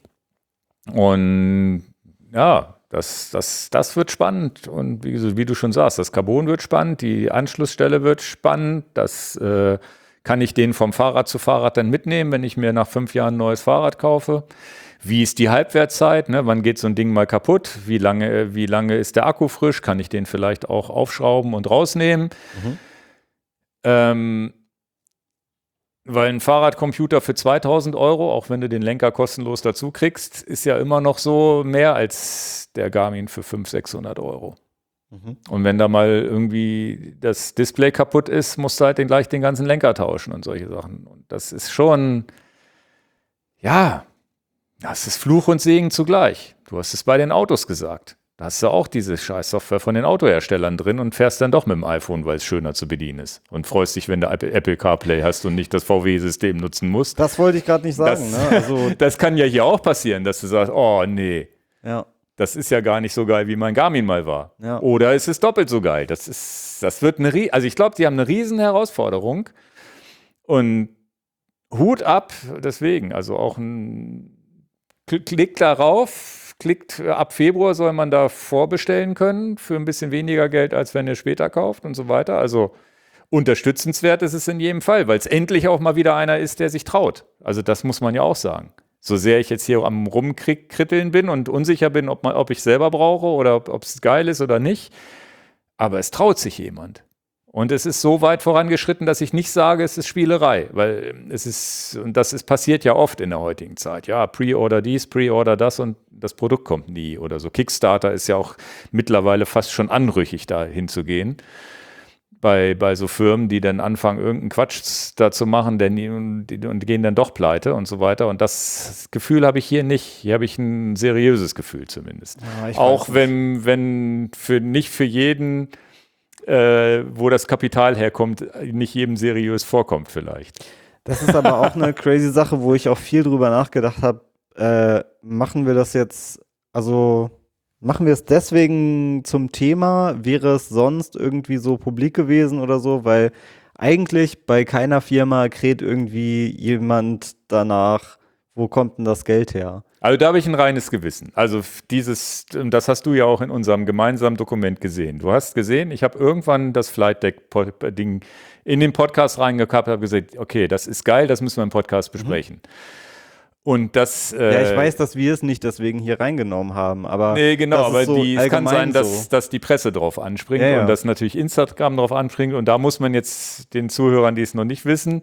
Und ja, das, das, das wird spannend. Und wie, wie du schon sagst, das Carbon wird spannend, die Anschlussstelle wird spannend. Das äh, kann ich den vom Fahrrad zu Fahrrad dann mitnehmen, wenn ich mir nach fünf Jahren ein neues Fahrrad kaufe. Wie ist die Halbwertszeit? Ne? Wann geht so ein Ding mal kaputt? Wie lange, wie lange ist der Akku frisch? Kann ich den vielleicht auch aufschrauben und rausnehmen? Mhm. Ähm, weil ein Fahrradcomputer für zweitausend Euro, auch wenn du den Lenker kostenlos dazu kriegst, ist ja immer noch so mehr als der Garmin für fünfhundert, sechshundert Euro. Mhm. Und wenn da mal irgendwie das Display kaputt ist, musst du halt den, gleich den ganzen Lenker tauschen und solche Sachen. Und das ist schon, ja, das ist Fluch und Segen zugleich. Du hast es bei den Autos gesagt. Da hast du auch diese Scheiß-Software von den Autoherstellern drin und fährst dann doch mit dem iPhone, weil es schöner zu bedienen ist. Und freust dich, wenn du Apple CarPlay hast und nicht das V W-System nutzen musst. Das wollte ich gerade nicht sagen. Das, ne? also das kann ja hier auch passieren, dass du sagst, oh nee, ja. das ist ja gar nicht so geil, wie mein Garmin mal war. Ja. Oder es ist doppelt so geil. Das ist, das wird eine, also ich glaube, die haben eine riesen Herausforderung. Und Hut ab, deswegen, also auch ein Klick darauf, klickt ab Februar soll man da vorbestellen können für ein bisschen weniger Geld, als wenn ihr später kauft und so weiter. Also unterstützenswert ist es in jedem Fall, weil es endlich auch mal wieder einer ist, der sich traut. Also das muss man ja auch sagen. So sehr ich jetzt hier am Rumkritteln bin und unsicher bin, ob, man, ob ich selber brauche oder ob es geil ist oder nicht, aber es traut sich jemand. Und es ist so weit vorangeschritten, dass ich nicht sage, es ist Spielerei, weil es ist, und das ist passiert ja oft in der heutigen Zeit. Ja, Pre-Order dies, Pre-Order das und das Produkt kommt nie oder so. Kickstarter ist ja auch mittlerweile fast schon anrüchig, da hinzugehen. Bei, bei so Firmen, die dann anfangen, irgendeinen Quatsch da zu machen, denn die, die, und gehen dann doch pleite und so weiter. Und das Gefühl habe ich hier nicht. Hier habe ich ein seriöses Gefühl zumindest. Ja, auch wenn, wenn für nicht für jeden Äh, wo das Kapital herkommt, nicht jedem seriös vorkommt vielleicht. Das ist aber auch eine crazy Sache, wo ich auch viel drüber nachgedacht habe. Äh, machen wir das jetzt, also machen wir es deswegen zum Thema? Wäre es sonst irgendwie so publik gewesen oder so? Weil eigentlich bei keiner Firma kräht irgendwie jemand danach, wo kommt denn das Geld her? Also da habe ich ein reines Gewissen. Also dieses, das hast du ja auch in unserem gemeinsamen Dokument gesehen. Du hast gesehen, ich habe irgendwann das Flight Deck-Ding in den Podcast reingekappt und habe gesagt, okay, das ist geil, das müssen wir im Podcast besprechen. Mhm. Und das, äh, ja, ich weiß, dass wir es nicht deswegen hier reingenommen haben, aber nee, genau, aber so die, es kann sein, dass, so. dass die Presse drauf anspringt ja, ja. und dass natürlich Instagram drauf anspringt und da muss man jetzt den Zuhörern, die es noch nicht wissen,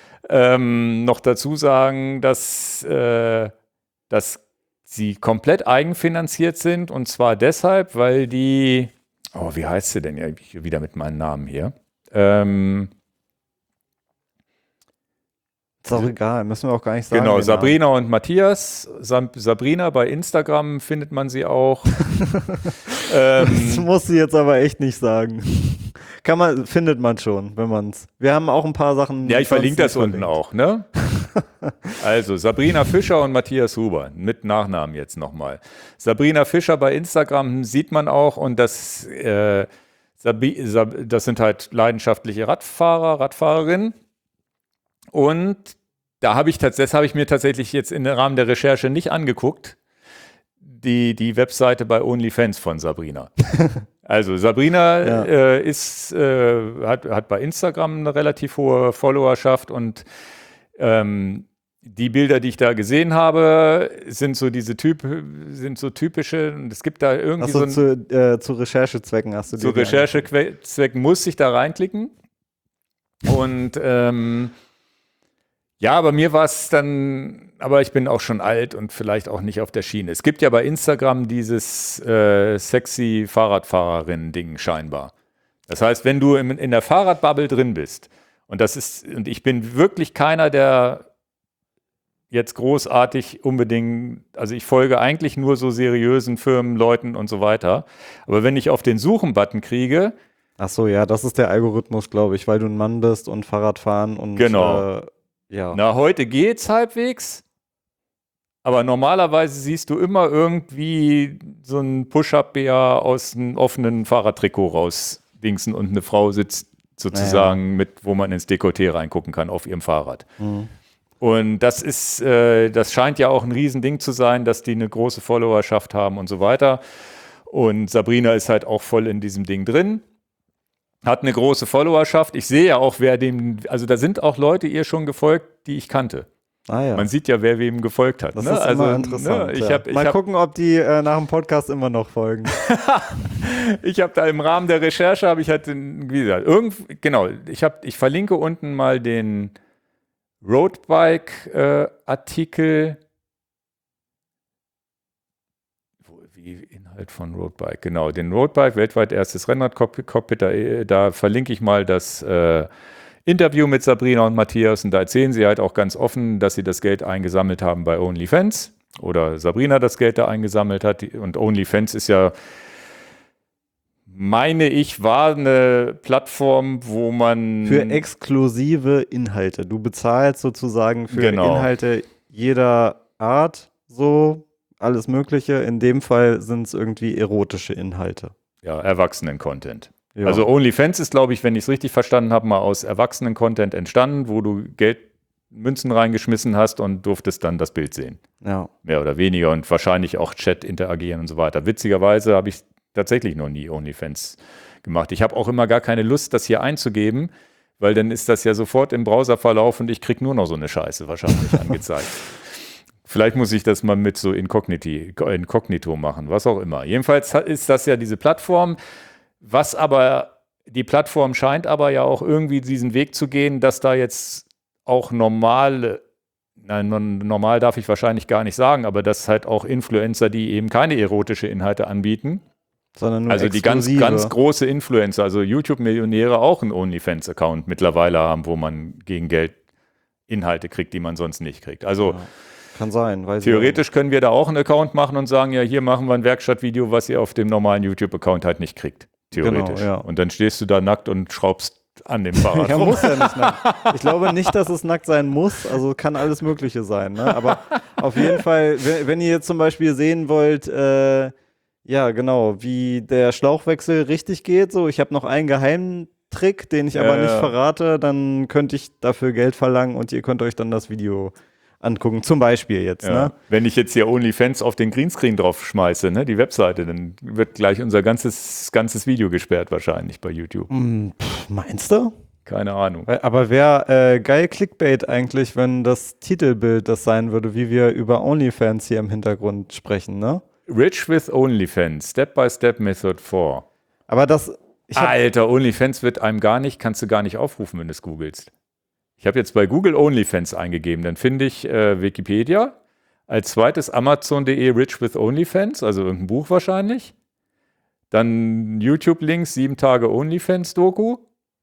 ähm, noch dazu sagen, dass äh, dass sie komplett eigenfinanziert sind und zwar deshalb, weil die, oh, wie heißt sie denn ja wieder mit meinem Namen hier? Ähm, ist auch egal, müssen wir auch gar nicht sagen. Genau, Sabrina und Matthias. Sabrina bei Instagram findet man sie auch. ähm, das muss sie jetzt aber echt nicht sagen. Kann man, findet man schon, wenn man es. Wir haben auch ein paar Sachen. Ja, ich verlinke das unten auch, ne? Also Sabrina Fischer und Matthias Huber, mit Nachnamen jetzt nochmal. Sabrina Fischer bei Instagram sieht man auch und das, äh, Sabi, Sab, das sind halt leidenschaftliche Radfahrer, Radfahrerinnen. Und da habe ich das habe ich mir tatsächlich jetzt im Rahmen der Recherche nicht angeguckt, die, die Webseite bei OnlyFans von Sabrina. Also Sabrina ja. äh, ist, äh, hat, hat bei Instagram eine relativ hohe Followerschaft und ähm, die Bilder, die ich da gesehen habe, sind so diese Typ, sind so typische, und es gibt da irgendwie Ach so, so ein, zu, äh, zu Recherchezwecken hast du Zu Recherchezwecken muss ich da reinklicken. Und ähm, ja, aber mir war es dann, aber ich bin auch schon alt und vielleicht auch nicht auf der Schiene. Es gibt ja bei Instagram dieses äh, sexy Fahrradfahrerin-Ding scheinbar. Das heißt, wenn du in, in der Fahrradbubble drin bist, und das ist, und ich bin wirklich keiner, der jetzt großartig unbedingt, also ich folge eigentlich nur so seriösen Firmen, Leuten und so weiter. Aber wenn ich auf den Suchen-Button kriege. Ach so, ja, das ist der Algorithmus, glaube ich, weil du ein Mann bist und Fahrradfahren und genau. Äh, ja. Na, heute geht's halbwegs. Aber normalerweise siehst du immer irgendwie so ein Push-Up-Bär aus einem offenen Fahrradtrikot rausdingsen und eine Frau sitzt sozusagen naja. mit, wo man ins Dekolleté reingucken kann auf ihrem Fahrrad. Mhm. Und das ist, äh, das scheint ja auch ein Riesending zu sein, dass die eine große Followerschaft haben und so weiter. Und Sabrina ist halt auch voll in diesem Ding drin. Hat eine große Followerschaft. Ich sehe ja auch, wer dem, also da sind auch Leute ihr schon gefolgt, die ich kannte. Ah, ja. Man sieht ja, wer wem gefolgt hat. Das ne? ist also, immer interessant. Ne? Ich ja. hab, ich Mal hab, gucken, ob die äh, nach dem Podcast immer noch folgen. Ich habe da im Rahmen der Recherche, habe ich halt, wie gesagt, irgend, genau, ich, hab, ich verlinke unten mal den Roadbike-Artikel. Äh, wie Inhalt von Roadbike, genau, den Roadbike, weltweit erstes Rennrad-Cockpit, da, da verlinke ich mal das äh, Interview mit Sabrina und Matthias und da erzählen sie halt auch ganz offen, dass sie das Geld eingesammelt haben bei OnlyFans oder Sabrina das Geld da eingesammelt hat und OnlyFans ist ja, meine ich, war eine Plattform, wo man... Für exklusive Inhalte. Du bezahlst sozusagen für genau. Inhalte jeder Art, so alles Mögliche. In dem Fall sind es irgendwie erotische Inhalte. Ja, Erwachsenen-Content. Ja. Also OnlyFans ist, glaube ich, wenn ich es richtig verstanden habe, mal aus Erwachsenen-Content entstanden, wo du Geld, Münzen reingeschmissen hast und durftest dann das Bild sehen. Ja. Mehr oder weniger und wahrscheinlich auch Chat interagieren und so weiter. Witzigerweise habe ich tatsächlich noch nie OnlyFans gemacht. Ich habe auch immer gar keine Lust, das hier einzugeben, weil dann ist das ja sofort im Browserverlauf und ich kriege nur noch so eine Scheiße wahrscheinlich angezeigt. Vielleicht muss ich das mal mit so Inkogniti, Inkognito machen, was auch immer. Jedenfalls ist das ja diese Plattform, was aber, die Plattform scheint aber ja auch irgendwie diesen Weg zu gehen, dass da jetzt auch normale, nein, normal darf ich wahrscheinlich gar nicht sagen, aber dass halt auch Influencer, die eben keine erotische Inhalte anbieten, sondern nur also die ganz, ganz große Influencer, also YouTube-Millionäre auch einen OnlyFans-Account mittlerweile haben, wo man gegen Geld Inhalte kriegt, die man sonst nicht kriegt. Also ja. Kann sein. Weiß theoretisch ich können wir da auch einen Account machen und sagen, ja, hier machen wir ein Werkstattvideo, was ihr auf dem normalen YouTube-Account halt nicht kriegt. Theoretisch. Genau, ja. Und dann stehst du da nackt und schraubst an dem Fahrrad ja, rum. muss ja nicht nackt. Ich glaube nicht, dass es nackt sein muss. Also kann alles Mögliche sein. Ne? Aber auf jeden Fall, wenn, wenn ihr jetzt zum Beispiel sehen wollt, äh, ja, genau, wie der Schlauchwechsel richtig geht. So, ich habe noch einen geheimen Trick, den ich aber ja, nicht ja. verrate. Dann könnte ich dafür Geld verlangen und ihr könnt euch dann das Video angucken. Zum Beispiel jetzt. Ja. Ne? Wenn ich jetzt hier OnlyFans auf den Greenscreen drauf schmeiße, ne, die Webseite, dann wird gleich unser ganzes, ganzes Video gesperrt wahrscheinlich bei YouTube. Mm, pff, meinst du? Keine Ahnung. Aber wäre äh, geil Clickbait eigentlich, wenn das Titelbild das sein würde, wie wir über OnlyFans hier im Hintergrund sprechen, ne? Rich with OnlyFans, Step-by-Step Method vier. Aber das... Ich hab, Alter, OnlyFans wird einem gar nicht, kannst du gar nicht aufrufen, wenn du es googelst. Ich habe jetzt bei Google OnlyFans eingegeben, dann finde ich äh, Wikipedia, als zweites Amazon punkt de Rich with OnlyFans, also irgendein Buch wahrscheinlich. Dann YouTube-Links, sieben Tage OnlyFans-Doku.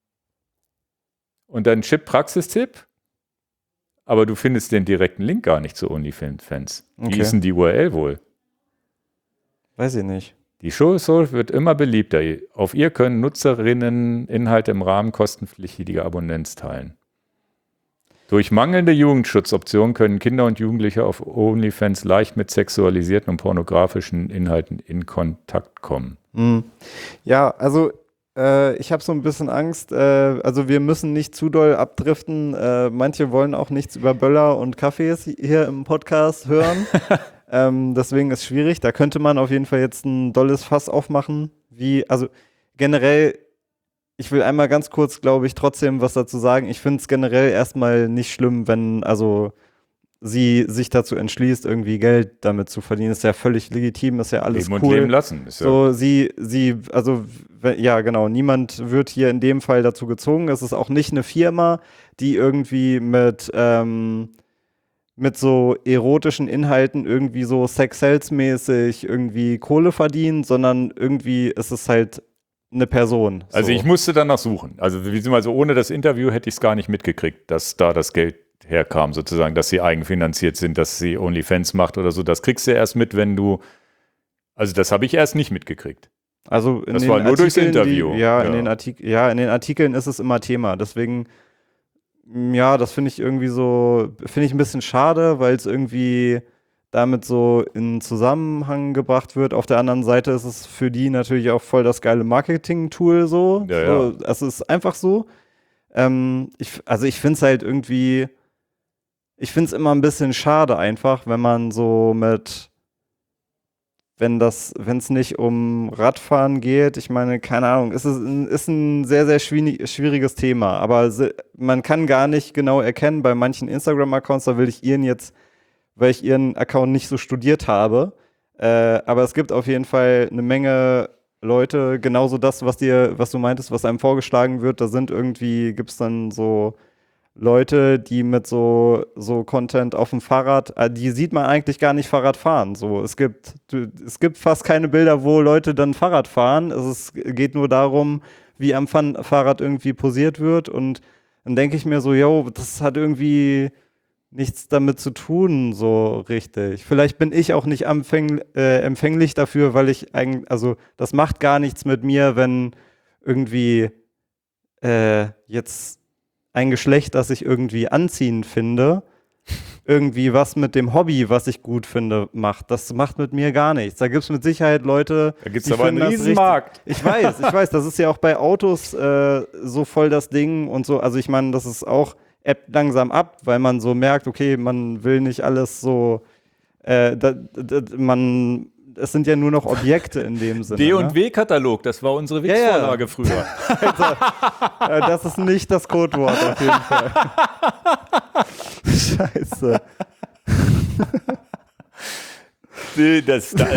Und dann Chip-Praxistipp. Aber du findest den direkten Link gar nicht zu OnlyFans. Wie Okay. ist denn die U R L wohl? weiß ich nicht. Die Show wird immer beliebter. Auf ihr können Nutzerinnen Inhalte im Rahmen kostenpflichtiger Abonnenz teilen. Durch mangelnde Jugendschutzoptionen können Kinder und Jugendliche auf OnlyFans leicht mit sexualisierten und pornografischen Inhalten in Kontakt kommen. Mhm. Ja, also äh, ich habe so ein bisschen Angst. Äh, also wir müssen nicht zu doll abdriften. Äh, manche wollen auch nichts über Böller und Kaffees hier im Podcast hören. ähm, deswegen ist es schwierig. Da könnte man auf jeden Fall jetzt ein dolles Fass aufmachen. Wie, also generell, ich will einmal ganz kurz, glaube ich, trotzdem was dazu sagen. Ich finde es generell erstmal nicht schlimm, wenn also sie sich dazu entschließt, irgendwie Geld damit zu verdienen. Ist ja völlig legitim, ist ja alles Leben cool. und leben lassen. Ist ja So, sie, sie, also, w- ja, genau, niemand wird hier in dem Fall dazu gezwungen. Es ist auch nicht eine Firma, die irgendwie mit, ähm, mit so erotischen Inhalten irgendwie so Sex-Sales-mäßig irgendwie Kohle verdient, sondern irgendwie ist es halt eine Person. So. Also ich musste danach suchen. Also wie mal so, ohne das Interview hätte ich es gar nicht mitgekriegt, dass da das Geld herkam, sozusagen, dass sie eigenfinanziert sind, dass sie OnlyFans macht oder so. Das kriegst du erst mit, wenn du, also das habe ich erst nicht mitgekriegt. Also in das den war nur Artikeln, durchs Interview. Die, ja, ja. In den Artik- ja, in den Artikeln ist es immer Thema. Deswegen, ja, das finde ich irgendwie so, finde ich ein bisschen schade, weil es irgendwie damit so in Zusammenhang gebracht wird. Auf der anderen Seite ist es für die natürlich auch voll das geile Marketing-Tool so. Ja, so ja. Es ist einfach so. Ähm, ich, also ich finde es halt irgendwie, ich finde es immer ein bisschen schade einfach, wenn man so mit, wenn das, wenn es nicht um Radfahren geht, ich meine, keine Ahnung, es ist ein, ist ein sehr, sehr schwierig, schwieriges Thema, aber se, man kann gar nicht genau erkennen, bei manchen Instagram-Accounts, da will ich ihren jetzt, weil ich ihren Account nicht so studiert habe, äh, aber es gibt auf jeden Fall eine Menge Leute, genauso das, was dir, was du meintest, was einem vorgeschlagen wird, da sind irgendwie, gibt es dann so Leute, die mit so, so Content auf dem Fahrrad, äh, die sieht man eigentlich gar nicht Fahrrad fahren. So, es gibt, du, es gibt fast keine Bilder, wo Leute dann Fahrrad fahren. Es ist, geht nur darum, wie am Fan- Fahrrad irgendwie posiert wird. Und dann denke ich mir so, yo, das hat irgendwie nichts damit zu tun, so richtig. Vielleicht bin ich auch nicht empfäng, äh, empfänglich dafür, weil ich eigentlich, also das macht gar nichts mit mir, wenn irgendwie äh, jetzt ein Geschlecht, das ich irgendwie anziehend finde, irgendwie was mit dem Hobby, was ich gut finde, macht. Das macht mit mir gar nichts. Da gibt es mit Sicherheit Leute, Da gibt es die aber einen finden das Riesenmarkt. richtig- Ich weiß, ich weiß, das ist ja auch bei Autos äh, so voll das Ding und so. Also ich meine, das ist auch ebbt langsam ab, weil man so merkt, okay, man will nicht alles so, äh, da, da, man, es sind ja nur noch Objekte in dem Sinne. D ne? und W-Katalog, das war unsere Ja, ja. Witzvorlage früher. Äh, das ist nicht das Codewort auf jeden Fall. Scheiße. Nee, das, da,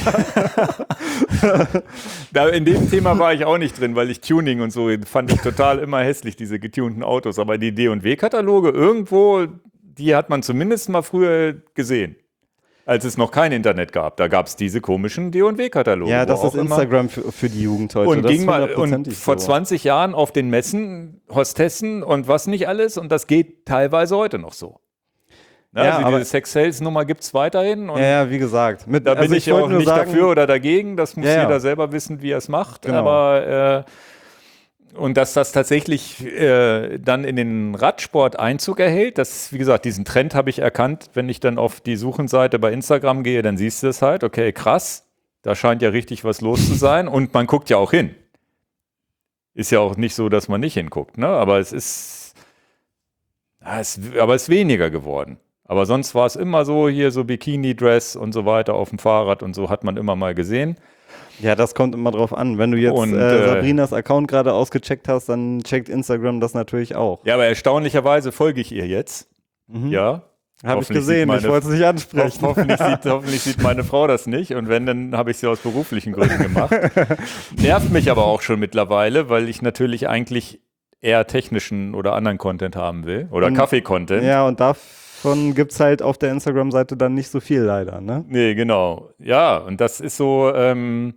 da, in dem Thema war ich auch nicht drin, weil ich Tuning und so fand ich total immer hässlich, diese getunten Autos. Aber die D und W-Kataloge irgendwo, die hat man zumindest mal früher gesehen, als es noch kein Internet gab. Da gab es diese komischen D und W-Kataloge. Ja, wo das ist auch immer- Instagram für, für die Jugend heute. Und das ging ist mal und hundertprozentig vor so. zwanzig Jahren auf den Messen, Hostessen und was nicht alles. Und das geht teilweise heute noch so. Na, Ja, also aber- diese Sex-Sales-Nummer gibt es weiterhin. Und Ja, ja, wie gesagt. Mit, da bin also ich ja wollte auch nur nicht sagen, dafür oder dagegen. Das muss Ja, ja. jeder selber wissen, wie er es macht. Genau. Aber äh, und dass das tatsächlich äh, dann in den Radsport Einzug erhält, das, wie gesagt, diesen Trend habe ich erkannt. Wenn ich dann auf die Suchenseite bei Instagram gehe, dann siehst du es halt. Okay, krass, da scheint ja richtig was los zu sein. Und man guckt ja auch hin. Ist ja auch nicht so, dass man nicht hinguckt, ne? Aber es ist, ja, es, aber es ist weniger geworden. Aber sonst war es immer so, hier so Bikini-Dress und so weiter auf dem Fahrrad und so hat man immer mal gesehen. Ja, das kommt immer drauf an. Wenn du jetzt Und, äh, äh, Sabrinas Account gerade ausgecheckt hast, dann checkt Instagram das natürlich auch. Ja, aber erstaunlicherweise folge ich ihr jetzt. Mhm. Ja. Habe ich Hoffentlich gesehen, sieht meine- ich wollte es nicht ansprechen. Ho hoffentlich, sieht, hoffentlich sieht meine Frau das nicht. Und wenn, dann habe ich sie aus beruflichen Gründen gemacht. Nervt mich aber auch schon mittlerweile, weil ich natürlich eigentlich eher technischen oder anderen Content haben will. Oder Und- Kaffee-Content. Ja, und davon gibt es halt auf der Instagram-Seite dann nicht so viel leider, ne? Nee, genau. Ja, und das ist so, ähm,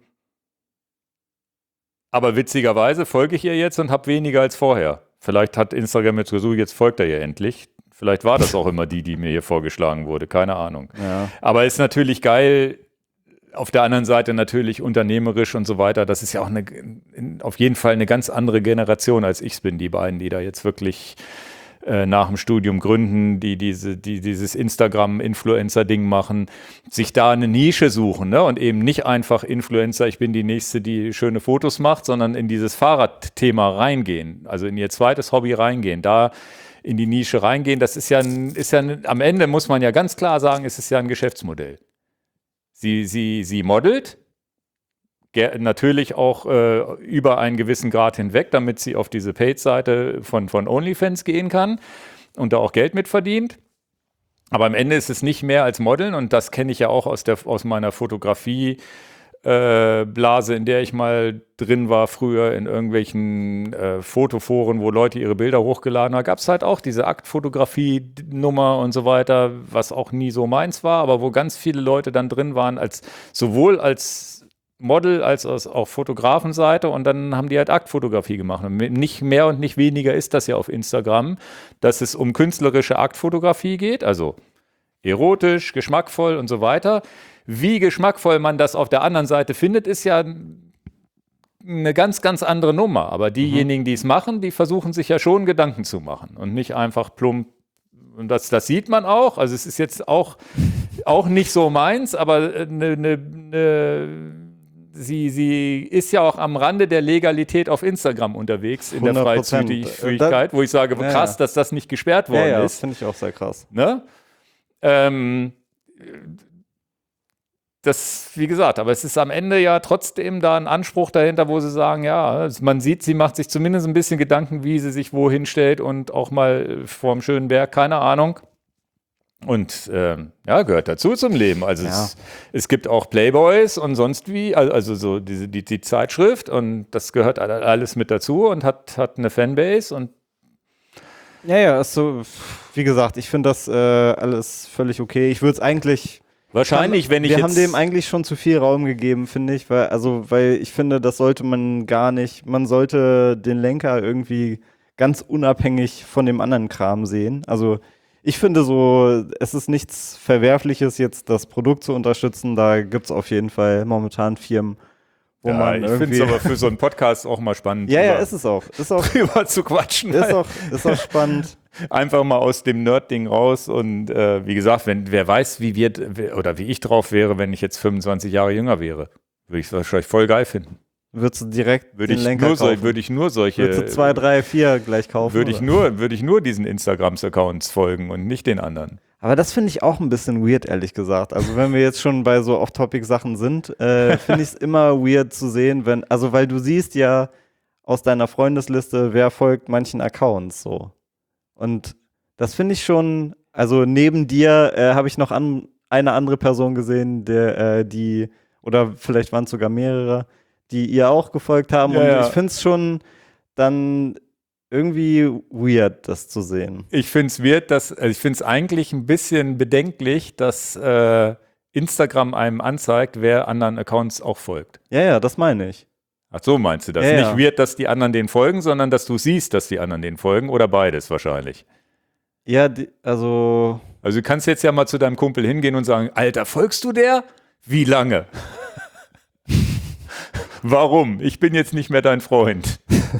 aber witzigerweise folge ich ihr jetzt und habe weniger als vorher. Vielleicht hat Instagram jetzt gesucht, jetzt folgt er ihr endlich. Vielleicht war das auch immer die, die mir hier vorgeschlagen wurde, keine Ahnung. Ja. Aber ist natürlich geil, auf der anderen Seite natürlich unternehmerisch und so weiter. Das ist ja auch eine, auf jeden Fall eine ganz andere Generation, als ich es bin, die beiden, die da jetzt wirklich äh, nach dem Studium gründen, die, diese, die dieses Instagram-Influencer-Ding machen, sich da eine Nische suchen, ne? Und eben nicht einfach Influencer, ich bin die Nächste, die schöne Fotos macht, sondern in dieses Fahrradthema reingehen, also in ihr zweites Hobby reingehen, da in die Nische reingehen. Das ist ja, ein, ist ja ein, am Ende muss man ja ganz klar sagen, es ist ja ein Geschäftsmodell. Sie, sie, sie modelt, ger- natürlich auch äh, über einen gewissen Grad hinweg, damit sie auf diese Paid-Seite von, von OnlyFans gehen kann und da auch Geld mit verdient. Aber am Ende ist es nicht mehr als Modeln und das kenne ich ja auch aus, der, aus meiner Fotografie. Äh, Blase, in der ich mal drin war früher in irgendwelchen äh, Fotoforen, wo Leute ihre Bilder hochgeladen haben, gab es halt auch diese Aktfotografie-Nummer und so weiter, was auch nie so meins war, aber wo ganz viele Leute dann drin waren, als sowohl als Model als aus, auf Fotografenseite und dann haben die halt Aktfotografie gemacht. Und nicht mehr und nicht weniger ist das ja auf Instagram, dass es um künstlerische Aktfotografie geht, also erotisch, geschmackvoll und so weiter. Wie geschmackvoll man das auf der anderen Seite findet, ist ja eine ganz, ganz andere Nummer. Aber diejenigen, die es machen, die versuchen sich ja schon Gedanken zu machen und nicht einfach plump. Und das, das sieht man auch. Also es ist jetzt auch, auch nicht so meins, aber eine, eine, eine, sie, sie ist ja auch am Rande der Legalität auf Instagram unterwegs in der Freizügigkeit, wo ich sage, krass, ja, ja. dass das nicht gesperrt worden ja, ja, ist. Das finde ich auch sehr krass. Ne? Ähm, Das, wie gesagt, aber es ist am Ende ja trotzdem da ein Anspruch dahinter, wo sie sagen, ja, man sieht, sie macht sich zumindest ein bisschen Gedanken, wie sie sich wohin stellt und auch mal vorm schönen Berg, keine Ahnung. Und ähm, ja, gehört dazu zum Leben. Also ja. es, es gibt auch Playboys und sonst wie, also so diese, die, die Zeitschrift und das gehört alles mit dazu und hat, hat eine Fanbase und ja, ja, ist so, wie gesagt, ich finde das äh, alles völlig okay. Ich würde es eigentlich Wahrscheinlich, wenn ich Wir jetzt haben dem eigentlich schon zu viel Raum gegeben, finde ich, weil, also, weil ich finde, das sollte man gar nicht, man sollte den Lenker irgendwie ganz unabhängig von dem anderen Kram sehen. Also ich finde so, es ist nichts Verwerfliches, jetzt das Produkt zu unterstützen, da gibt es auf jeden Fall momentan Firmen, wo ja, man ich finde es aber für so einen Podcast auch mal spannend, ja, ja, ist es auch. Ist auch drüber zu quatschen. Ist auch, ist auch spannend. Einfach mal aus dem Nerd-Ding raus und äh, wie gesagt, wenn wer weiß, wie wir oder wie ich drauf wäre, wenn ich jetzt fünfundzwanzig Jahre jünger wäre, würde ich es wahrscheinlich voll geil finden. Würdest du direkt würde den ich Lenker nur kaufen? So, würde ich nur solche Würdest du zwei, drei, vier gleich kaufen? Würde ich nur, würde ich nur diesen Instagrams-Accounts folgen und nicht den anderen. Aber das finde ich auch ein bisschen weird, ehrlich gesagt. Also wenn wir jetzt schon bei so Off-Topic-Sachen sind, äh, finde ich es immer weird zu sehen, wenn, also weil du siehst ja aus deiner Freundesliste, wer folgt manchen Accounts so. Und das finde ich schon, also neben dir äh, habe ich noch an, eine andere Person gesehen, der, äh, die, oder vielleicht waren es sogar mehrere, die ihr auch gefolgt haben. Ja, und ja. ich finde es schon dann irgendwie weird, das zu sehen. Ich finde es weird, dass, also ich finde es eigentlich ein bisschen bedenklich, dass äh, Instagram einem anzeigt, wer anderen Accounts auch folgt. Ja, ja, das meine ich. Ach so, meinst du das? Ja, Nicht ja. weird, dass die anderen denen folgen, sondern dass du siehst, dass die anderen denen folgen oder beides wahrscheinlich. Ja, die, also. Also du kannst jetzt ja mal zu deinem Kumpel hingehen und sagen, Alter, folgst du der? Wie lange? Warum? Ich bin jetzt nicht mehr dein Freund.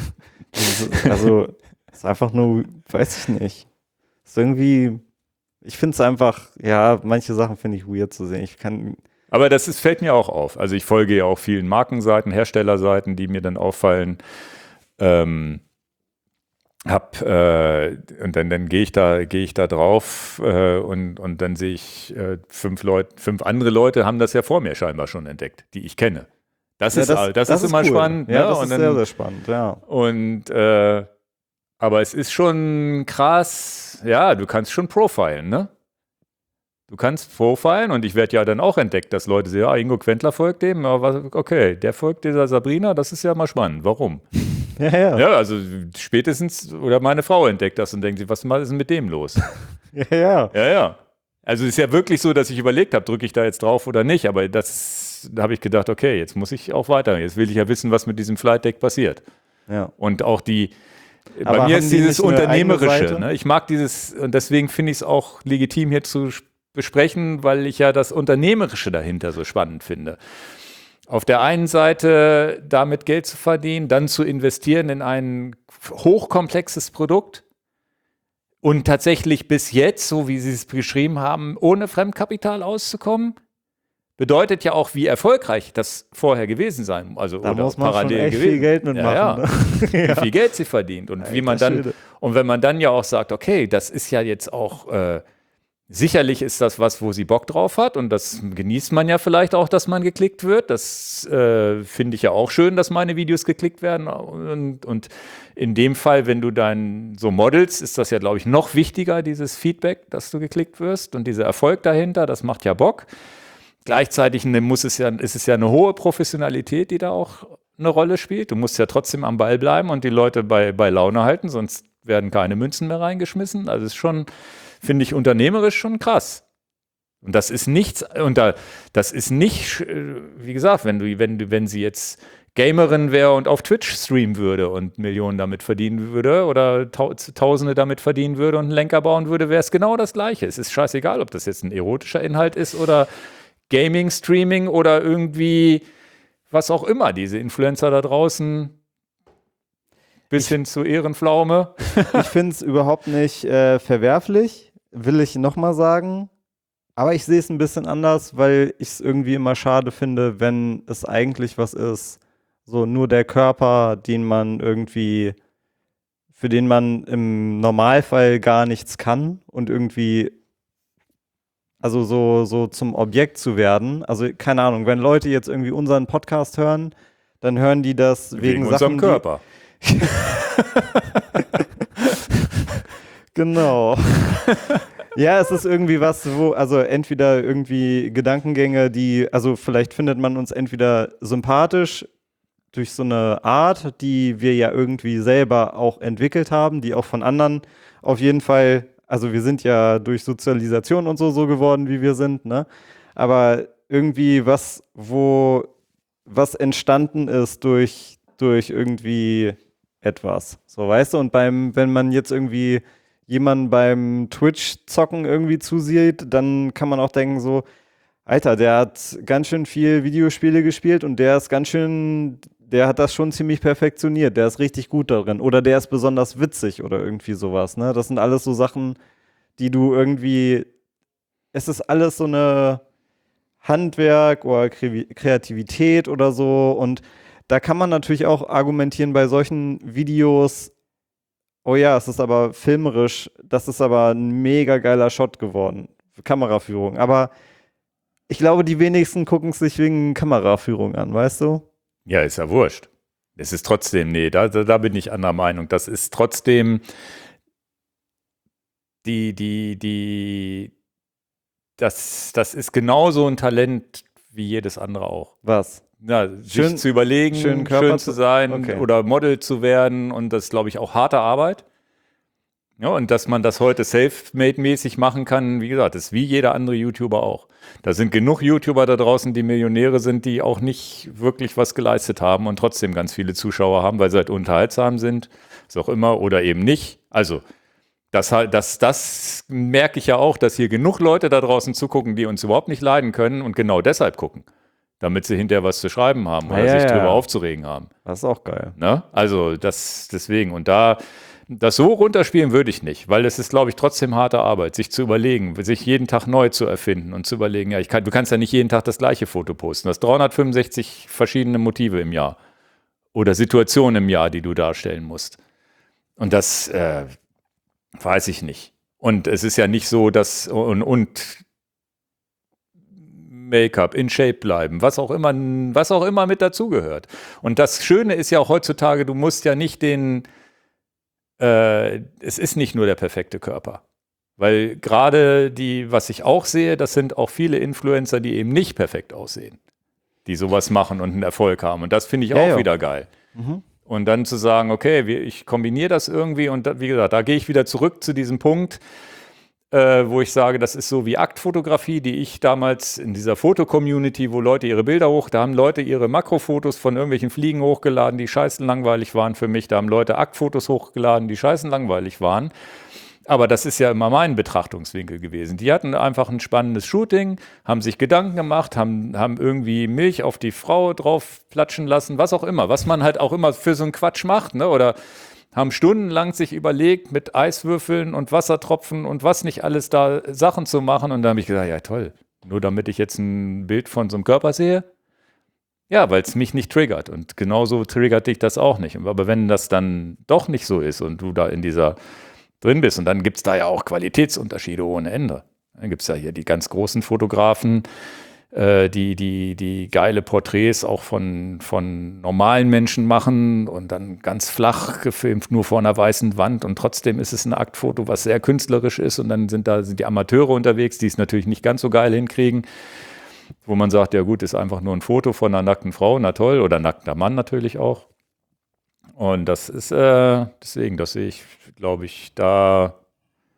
Also, ist einfach nur, weiß ich nicht. Ist irgendwie, ich finde es einfach, ja, manche Sachen finde ich weird zu sehen. Ich kann. Aber das ist, fällt mir auch auf. Also ich folge ja auch vielen Markenseiten, Herstellerseiten, die mir dann auffallen. Ähm, Hab, äh, und dann, dann gehe ich da, gehe ich da drauf äh, und, und dann sehe ich äh, fünf Leute, fünf andere Leute haben das ja vor mir scheinbar schon entdeckt, die ich kenne. Das ja, ist, das, das, das ist ist immer cool. spannend. Ja, ne? das und ist dann, sehr, sehr spannend, ja. Und, äh, aber es ist schon krass, ja, du kannst schon profilen, ne? Du kannst profilen und ich werde ja dann auch entdeckt, dass Leute sagen, ja, Ingo Quentler folgt dem, ja, was, okay, der folgt dieser Sabrina, das ist ja mal spannend. Warum? Ja, ja. Ja, also spätestens, oder meine Frau entdeckt das und denkt sich, was ist denn mit dem los? Ja, ja. Ja, ja. Also es ist ja wirklich so, dass ich überlegt habe, drücke ich da jetzt drauf oder nicht, aber das, da habe ich gedacht, okay, jetzt muss ich auch weiter, jetzt will ich ja wissen, was mit diesem Flight Deck passiert. Ja. Und auch die, Aber bei mir haben ist die dieses nicht eine eigene Unternehmerische, Seite? ne? Ich mag dieses, und deswegen finde ich es auch legitim hier zu besprechen, weil ich ja das Unternehmerische dahinter so spannend finde. Auf der einen Seite damit Geld zu verdienen, dann zu investieren in ein hochkomplexes Produkt und tatsächlich bis jetzt, so wie Sie es beschrieben haben, ohne Fremdkapital auszukommen, bedeutet ja auch, wie erfolgreich das vorher gewesen sein muss. Also Da oder muss man parallel schon echt gewesen. viel Geld mitmachen. Ja, ja. Ne? Wie viel Geld sie verdient und wie man dann, und wenn man dann ja auch sagt, okay, das ist ja jetzt auch äh, sicherlich ist das was, wo sie Bock drauf hat und das genießt man ja vielleicht auch, dass man geklickt wird. Das äh, finde ich ja auch schön, dass meine Videos geklickt werden und, und in dem Fall, wenn du dann so modelst, ist das ja, glaube ich, noch wichtiger, dieses Feedback, dass du geklickt wirst und dieser Erfolg dahinter, das macht ja Bock. Gleichzeitig ne, muss es ja, ist es ja eine hohe Professionalität, die da auch eine Rolle spielt. Du musst ja trotzdem am Ball bleiben und die Leute bei, bei Laune halten, sonst werden keine Münzen mehr reingeschmissen. Also es ist schon, finde ich, unternehmerisch schon krass. Und das ist nichts, und da, das ist nicht, wie gesagt, wenn du, wenn du, wenn sie jetzt Gamerin wäre und auf Twitch streamen würde und Millionen damit verdienen würde oder Tausende damit verdienen würde und einen Lenker bauen würde, wäre es genau das Gleiche. Es ist scheißegal, ob das jetzt ein erotischer Inhalt ist oder Gaming, Streaming oder irgendwie was auch immer. Diese Influencer da draußen bis ich, hin zu Ehrenpflaume. Ich finde es überhaupt nicht äh, verwerflich, will ich nochmal sagen. Aber ich sehe es ein bisschen anders, weil ich es irgendwie immer schade finde, wenn es eigentlich was ist, so nur der Körper, den man irgendwie, für den man im Normalfall gar nichts kann und irgendwie, also so, so zum Objekt zu werden. Also keine Ahnung, wenn Leute jetzt irgendwie unseren Podcast hören, dann hören die das wegen, wegen unserem Sachen, Körper. Die genau. Ja, es ist irgendwie was, wo, also entweder irgendwie Gedankengänge, die, also vielleicht findet man uns entweder sympathisch durch so eine Art, die wir ja irgendwie selber auch entwickelt haben, die auch von anderen auf jeden Fall, also wir sind ja durch Sozialisation und so so geworden, wie wir sind, ne? Aber irgendwie was, wo, was entstanden ist durch, durch irgendwie etwas, so, weißt du? Und beim, wenn man jetzt irgendwie jemanden beim Twitch-Zocken irgendwie zusieht, dann kann man auch denken so, Alter, der hat ganz schön viel Videospiele gespielt und der ist ganz schön, der hat das schon ziemlich perfektioniert, der ist richtig gut darin oder der ist besonders witzig oder irgendwie sowas, ne? Das sind alles so Sachen, die du irgendwie, es ist alles so eine Handwerk oder Kreativität oder so und da kann man natürlich auch argumentieren bei solchen Videos, oh ja, es ist aber filmerisch, das ist aber ein mega geiler Shot geworden. Kameraführung. Aber ich glaube, die wenigsten gucken es sich wegen Kameraführung an, weißt du? Ja, ist ja wurscht. Es ist trotzdem, nee, da, da, da bin ich anderer Meinung. Das ist trotzdem die, die, die, das, das ist genauso ein Talent wie jedes andere auch. Was? Ja, schön, sich zu überlegen, schön, schön zu sein okay. oder Model zu werden und das ist, glaube ich, auch harte Arbeit. Ja, und dass man das heute self-made-mäßig machen kann, wie gesagt, das ist wie jeder andere YouTuber auch. Da sind genug YouTuber da draußen, die Millionäre sind, die auch nicht wirklich was geleistet haben und trotzdem ganz viele Zuschauer haben, weil sie halt unterhaltsam sind, was auch immer, oder eben nicht. Also das, das, das merke ich ja auch, dass hier genug Leute da draußen zugucken, die uns überhaupt nicht leiden können und genau deshalb gucken. Damit sie hinterher was zu schreiben haben oder ja, sich drüber ja. aufzuregen haben. Das ist auch geil. Ne? Also das deswegen. Und da das so runterspielen würde ich nicht, weil es ist, glaube ich, trotzdem harte Arbeit, sich zu überlegen, sich jeden Tag neu zu erfinden und zu überlegen, ja, ich kann, du kannst ja nicht jeden Tag das gleiche Foto posten. Du hast dreihundertfünfundsechzig verschiedene Motive im Jahr oder Situationen im Jahr, die du darstellen musst. Und das äh, weiß ich nicht. Und es ist ja nicht so, dass und, und Make-up, in Shape bleiben, was auch immer, was auch immer mit dazugehört. Und das Schöne ist ja auch heutzutage, du musst ja nicht den, äh, es ist nicht nur der perfekte Körper. Weil gerade die, was ich auch sehe, das sind auch viele Influencer, die eben nicht perfekt aussehen, die sowas machen und einen Erfolg haben. Und das finde ich auch ja, ja. wieder geil. Mhm. Und dann zu sagen, okay, ich kombiniere das irgendwie und da, wie gesagt, da gehe ich wieder zurück zu diesem Punkt, Äh, wo ich sage, das ist so wie Aktfotografie, die ich damals in dieser Foto-Community, wo Leute ihre Bilder hoch, da haben Leute ihre Makrofotos von irgendwelchen Fliegen hochgeladen, die scheißen langweilig waren für mich. Da haben Leute Aktfotos hochgeladen, die scheißen langweilig waren. Aber das ist ja immer mein Betrachtungswinkel gewesen. Die hatten einfach ein spannendes Shooting, haben sich Gedanken gemacht, haben, haben irgendwie Milch auf die Frau drauf platschen lassen, was auch immer. Was man halt auch immer für so einen Quatsch macht, ne? Oder haben stundenlang sich überlegt, mit Eiswürfeln und Wassertropfen und was nicht alles da Sachen zu machen. Und da habe ich gesagt, ja toll, nur damit ich jetzt ein Bild von so einem Körper sehe? Ja, weil es mich nicht triggert. Und genauso triggert dich das auch nicht. Aber wenn das dann doch nicht so ist und du da in dieser drin bist, und dann gibt es da ja auch Qualitätsunterschiede ohne Ende. Dann gibt es ja hier die ganz großen Fotografen, Die, die, die geile Porträts auch von, von normalen Menschen machen und dann ganz flach gefilmt, nur vor einer weißen Wand und trotzdem ist es ein Aktfoto, was sehr künstlerisch ist und dann sind da sind die Amateure unterwegs, die es natürlich nicht ganz so geil hinkriegen, wo man sagt, ja gut, ist einfach nur ein Foto von einer nackten Frau, na toll, oder nackter Mann natürlich auch. Und das ist, äh, deswegen, das sehe ich, glaube ich, da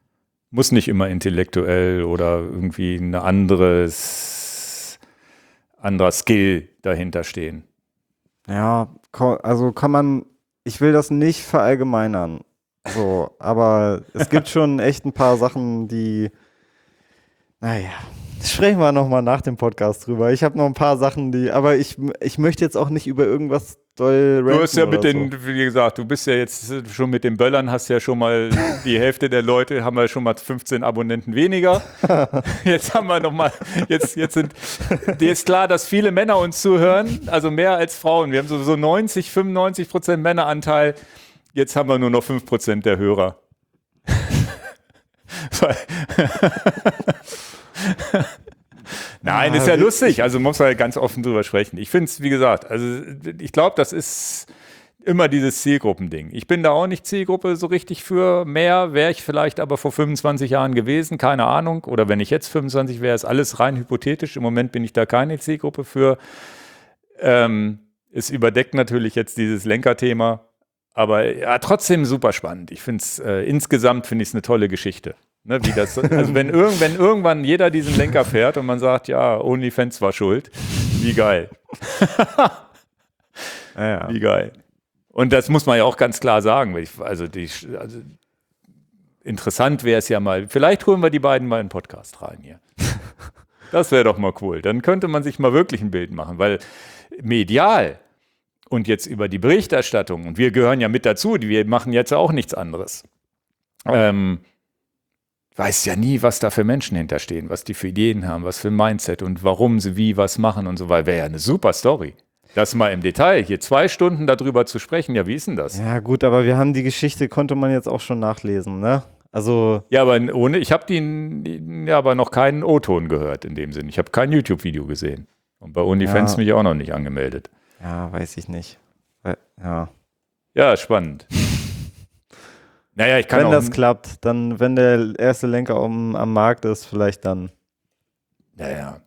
Muss nicht immer intellektuell oder irgendwie ein anderes, anderer Skill dahinter stehen. Ja, ko- also kann man, ich will das nicht verallgemeinern, so, aber es gibt schon echt ein paar Sachen, die, naja, sprechen wir nochmal nach dem Podcast drüber. Ich habe noch ein paar Sachen, die, aber ich, ich möchte jetzt auch nicht über irgendwas doll Du hast ja ranten mit oder den, wie gesagt, du bist ja jetzt schon mit den Böllern, hast ja schon mal die Hälfte der Leute, haben wir schon mal fünfzehn Abonnenten weniger. Jetzt haben wir nochmal, jetzt, jetzt sind, dir ist klar, dass viele Männer uns zuhören, also mehr als Frauen. Wir haben sowieso neunzig, fünfundneunzig Prozent Männeranteil. Jetzt haben wir nur noch fünf Prozent der Hörer. Nein, ist ja lustig. Also muss man ja ganz offen drüber sprechen. Ich finde es, wie gesagt, also ich glaube, das ist immer dieses Zielgruppending. Ich bin da auch nicht Zielgruppe so richtig für. Mehr wäre ich vielleicht aber vor fünfundzwanzig Jahren gewesen, keine Ahnung. Oder wenn ich jetzt fünfundzwanzig wäre, ist alles rein hypothetisch. Im Moment bin ich da keine Zielgruppe für. Ähm, es überdeckt natürlich jetzt dieses Lenkerthema. Aber ja, trotzdem super spannend. Ich finde es, äh, insgesamt finde ich es eine tolle Geschichte. Ne, wie das, also wenn, irgend, wenn irgendwann jeder diesen Lenker fährt und man sagt, ja, OnlyFans war schuld, wie geil. ja, ja. Wie geil. Und das muss man ja auch ganz klar sagen. Ich, also, die, also interessant wäre es ja mal, vielleicht holen wir die beiden mal in den Podcast rein hier. Das wäre doch mal cool. Dann könnte man sich mal wirklich ein Bild machen, weil medial und jetzt über die Berichterstattung, und wir gehören ja mit dazu, wir machen jetzt auch nichts anderes. Ähm, weiß ja nie, was da für Menschen hinterstehen, was die für Ideen haben, was für ein Mindset und warum sie wie was machen und so weiter. Wäre ja eine super Story. Das mal im Detail, hier zwei Stunden darüber zu sprechen, ja, wie ist denn das? Ja, gut, aber wir haben die Geschichte, konnte man jetzt auch schon nachlesen, ne? Also. Ja, aber ohne, ich habe die, die, ja, aber noch keinen O-Ton gehört in dem Sinn. Ich habe kein YouTube-Video gesehen. Und bei OnlyFans Ja. mich auch noch nicht angemeldet. Ja, weiß ich nicht. Ja. Ja, spannend. Naja, ich kann Wenn auch, das klappt, dann, wenn der erste Lenker um, am Markt ist, vielleicht dann. Naja.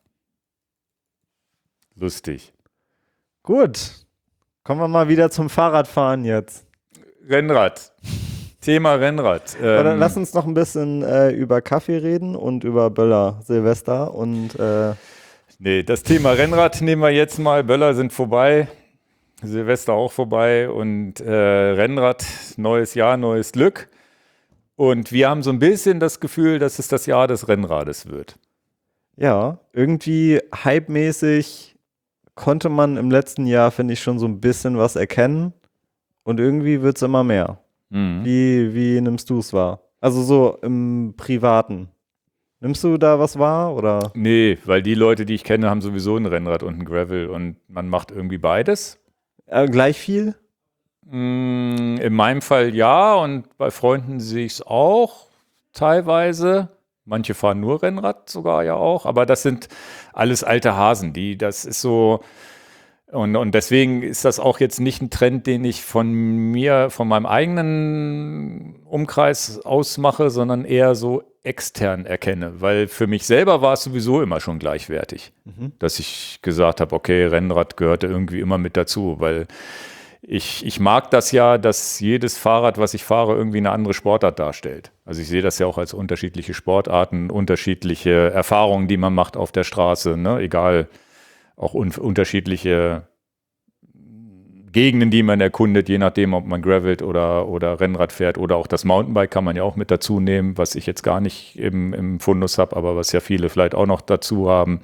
Lustig. Gut. Kommen wir mal wieder zum Fahrradfahren jetzt. Rennrad. Thema Rennrad. Aber dann Ähm, lass uns noch ein bisschen äh, über Kaffee reden und über Böller, Silvester und äh, Nee, das Thema Rennrad nehmen wir jetzt mal. Böller sind vorbei, Silvester auch vorbei und äh, Rennrad, neues Jahr, neues Glück. Und wir haben so ein bisschen das Gefühl, dass es das Jahr des Rennrades wird. ja, irgendwie hypemäßig konnte man im letzten Jahr, finde ich, schon so ein bisschen was erkennen und irgendwie wird es immer mehr. Mhm. Wie, wie nimmst du es wahr? Also so im Privaten. Nimmst du da was wahr oder? Nee, weil die Leute, die ich kenne, haben sowieso ein Rennrad und ein Gravel und man macht irgendwie beides. Äh, gleich viel? Mm, In meinem Fall ja und bei Freunden sehe ich es auch teilweise. Manche fahren nur Rennrad sogar ja auch, aber das sind alles alte Hasen, die, das ist so, und, und deswegen ist das auch jetzt nicht ein Trend, den ich von mir, von meinem eigenen Umkreis ausmache, sondern eher so extern erkenne, weil für mich selber war es sowieso immer schon gleichwertig, Mhm. dass ich gesagt habe, okay, Rennrad gehörte irgendwie immer mit dazu, weil ich, ich mag das ja, dass jedes Fahrrad, was ich fahre, irgendwie eine andere Sportart darstellt. Also ich sehe das ja auch als unterschiedliche Sportarten, unterschiedliche Erfahrungen, die man macht auf der Straße, ne? Egal, auch un unterschiedliche Gegenden, die man erkundet, je nachdem, ob man gravelt oder, oder Rennrad fährt oder auch das Mountainbike kann man ja auch mit dazu nehmen, was ich jetzt gar nicht im, im Fundus habe, aber was ja viele vielleicht auch noch dazu haben.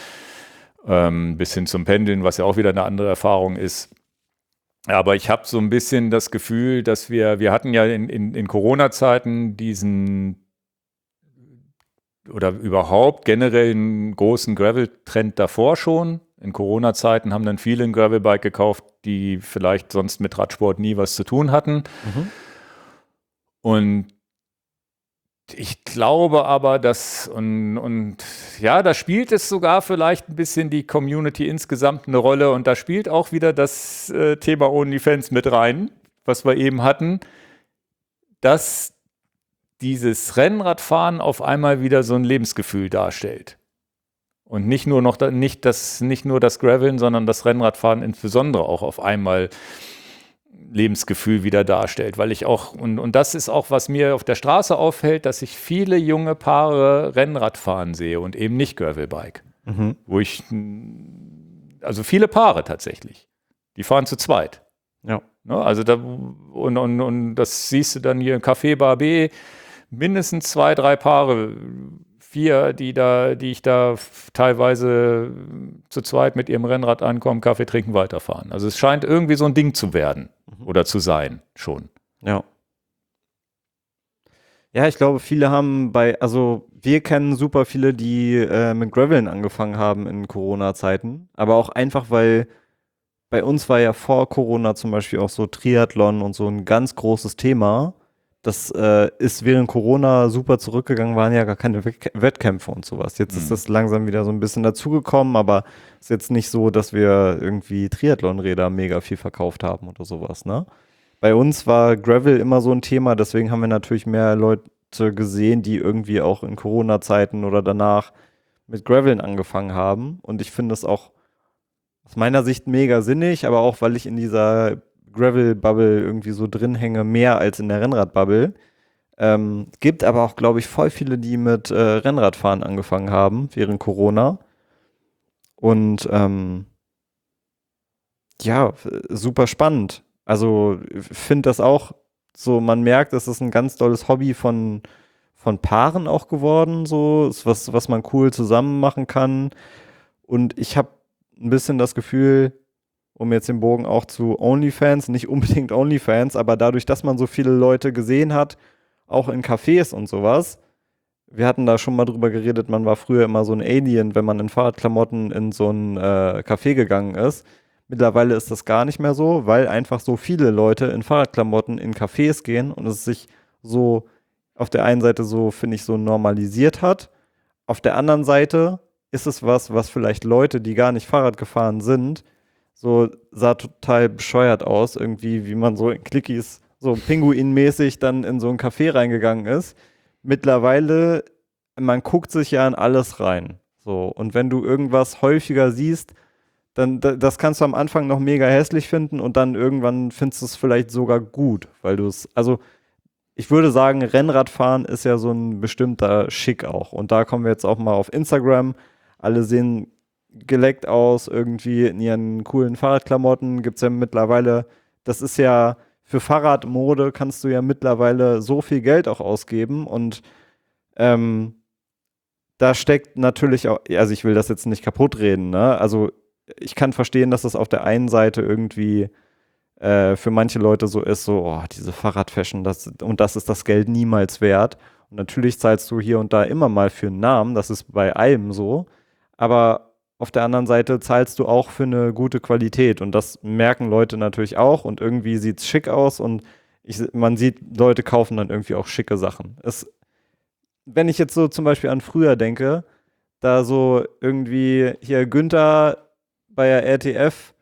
Ähm, bis hin zum Pendeln, was ja auch wieder eine andere Erfahrung ist. Aber ich habe so ein bisschen das Gefühl, dass wir, wir hatten ja in, in, in Corona-Zeiten diesen oder überhaupt generell einen großen Gravel-Trend davor schon. In Corona-Zeiten haben dann viele ein Gravelbike gekauft, die vielleicht sonst mit Radsport nie was zu tun hatten. Mhm. Und ich glaube aber, dass, und, und ja, da spielt es sogar vielleicht ein bisschen die Community insgesamt eine Rolle und da spielt auch wieder das äh, Thema OnlyFans mit rein, was wir eben hatten, dass dieses Rennradfahren auf einmal wieder so ein Lebensgefühl darstellt. Und nicht nur noch nicht das, nicht nur das Graveln, sondern das Rennradfahren insbesondere auch auf einmal Lebensgefühl wieder darstellt, weil ich auch, und, und das ist auch, was mir auf der Straße auffällt, dass ich viele junge Paare Rennrad fahren sehe und eben nicht Gravelbike. Mhm. Wo ich, also viele Paare tatsächlich, die fahren zu zweit. Ja. Ne, also da, und, und, und das siehst du dann hier im Café Bar B, mindestens zwei, drei Paare, vier, die da, die ich da teilweise zu zweit mit ihrem Rennrad ankommen, Kaffee trinken, weiterfahren. Also es scheint irgendwie so ein Ding zu werden oder zu sein schon. Ja. Ja, ich glaube, viele haben bei, also wir kennen super viele, die äh, mit Graveln angefangen haben in Corona-Zeiten, aber auch einfach, weil bei uns war ja vor Corona zum Beispiel auch so Triathlon und so ein ganz großes Thema. Das äh, ist während Corona super zurückgegangen, waren ja gar keine Wettkä- Wettkämpfe und sowas. Jetzt Mhm. ist das langsam wieder so ein bisschen dazugekommen, aber ist jetzt nicht so, dass wir irgendwie Triathlonräder mega viel verkauft haben oder sowas, ne? Bei uns war Gravel immer so ein Thema, deswegen haben wir natürlich mehr Leute gesehen, die irgendwie auch in Corona-Zeiten oder danach mit Graveln angefangen haben. Und ich finde das auch aus meiner Sicht mega sinnig, aber auch, weil ich in dieser Gravel-Bubble irgendwie so drin hänge, mehr als in der Rennrad-Bubble. Ähm, gibt aber auch, glaube ich, voll viele, die mit äh, Rennradfahren angefangen haben während Corona. Und ähm, ja, f- super spannend. Also finde das auch so, man merkt, es ist ein ganz tolles Hobby von, von Paaren auch geworden, so, ist was, was man cool zusammen machen kann. Und ich habe ein bisschen das Gefühl, um jetzt den Bogen auch zu OnlyFans, nicht unbedingt OnlyFans, aber dadurch, dass man so viele Leute gesehen hat, auch in Cafés und sowas. Wir hatten da schon mal drüber geredet, man war früher immer so ein Alien, wenn man in Fahrradklamotten in so ein äh, Café gegangen ist. Mittlerweile ist das gar nicht mehr so, weil einfach so viele Leute in Fahrradklamotten in Cafés gehen und es sich so auf der einen Seite so, finde ich, so normalisiert hat. Auf der anderen Seite ist es was, was vielleicht Leute, die gar nicht Fahrrad gefahren sind, so sah total bescheuert aus, irgendwie, wie man so in Clickies so Pinguin-mäßig dann in so ein Café reingegangen ist. Mittlerweile, man guckt sich ja in alles rein. So, und wenn du irgendwas häufiger siehst, dann da- das kannst du am Anfang noch mega hässlich finden und dann irgendwann findest du es vielleicht sogar gut, weil du es, also ich würde sagen, Rennradfahren ist ja so ein bestimmter Schick auch. Und da kommen wir jetzt auch mal auf Instagram. Alle sehen geleckt aus, irgendwie in ihren coolen Fahrradklamotten. Gibt es ja mittlerweile, das ist ja für Fahrradmode kannst du ja mittlerweile so viel Geld auch ausgeben. Und ähm, da steckt natürlich auch, also ich will das jetzt nicht kaputt reden, ne? Also ich kann verstehen, dass das auf der einen Seite irgendwie äh, für manche Leute so ist, so, oh, diese Fahrradfashion, das, und das ist das Geld niemals wert. Und natürlich zahlst du hier und da immer mal für einen Namen, das ist bei allem so. Aber auf der anderen Seite zahlst du auch für eine gute Qualität. Und das merken Leute natürlich auch. Und irgendwie sieht es schick aus. Und ich, man sieht, Leute kaufen dann irgendwie auch schicke Sachen. Es, wenn ich jetzt so zum Beispiel an früher denke, da so irgendwie hier Günther bei der R T F,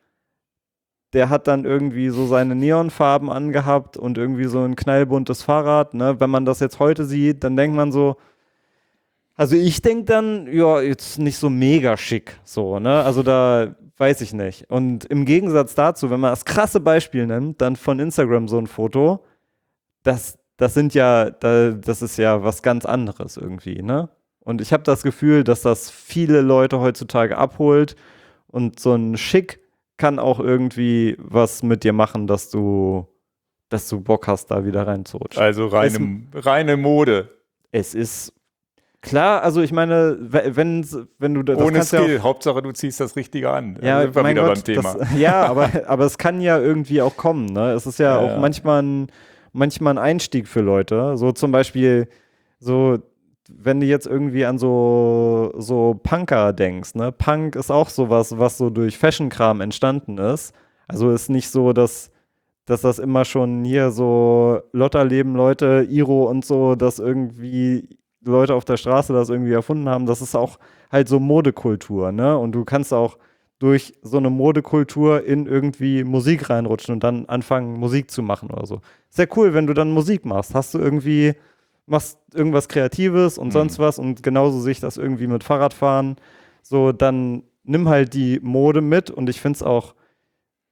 der hat dann irgendwie so seine Neonfarben angehabt und irgendwie so ein knallbuntes Fahrrad, ne? Wenn man das jetzt heute sieht, dann denkt man so, also ich denke dann, ja, jetzt nicht so mega schick, so, ne? Also da weiß ich nicht. Und im Gegensatz dazu, wenn man das krasse Beispiel nimmt, dann von Instagram so ein Foto, das, das sind ja, da, das ist ja was ganz anderes irgendwie, ne? Und ich habe das Gefühl, dass das viele Leute heutzutage abholt und so ein Schick kann auch irgendwie was mit dir machen, dass du, dass du Bock hast, da wieder reinzurutschen. Also reine, reine Mode. Es ist klar, also ich meine, we- wenn, wenn du das Ohne kannst ja Skill. auch, Hauptsache, du ziehst das Richtige an. ja, Da sind wir mein wieder Gott, beim Thema. das, ja, aber, aber es kann ja irgendwie auch kommen, ne? Es ist ja, Ja, auch ja. manchmal ein, manchmal ein Einstieg für Leute. So zum Beispiel, so, wenn du jetzt irgendwie an so, so Punker denkst, ne? Punk ist auch sowas, was so durch Fashion-Kram entstanden ist. Also ist nicht so, dass, dass das immer schon hier so Lotterleben, Leute, Iro und so, dass irgendwie Leute auf der Straße das irgendwie erfunden haben. Das ist auch halt so Modekultur, ne? Und du kannst auch durch so eine Modekultur in irgendwie Musik reinrutschen und dann anfangen, Musik zu machen oder so. Sehr cool, wenn du dann Musik machst. Hast du irgendwie, machst irgendwas Kreatives und Mhm. sonst was und genauso sehe ich das irgendwie mit Fahrradfahren. So, dann nimm halt die Mode mit und ich finde es auch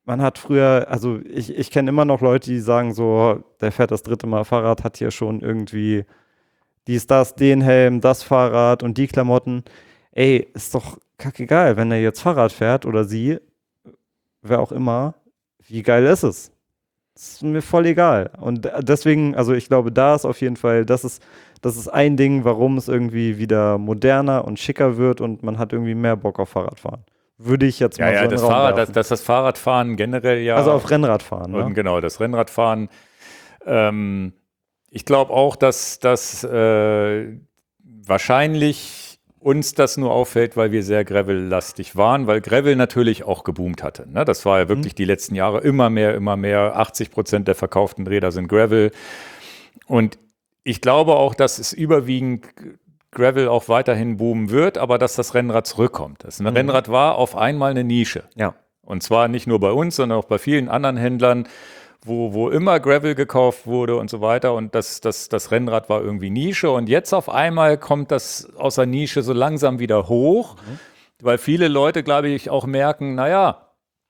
man hat früher, also ich, ich kenne immer noch Leute, die sagen so, der fährt das dritte Mal Fahrrad, hat hier schon irgendwie dies, das, den Helm, das Fahrrad und die Klamotten. Ey, ist doch kackegal, wenn er jetzt Fahrrad fährt oder sie, wer auch immer, wie geil ist es? Das ist mir voll egal. Und deswegen, also ich glaube, da ist auf jeden Fall, das ist, das ist ein Ding, warum es irgendwie wieder moderner und schicker wird und man hat irgendwie mehr Bock auf Fahrradfahren. Würde ich jetzt mal ja, so ja, das in den Raum Fahrrad, das, werfen. das, das Fahrradfahren generell ja. Also auf Rennradfahren, und ne? genau, das Rennradfahren. Ähm, ich glaube auch, dass das äh, wahrscheinlich uns das nur auffällt, weil wir sehr Gravel-lastig waren, weil Gravel natürlich auch geboomt hatte. Ne? Das war ja wirklich Mhm. die letzten Jahre immer mehr, immer mehr. achtzig Prozent der verkauften Räder sind Gravel. Und ich glaube auch, dass es überwiegend Gravel auch weiterhin boomen wird, aber dass das Rennrad zurückkommt. Das Mhm. Rennrad war auf einmal eine Nische. Ja. Und zwar nicht nur bei uns, sondern auch bei vielen anderen Händlern, wo, wo immer Gravel gekauft wurde und so weiter. Und das, das, das Rennrad war irgendwie Nische. Und jetzt auf einmal kommt das aus der Nische so langsam wieder hoch, Mhm. weil viele Leute, glaube ich, auch merken, naja,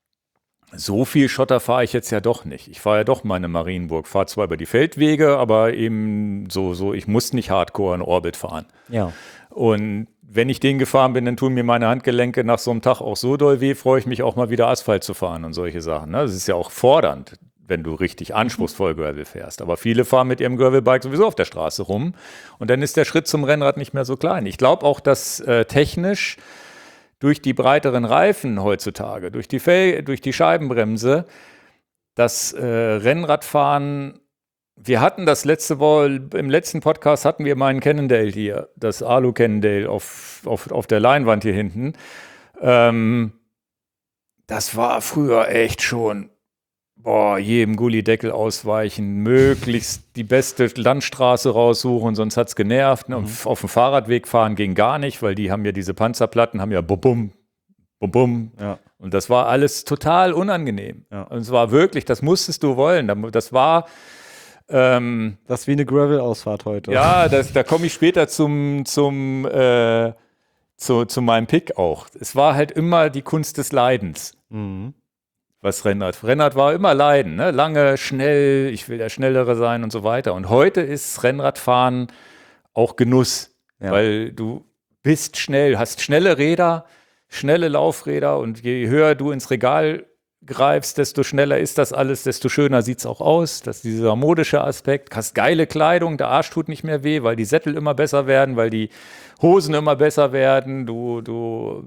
so viel Schotter fahre ich jetzt ja doch nicht. Ich fahre ja doch meine Marienburg, fahre zwar über die Feldwege, aber eben so, so, ich muss nicht hardcore in Orbit fahren. Ja. Und wenn ich den gefahren bin, dann tun mir meine Handgelenke nach so einem Tag auch so doll weh, freue ich mich auch mal wieder Asphalt zu fahren und solche Sachen. Ne? Das ist ja auch fordernd, wenn du richtig anspruchsvoll Gravel fährst. Aber viele fahren mit ihrem Gravelbike sowieso auf der Straße rum und dann ist der Schritt zum Rennrad nicht mehr so klein. Ich glaube auch, dass äh, technisch durch die breiteren Reifen heutzutage, durch die, Fel durch die Scheibenbremse, das äh, Rennradfahren, wir hatten das letzte Woche, im letzten Podcast hatten wir meinen Cannondale hier, das Alu Cannondale auf, auf, auf der Leinwand hier hinten. Ähm, das war früher echt schon, boah, jedem Gullideckel ausweichen, möglichst die beste Landstraße raussuchen, sonst hat es genervt. Ne? Und Mhm. auf dem Fahrradweg fahren ging gar nicht, weil die haben ja diese Panzerplatten, haben ja bum, bum, bum, bum. Ja. Und das war alles total unangenehm. Ja. Und es war wirklich, das musstest du wollen. Das war, ähm, Das ist wie eine Gravel-Ausfahrt heute. ja, das, da komme ich später zum, zum, äh, zu, zu meinem Pick auch. Es war halt immer die Kunst des Leidens. Mhm. Was Rennrad. Rennrad war immer Leiden, ne? Lange, schnell, ich will der Schnellere sein und so weiter. Und heute ist Rennradfahren auch Genuss, Ja. weil du bist schnell, hast schnelle Räder, schnelle Laufräder und je höher du ins Regal greifst, desto schneller ist das alles, desto schöner sieht es auch aus. Das ist dieser modische Aspekt. Hast geile Kleidung, der Arsch tut nicht mehr weh, weil die Sättel immer besser werden, weil die Hosen immer besser werden. Du, du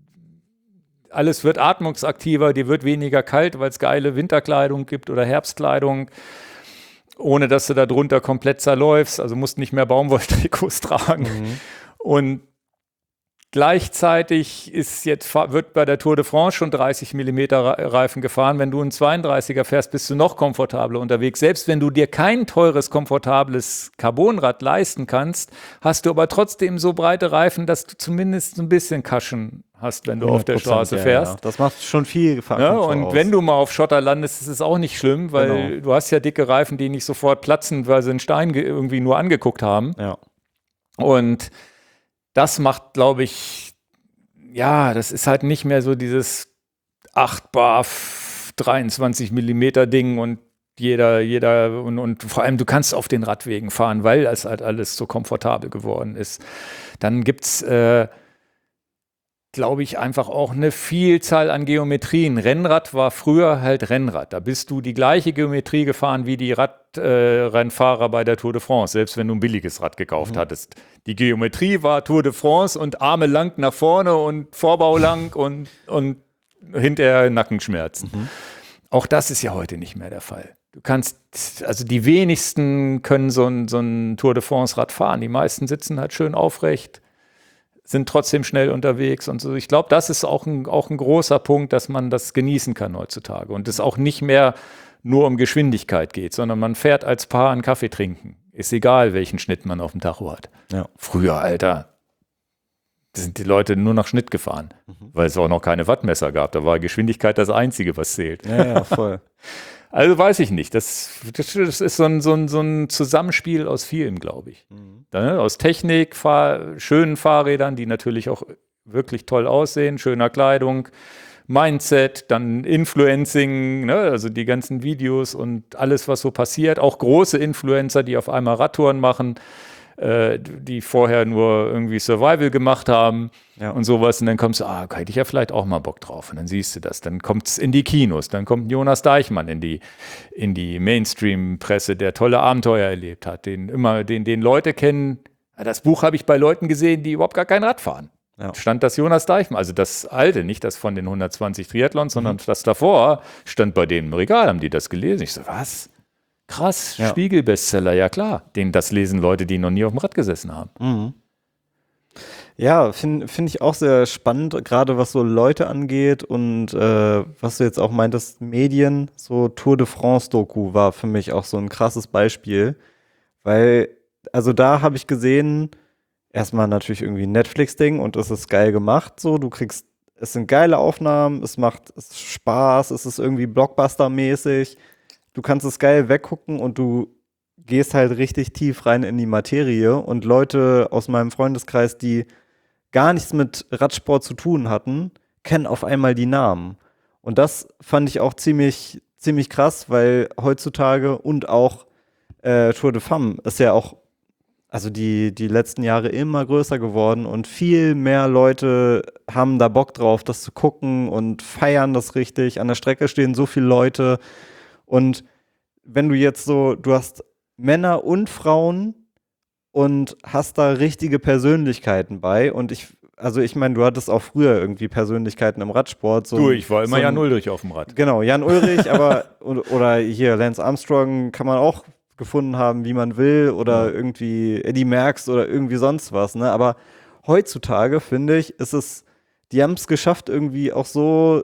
Alles wird atmungsaktiver, dir wird weniger kalt, weil es geile Winterkleidung gibt oder Herbstkleidung, ohne dass du da drunter komplett zerläufst, also musst nicht mehr Baumwolltrikots tragen. Mhm. Und gleichzeitig ist jetzt, wird bei der Tour de France schon dreißig Millimeter Reifen gefahren. Wenn du einen zweiunddreißiger fährst, bist du noch komfortabler unterwegs. Selbst wenn du dir kein teures, komfortables Carbonrad leisten kannst, hast du aber trotzdem so breite Reifen, dass du zumindest ein bisschen Cushion hast, wenn du auf der Straße ja, fährst. Ja. Das macht schon viel Fahrrad. Ja, und aus. Wenn du mal auf Schotter landest, ist es auch nicht schlimm, weil genau. du hast ja dicke Reifen, die nicht sofort platzen, weil sie einen Stein irgendwie nur angeguckt haben. Ja. Und das macht, glaube ich, ja, das ist halt nicht mehr so dieses acht Bar dreiundzwanzig Millimeter Ding und jeder, jeder und, und vor allem du kannst auf den Radwegen fahren, weil es halt alles so komfortabel geworden ist. Dann gibt es, äh, glaube ich, einfach auch eine Vielzahl an Geometrien. Rennrad war früher halt Rennrad. Da bist du die gleiche Geometrie gefahren wie die Radrennfahrer äh, bei der Tour de France, selbst wenn du ein billiges Rad gekauft mhm. hattest. Die Geometrie war Tour de France und Arme lang nach vorne und Vorbau lang und, und hinterher Nackenschmerzen. Mhm. Auch das ist ja heute nicht mehr der Fall. Du kannst, also die wenigsten können so ein, so ein Tour de France Rad fahren. Die meisten sitzen halt schön aufrecht, sind trotzdem schnell unterwegs und so. Ich glaube, das ist auch ein, auch ein großer Punkt, dass man das genießen kann heutzutage und es auch nicht mehr nur um Geschwindigkeit geht, sondern man fährt als Paar einen Kaffee trinken. Ist egal, welchen Schnitt man auf dem Tacho hat. Ja. Früher, Alter, da sind die Leute nur nach Schnitt gefahren, mhm. weil es auch noch keine Wattmesser gab. Da war Geschwindigkeit das Einzige, was zählt. Ja, ja, voll. Also weiß ich nicht. Das, das, das ist so ein, so, ein, so ein Zusammenspiel aus vielem, glaube ich. Mhm. Da, aus Technik, Fahr-, schönen Fahrrädern, die natürlich auch wirklich toll aussehen, schöner Kleidung, Mindset, dann Influencing, ne? Also die ganzen Videos und alles, was so passiert. Auch große Influencer, die auf einmal Radtouren machen, äh, die vorher nur irgendwie Survival gemacht haben Ja. und sowas. Und dann kommst du, ah, okay, hätte ich ja vielleicht auch mal Bock drauf. Und dann siehst du das. Dann kommt es in die Kinos. Dann kommt Jonas Deichmann in die, in die Mainstream-Presse, der tolle Abenteuer erlebt hat, den immer, den, den Leute kennen. Das Buch habe ich bei Leuten gesehen, die überhaupt gar kein Rad fahren. Ja. Stand das Jonas Deichmann, also das alte, nicht das von den hundertzwanzig Triathlons, sondern mhm. das davor, stand bei denen im Regal, haben die das gelesen. Ich so, was? Krass, ja. Spiegel-Bestseller, ja klar. Den, das lesen Leute, die noch nie auf dem Rad gesessen haben. Mhm. Ja, finde find ich auch sehr spannend, gerade was so Leute angeht und äh, was du jetzt auch meintest, Medien, so Tour de France-Doku war für mich auch so ein krasses Beispiel, weil, also da habe ich gesehen, erstmal natürlich irgendwie ein Netflix-Ding und es ist geil gemacht, so, du kriegst, es sind geile Aufnahmen, es macht es Spaß, es ist irgendwie Blockbuster-mäßig, du kannst es geil weggucken und du gehst halt richtig tief rein in die Materie und Leute aus meinem Freundeskreis, die gar nichts mit Radsport zu tun hatten, kennen auf einmal die Namen. Und das fand ich auch ziemlich, ziemlich krass, weil heutzutage und auch äh, Tour de Femme ist ja auch also die, die letzten Jahre immer größer geworden und viel mehr Leute haben da Bock drauf, das zu gucken und feiern das richtig. An der Strecke stehen so viele Leute und wenn du jetzt so, du hast Männer und Frauen und hast da richtige Persönlichkeiten bei und ich, also ich meine, du hattest auch früher irgendwie Persönlichkeiten im Radsport. So du, ich war immer so Jan Ulrich auf dem Rad. Genau, Jan Ulrich, aber oder hier Lance Armstrong kann man auch gefunden haben, wie man will oder ja. irgendwie Eddie Merckx oder irgendwie sonst was, ne? Aber heutzutage, finde ich, ist es, die haben es geschafft, irgendwie auch so,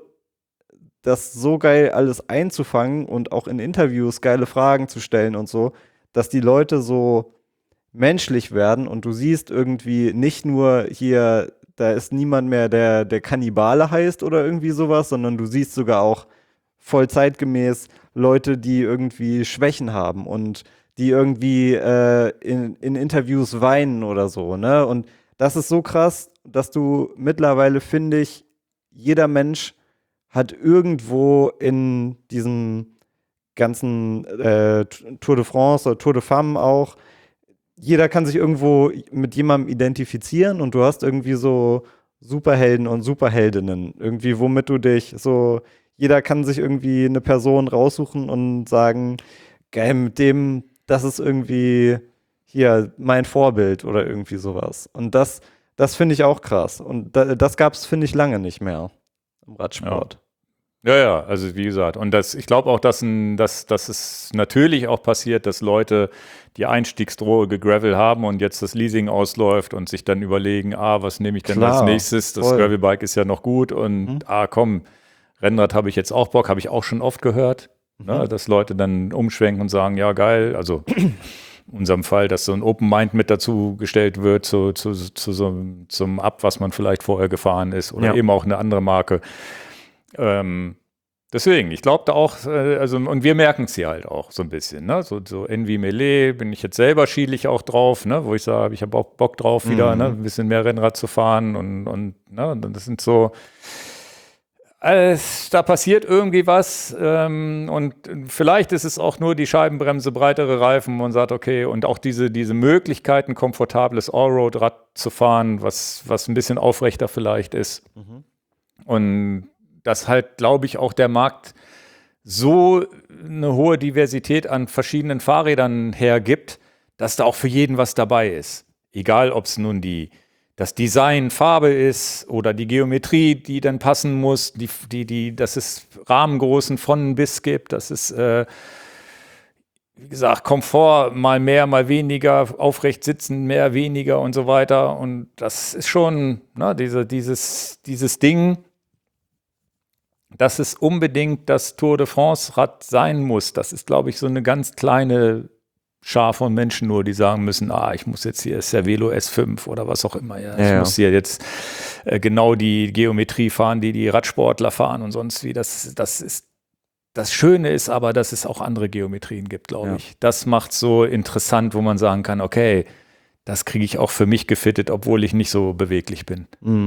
das so geil alles einzufangen und auch in Interviews geile Fragen zu stellen und so, dass die Leute so menschlich werden und du siehst irgendwie nicht nur hier, da ist niemand mehr, der, der Kannibale heißt oder irgendwie sowas, sondern du siehst sogar auch voll zeitgemäß Leute, die irgendwie Schwächen haben und die irgendwie äh, in, in Interviews weinen oder so, ne? Und das ist so krass, dass du mittlerweile, finde ich, jeder Mensch hat irgendwo in diesem ganzen äh, Tour de France oder Tour de Femme auch, jeder kann sich irgendwo mit jemandem identifizieren und du hast irgendwie so Superhelden und Superheldinnen, irgendwie, womit du dich so, jeder kann sich irgendwie eine Person raussuchen und sagen, geil, mit dem, das ist irgendwie hier mein Vorbild oder irgendwie sowas. Und das, das finde ich auch krass. Und da, das gab es, finde ich, lange nicht mehr im Radsport. Ja, ja, ja, also wie gesagt, und das, ich glaube auch, dass, ein, dass, dass es natürlich auch passiert, dass Leute die Einstiegsdroge Gravel haben und jetzt das Leasing ausläuft und sich dann überlegen, ah, was nehme ich denn Klar, als nächstes? Das voll. Gravelbike ist ja noch gut und mhm. ah, komm, Rennrad habe ich jetzt auch Bock, habe ich auch schon oft gehört, mhm. ne, dass Leute dann umschwenken und sagen, ja geil, also in unserem Fall, dass so ein Open Mind mit dazu gestellt wird zu, zu, zu so zum Ab, was man vielleicht vorher gefahren ist oder ja. eben auch eine andere Marke. Ähm, deswegen, ich glaube da auch, äh, also und wir merken es hier halt auch so ein bisschen, ne? So, so Envy Melee bin ich jetzt selber schiedlich auch drauf, ne? Wo ich sage, ich habe auch Bock drauf wieder, mhm. ne? Ein bisschen mehr Rennrad zu fahren und, und ne? Das sind so, alles, da passiert irgendwie was ähm, und vielleicht ist es auch nur die Scheibenbremse, breitere Reifen und sagt, okay, und auch diese, diese Möglichkeit, ein komfortables Allroad-Rad zu fahren, was, was ein bisschen aufrechter vielleicht ist. Mhm. Und dass halt, glaube ich, auch der Markt so eine hohe Diversität an verschiedenen Fahrrädern hergibt, dass da auch für jeden was dabei ist. Egal, ob es nun die, das Design, Farbe ist oder die Geometrie, die dann passen muss, die, die, die, dass es Rahmengrößen von bis gibt, dass es, äh, wie gesagt, Komfort mal mehr, mal weniger, aufrecht sitzen, mehr, weniger und so weiter. Und das ist schon, ne, diese, dieses, dieses Ding, dass es unbedingt das Tour de France-Rad sein muss. Das ist, glaube ich, so eine ganz kleine Schar von Menschen nur, die sagen müssen, ah, ich muss jetzt hier Cervelo S fünf oder was auch immer. Ja. Ich ja, muss hier jetzt äh, genau die Geometrie fahren, die die Radsportler fahren und sonst wie. Das, das ist, das Schöne ist aber, dass es auch andere Geometrien gibt, glaube ja. ich. Das macht es so interessant, wo man sagen kann, okay, das kriege ich auch für mich gefittet, obwohl ich nicht so beweglich bin. Mhm.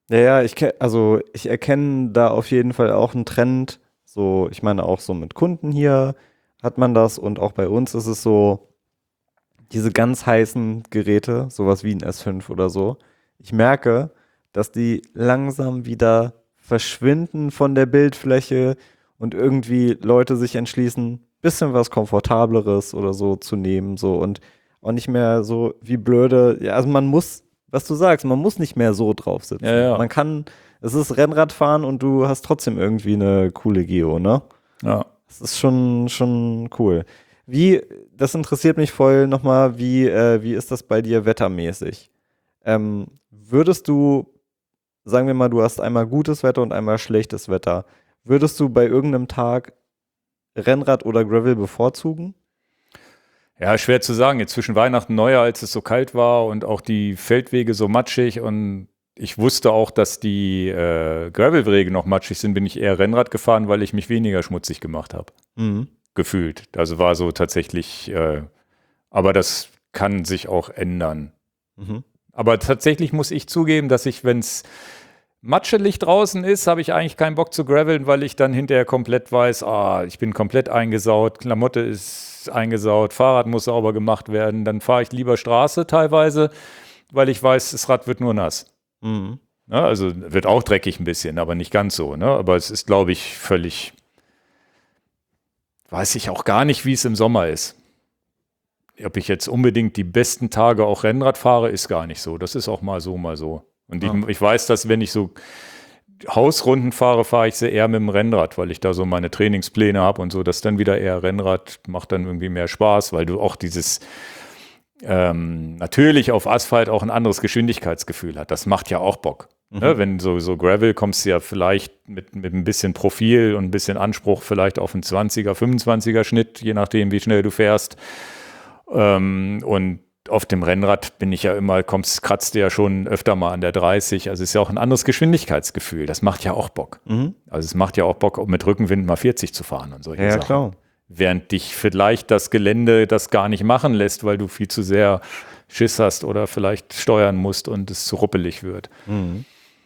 Ja, ja, ich ke- also ich erkenne da auf jeden Fall auch einen Trend. So, ich meine, auch so mit Kunden hier hat man das und auch bei uns ist es so, diese ganz heißen Geräte, sowas wie ein S fünf oder so, ich merke, dass die langsam wieder verschwinden von der Bildfläche und irgendwie Leute sich entschließen, bisschen was Komfortableres oder so zu nehmen, so und auch nicht mehr so wie blöde, ja, also man muss, was du sagst, man muss nicht mehr so drauf sitzen. Ja, ja. Man kann, es ist Rennradfahren und du hast trotzdem irgendwie eine coole Geo, ne? Ja. Das ist schon, schon cool. Wie, das interessiert mich voll nochmal, wie, äh, wie ist das bei dir wettermäßig? Ähm, würdest du, sagen wir mal, du hast einmal gutes Wetter und einmal schlechtes Wetter, würdest du bei irgendeinem Tag Rennrad oder Gravel bevorzugen? Ja, schwer zu sagen. Jetzt zwischen Weihnachten und Neujahr, als es so kalt war und auch die Feldwege so matschig und ich wusste auch, dass die äh, Gravelwege noch matschig sind, bin ich eher Rennrad gefahren, weil ich mich weniger schmutzig gemacht habe. Mhm. Gefühlt. Also war so tatsächlich, äh, aber das kann sich auch ändern. Mhm. Aber tatsächlich muss ich zugeben, dass ich, wenn es matschelig draußen ist, habe ich eigentlich keinen Bock zu graveln, weil ich dann hinterher komplett weiß, ah, ich bin komplett eingesaut, Klamotte ist eingesaut, Fahrrad muss sauber gemacht werden. Dann fahre ich lieber Straße teilweise, weil ich weiß, das Rad wird nur nass. Mhm. Ne? Also wird auch dreckig ein bisschen, aber nicht ganz so. Ne? Aber es ist, glaube ich, völlig, weiß ich auch gar nicht, wie es im Sommer ist. Ob ich jetzt unbedingt die besten Tage auch Rennrad fahre, ist gar nicht so. Das ist auch mal so, mal so. Und ich, Ja. ich weiß, dass wenn ich so Hausrunden fahre, fahre ich sehr eher mit dem Rennrad, weil ich da so meine Trainingspläne habe und so. Das dann wieder eher Rennrad macht dann irgendwie mehr Spaß, weil du auch dieses ähm, natürlich auf Asphalt auch ein anderes Geschwindigkeitsgefühl hast. Das macht ja auch Bock. Mhm. Ne? Wenn so, so Gravel kommst du ja vielleicht mit, mit ein bisschen Profil und ein bisschen Anspruch vielleicht auf einen zwanziger, fünfundzwanziger Schnitt, je nachdem, wie schnell du fährst. Ähm, und auf dem Rennrad bin ich ja immer, kommst, kratzt du ja schon öfter mal an der dreißig. Also es ist ja auch ein anderes Geschwindigkeitsgefühl. Das macht ja auch Bock. Mhm. Also es macht ja auch Bock, mit Rückenwind mal vierzig zu fahren und solche Ja, Sachen. klar. Während dich vielleicht das Gelände das gar nicht machen lässt, weil du viel zu sehr Schiss hast oder vielleicht steuern musst und es zu ruppelig wird. Mhm.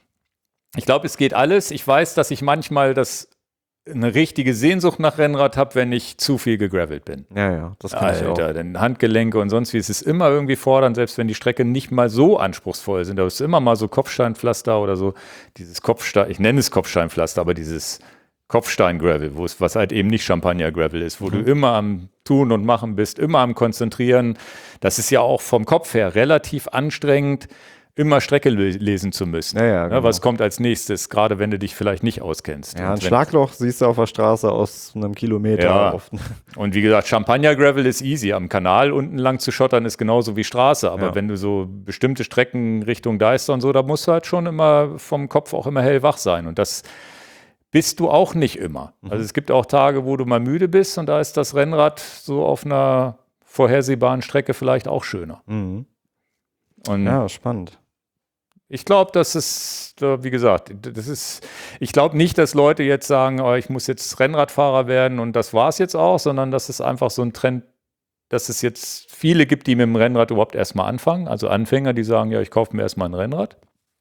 Ich glaube, es geht alles. Ich weiß, dass ich manchmal das eine richtige Sehnsucht nach Rennrad habe, wenn ich zu viel gegravelt bin. Ja, ja, das kann ich auch. Alter, denn Handgelenke und sonst wie, es ist immer irgendwie fordernd, selbst wenn die Strecken nicht mal so anspruchsvoll sind. Da ist immer mal so Kopfsteinpflaster oder so, dieses Kopfstein, ich nenne es Kopfsteinpflaster, aber dieses Kopfstein-Gravel, wo es, was halt eben nicht Champagner-Gravel ist, wo Mhm. du immer am Tun und Machen bist, immer am Konzentrieren. Das ist ja auch vom Kopf her relativ anstrengend, immer Strecke le- lesen zu müssen. Ja, ja, genau. Was kommt als nächstes, gerade wenn du dich vielleicht nicht auskennst. Ja, Und ein wenn- Schlagloch siehst du auf der Straße aus einem Kilometer Ja. oft. Und wie gesagt, Champagner Gravel ist easy. Am Kanal unten lang zu schottern ist genauso wie Straße. Aber Ja. wenn du so bestimmte Strecken Richtung Deister und so, da musst du halt schon immer vom Kopf auch immer hellwach sein. Und das bist du auch nicht immer. Mhm. Also es gibt auch Tage, wo du mal müde bist und da ist das Rennrad so auf einer vorhersehbaren Strecke vielleicht auch schöner. Mhm. Und Ja, spannend. ich glaube, das ist, äh, wie gesagt, das ist, ich glaube nicht, dass Leute jetzt sagen, oh, ich muss jetzt Rennradfahrer werden und das war es jetzt auch, sondern dass es einfach so ein Trend, dass es jetzt viele gibt, die mit dem Rennrad überhaupt erstmal anfangen. Also Anfänger, die sagen, ja, ich kaufe mir erstmal ein Rennrad.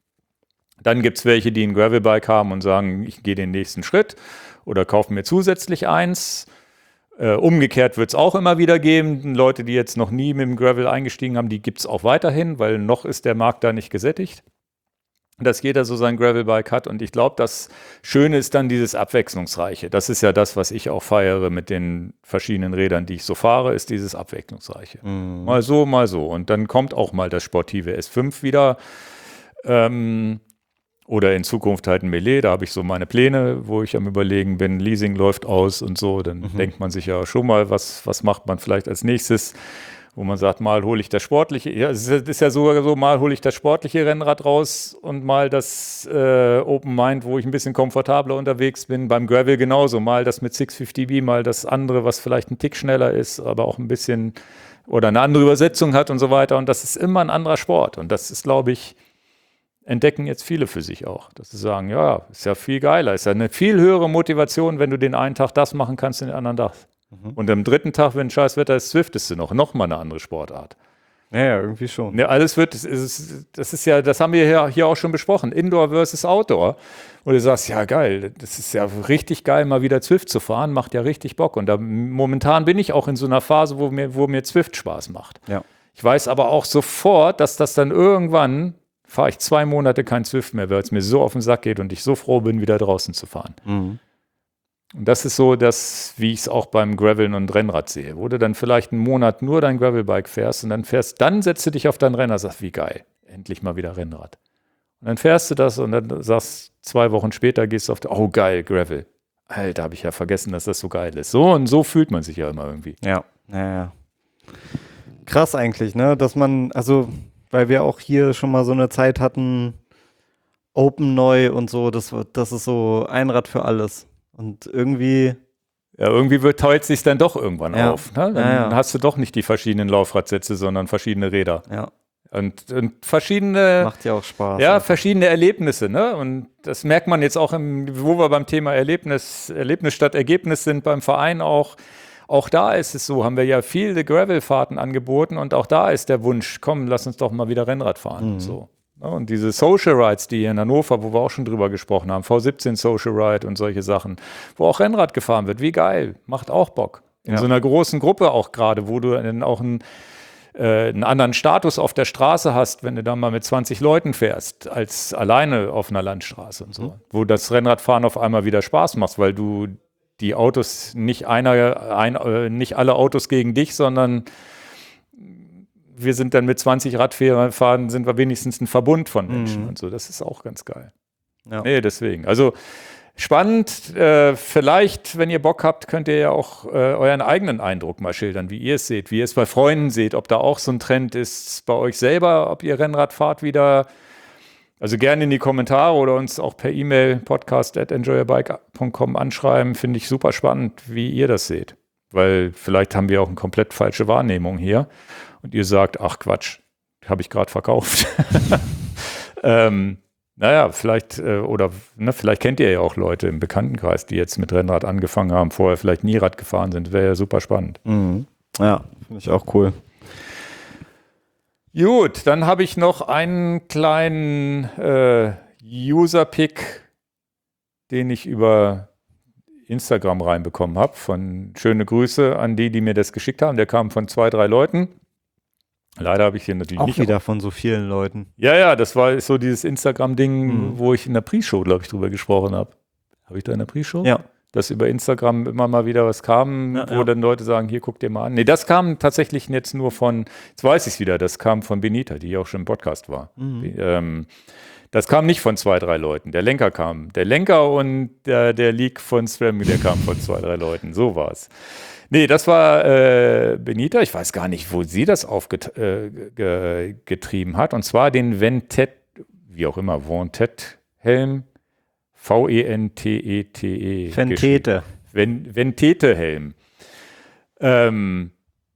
Dann gibt es welche, die ein Gravelbike haben und sagen, ich gehe den nächsten Schritt oder kaufe mir zusätzlich eins. Äh, umgekehrt wird es auch immer wieder geben. Leute, die jetzt noch nie mit dem Gravel eingestiegen haben, die gibt es auch weiterhin, weil noch ist der Markt da nicht gesättigt, dass jeder so sein Gravelbike hat. Und ich glaube, das Schöne ist dann dieses Abwechslungsreiche. Das ist ja das, was ich auch feiere mit den verschiedenen Rädern, die ich so fahre, ist dieses Abwechslungsreiche. Mhm. Mal so, mal so. Und dann kommt auch mal das sportive S fünf wieder. Ähm, oder in Zukunft halt ein Melee. Da habe ich so meine Pläne, wo ich am Überlegen bin, Leasing läuft aus und so. Dann Mhm. denkt man sich ja schon mal, was, was macht man vielleicht als nächstes, wo man sagt, mal hole ich das sportliche, ja, es ist, ist ja sogar so, mal hole ich das sportliche Rennrad raus und mal das äh, Open Mind, wo ich ein bisschen komfortabler unterwegs bin. Beim Gravel genauso, mal das mit sechshundertfünfzig B, mal das andere, was vielleicht ein Tick schneller ist, aber auch ein bisschen oder eine andere Übersetzung hat und so weiter. Und das ist immer ein anderer Sport. Und das ist, glaube ich, entdecken jetzt viele für sich auch, dass sie sagen, ja, ist ja viel geiler, ist ja eine viel höhere Motivation, wenn du den einen Tag das machen kannst, den anderen das. Mhm. Und am dritten Tag, wenn scheiß Wetter ist, swiftest du noch, noch mal eine andere Sportart. Ja, ja, irgendwie schon. Ne, alles wird, das ist, das ist ja, das haben wir hier, hier auch schon besprochen, Indoor versus Outdoor. Und du sagst, ja geil, das ist ja richtig geil, mal wieder Zwift zu fahren, macht ja richtig Bock. Und da momentan bin ich auch in so einer Phase, wo mir, wo mir Zwift Spaß macht. Ja. Ich weiß aber auch sofort, dass das dann irgendwann, fahre ich zwei Monate kein Zwift mehr, weil es mir so auf den Sack geht und ich so froh bin, wieder draußen zu fahren. Mhm. Und das ist so, dass, wie ich es auch beim Graveln und Rennrad sehe, wo du dann vielleicht einen Monat nur dein Gravelbike fährst und dann fährst, dann setzt du dich auf dein Rennrad und sagst, wie geil, endlich mal wieder Rennrad. Und dann fährst du das und dann sagst, zwei Wochen später gehst du auf, der, oh geil, Gravel. Alter, habe ich ja vergessen, dass das so geil ist. So und so fühlt man sich ja immer irgendwie. Ja, ja, ja. Krass eigentlich, ne, dass man, also, weil wir auch hier schon mal so eine Zeit hatten, Open neu und so, das, das ist so ein Rad für alles. Und irgendwie. Ja, irgendwie wird, teilt sich dann doch irgendwann Ja. auf. Ne? Dann Ja, ja. hast du doch nicht die verschiedenen Laufradsätze, sondern verschiedene Räder. Ja, Und, und verschiedene, macht ja auch Spaß. ja, einfach. verschiedene Erlebnisse. Ne? Und das merkt man jetzt auch, im, wo wir beim Thema Erlebnis, Erlebnis statt Ergebnis sind, beim Verein auch. Auch da ist es so, haben wir ja viele Gravelfahrten angeboten und auch da ist der Wunsch, komm, lass uns doch mal wieder Rennrad fahren. Mhm. Und so. Ja, und diese Social Rides, die hier in Hannover, wo wir auch schon drüber gesprochen haben, V siebzehn Social Ride und solche Sachen, wo auch Rennrad gefahren wird, wie geil, macht auch Bock. In Ja. so einer großen Gruppe auch gerade, wo du dann auch einen, äh, einen anderen Status auf der Straße hast, wenn du da mal mit zwanzig Leuten fährst, als alleine auf einer Landstraße und so. Mhm. Wo das Rennradfahren auf einmal wieder Spaß macht, weil du die Autos, nicht einer, ein, äh, nicht alle Autos gegen dich, sondern wir sind dann mit zwanzig Radfahrern, sind wir wenigstens ein Verbund von Menschen Mhm. und so. Das ist auch ganz geil. Ja. Nee, deswegen. Also spannend. Äh, vielleicht, wenn ihr Bock habt, könnt ihr ja auch äh, euren eigenen Eindruck mal schildern, wie ihr es seht, wie ihr es bei Freunden seht, ob da auch so ein Trend ist bei euch selber, ob ihr Rennrad fahrt wieder. Also gerne in die Kommentare oder uns auch per E-Mail podcast at enjoyabike punkt com anschreiben. Finde ich super spannend, wie ihr das seht. Weil vielleicht haben wir auch eine komplett falsche Wahrnehmung hier und ihr sagt, ach Quatsch, habe ich gerade verkauft. ähm, naja, vielleicht, äh, oder ne, vielleicht kennt ihr ja auch Leute im Bekanntenkreis, die jetzt mit Rennrad angefangen haben, vorher vielleicht nie Rad gefahren sind. Wäre ja super spannend. Mhm. Ja, finde ich auch cool. Gut, dann habe ich noch einen kleinen äh, User-Pick, den ich über Instagram reinbekommen habe. Von schöne Grüße an die, die mir das geschickt haben. Der kam von zwei, drei Leuten. Leider habe ich hier natürlich Auch nicht. wieder von so vielen Leuten. Ja, ja, das war so dieses Instagram-Ding, Mhm. wo ich in der Pre-Show, glaube ich, drüber gesprochen habe. Habe ich da in der Pre-Show? Ja. Dass über Instagram immer mal wieder was kam, Ja, wo ja. dann Leute sagen, hier, guck dir mal an. Nee, das kam tatsächlich jetzt nur von, jetzt weiß ich es wieder, das kam von Benita, die auch schon im Podcast war. Mhm. Ähm, das kam nicht von zwei, drei Leuten. Der Lenker kam. Der Lenker und der, der Leak von SRAM, der kam von zwei, drei Leuten. So war es. Nee, das war äh, Benita. Ich weiß gar nicht, wo sie das aufgetrieben hat. Und zwar den Ventet, wie auch immer, Ventet-Helm. V E N T E T E. Ventete. Ven Ventete-Helm. Ähm,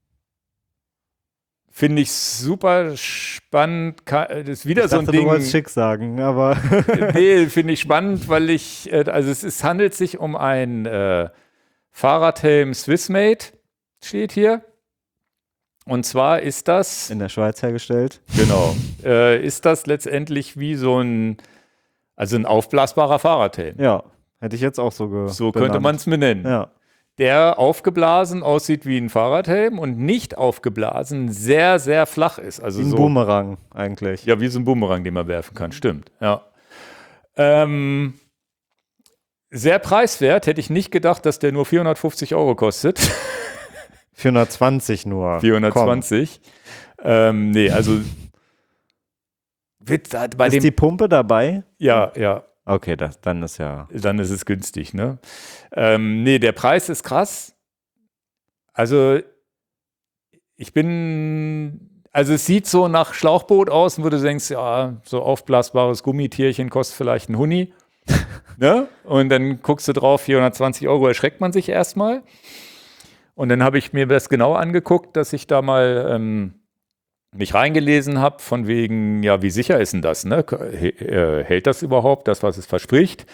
Finde ich super spannend. Ka- Das ist wieder Ich so ein dachte, Ding. du wolltest schick sagen, aber Nee, finde ich spannend, weil ich, äh, also es, es handelt sich um ein äh, Fahrradhelm Swissmade, steht hier. Und zwar ist das, in der Schweiz hergestellt. genau, äh, ist das letztendlich wie so ein, also ein aufblasbarer Fahrradhelm. Ja, hätte ich jetzt auch so ge So könnte man es mir nennen. Ja. Der aufgeblasen aussieht wie ein Fahrradhelm und nicht aufgeblasen sehr, sehr flach ist. Also Wie ein so, Boomerang eigentlich. ja, wie so ein Bumerang, den man werfen kann, stimmt. Ja. Ähm, sehr preiswert, hätte ich nicht gedacht, dass der nur vierhundertfünfzig Euro kostet. vierhundertzwanzig nur. vierhundertzwanzig. Ähm, nee, also Witz, bei Komm. Ist dem, die Pumpe dabei? ja, ja, Okay, das, dann ist ja. dann ist es günstig, ne? Ähm, nee, der Preis ist krass. Also ich bin, also es sieht so nach Schlauchboot aus, wo du denkst, ja, so aufblasbares Gummitierchen kostet vielleicht ein Huni. Ne? Und dann guckst du drauf, vierhundertzwanzig Euro, erschreckt man sich erstmal. Und dann habe ich mir das genau angeguckt, dass ich da mal ähm, mich reingelesen habe, von wegen, ja, wie sicher ist denn das? Ne? Hält das überhaupt, das, was es verspricht?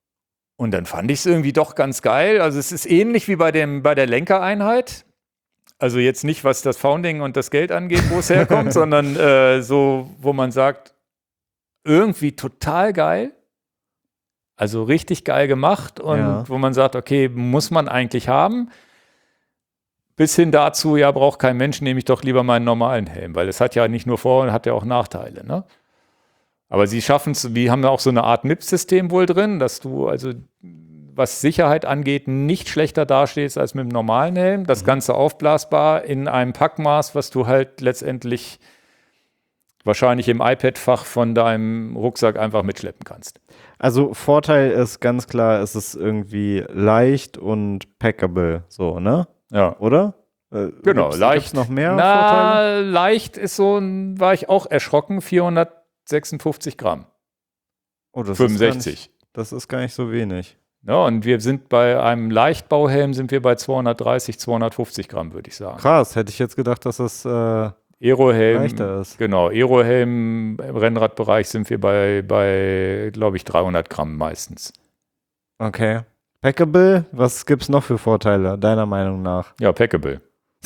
Und dann fand ich es irgendwie doch ganz geil. Also es ist ähnlich wie bei, dem, bei der Lenkereinheit. Also jetzt nicht, was das Founding und das Geld angeht, wo es herkommt, sondern äh, so, wo man sagt, irgendwie total geil. Also richtig geil gemacht und Ja. wo man sagt, okay, muss man eigentlich haben. Bis hin dazu, ja, braucht kein Mensch, nehme ich doch lieber meinen normalen Helm, weil es hat ja nicht nur Vor- und hat ja auch Nachteile, ne? Aber sie schaffen es, wir haben ja auch so eine Art M I P-System wohl drin, dass du also, was Sicherheit angeht, nicht schlechter dastehst als mit dem normalen Helm. Das Mhm. Ganze aufblasbar in einem Packmaß, was du halt letztendlich wahrscheinlich im iPad-Fach von deinem Rucksack einfach mitschleppen kannst. Also Vorteil ist ganz klar, es ist irgendwie leicht und packable, so, ne? Ja. Oder? Äh, Genau, gibt's, leicht. Gibt's noch mehr Na, Vorteile? leicht ist so, ein, war ich auch erschrocken, vierhundertsechsundfünfzig Gramm. Oh, das fünfundsechzig. Ist gar nicht, das ist gar nicht so wenig. Ja, und wir sind bei einem Leichtbauhelm sind wir bei zweihundertdreißig, zweihundertfünfzig Gramm, würde ich sagen. Krass, hätte ich jetzt gedacht, dass das äh, Aerohelm, leichter ist. genau, Aerohelm im Rennradbereich sind wir bei, bei glaube ich, dreihundert Gramm meistens. Okay. Packable, was gibt's noch für Vorteile, deiner Meinung nach? Ja, packable.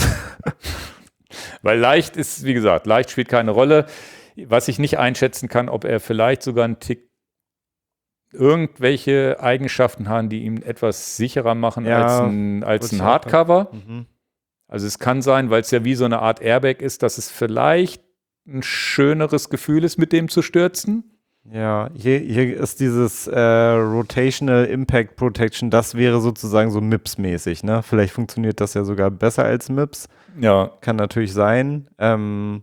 Weil leicht ist, wie gesagt, leicht spielt keine Rolle. Was ich nicht einschätzen kann, ob er vielleicht sogar einen Tick irgendwelche Eigenschaften haben, die ihn etwas sicherer machen Ja, als ein, als wollte ein ich auch Hardcover. Mhm. Also es kann sein, weil es ja wie so eine Art Airbag ist, dass es vielleicht ein schöneres Gefühl ist, mit dem zu stürzen. Ja, hier, hier ist dieses äh, Rotational Impact Protection, das wäre sozusagen so M I P S-mäßig, ne? Vielleicht funktioniert das ja sogar besser als M I P S. Ja, Kann natürlich sein. Ähm,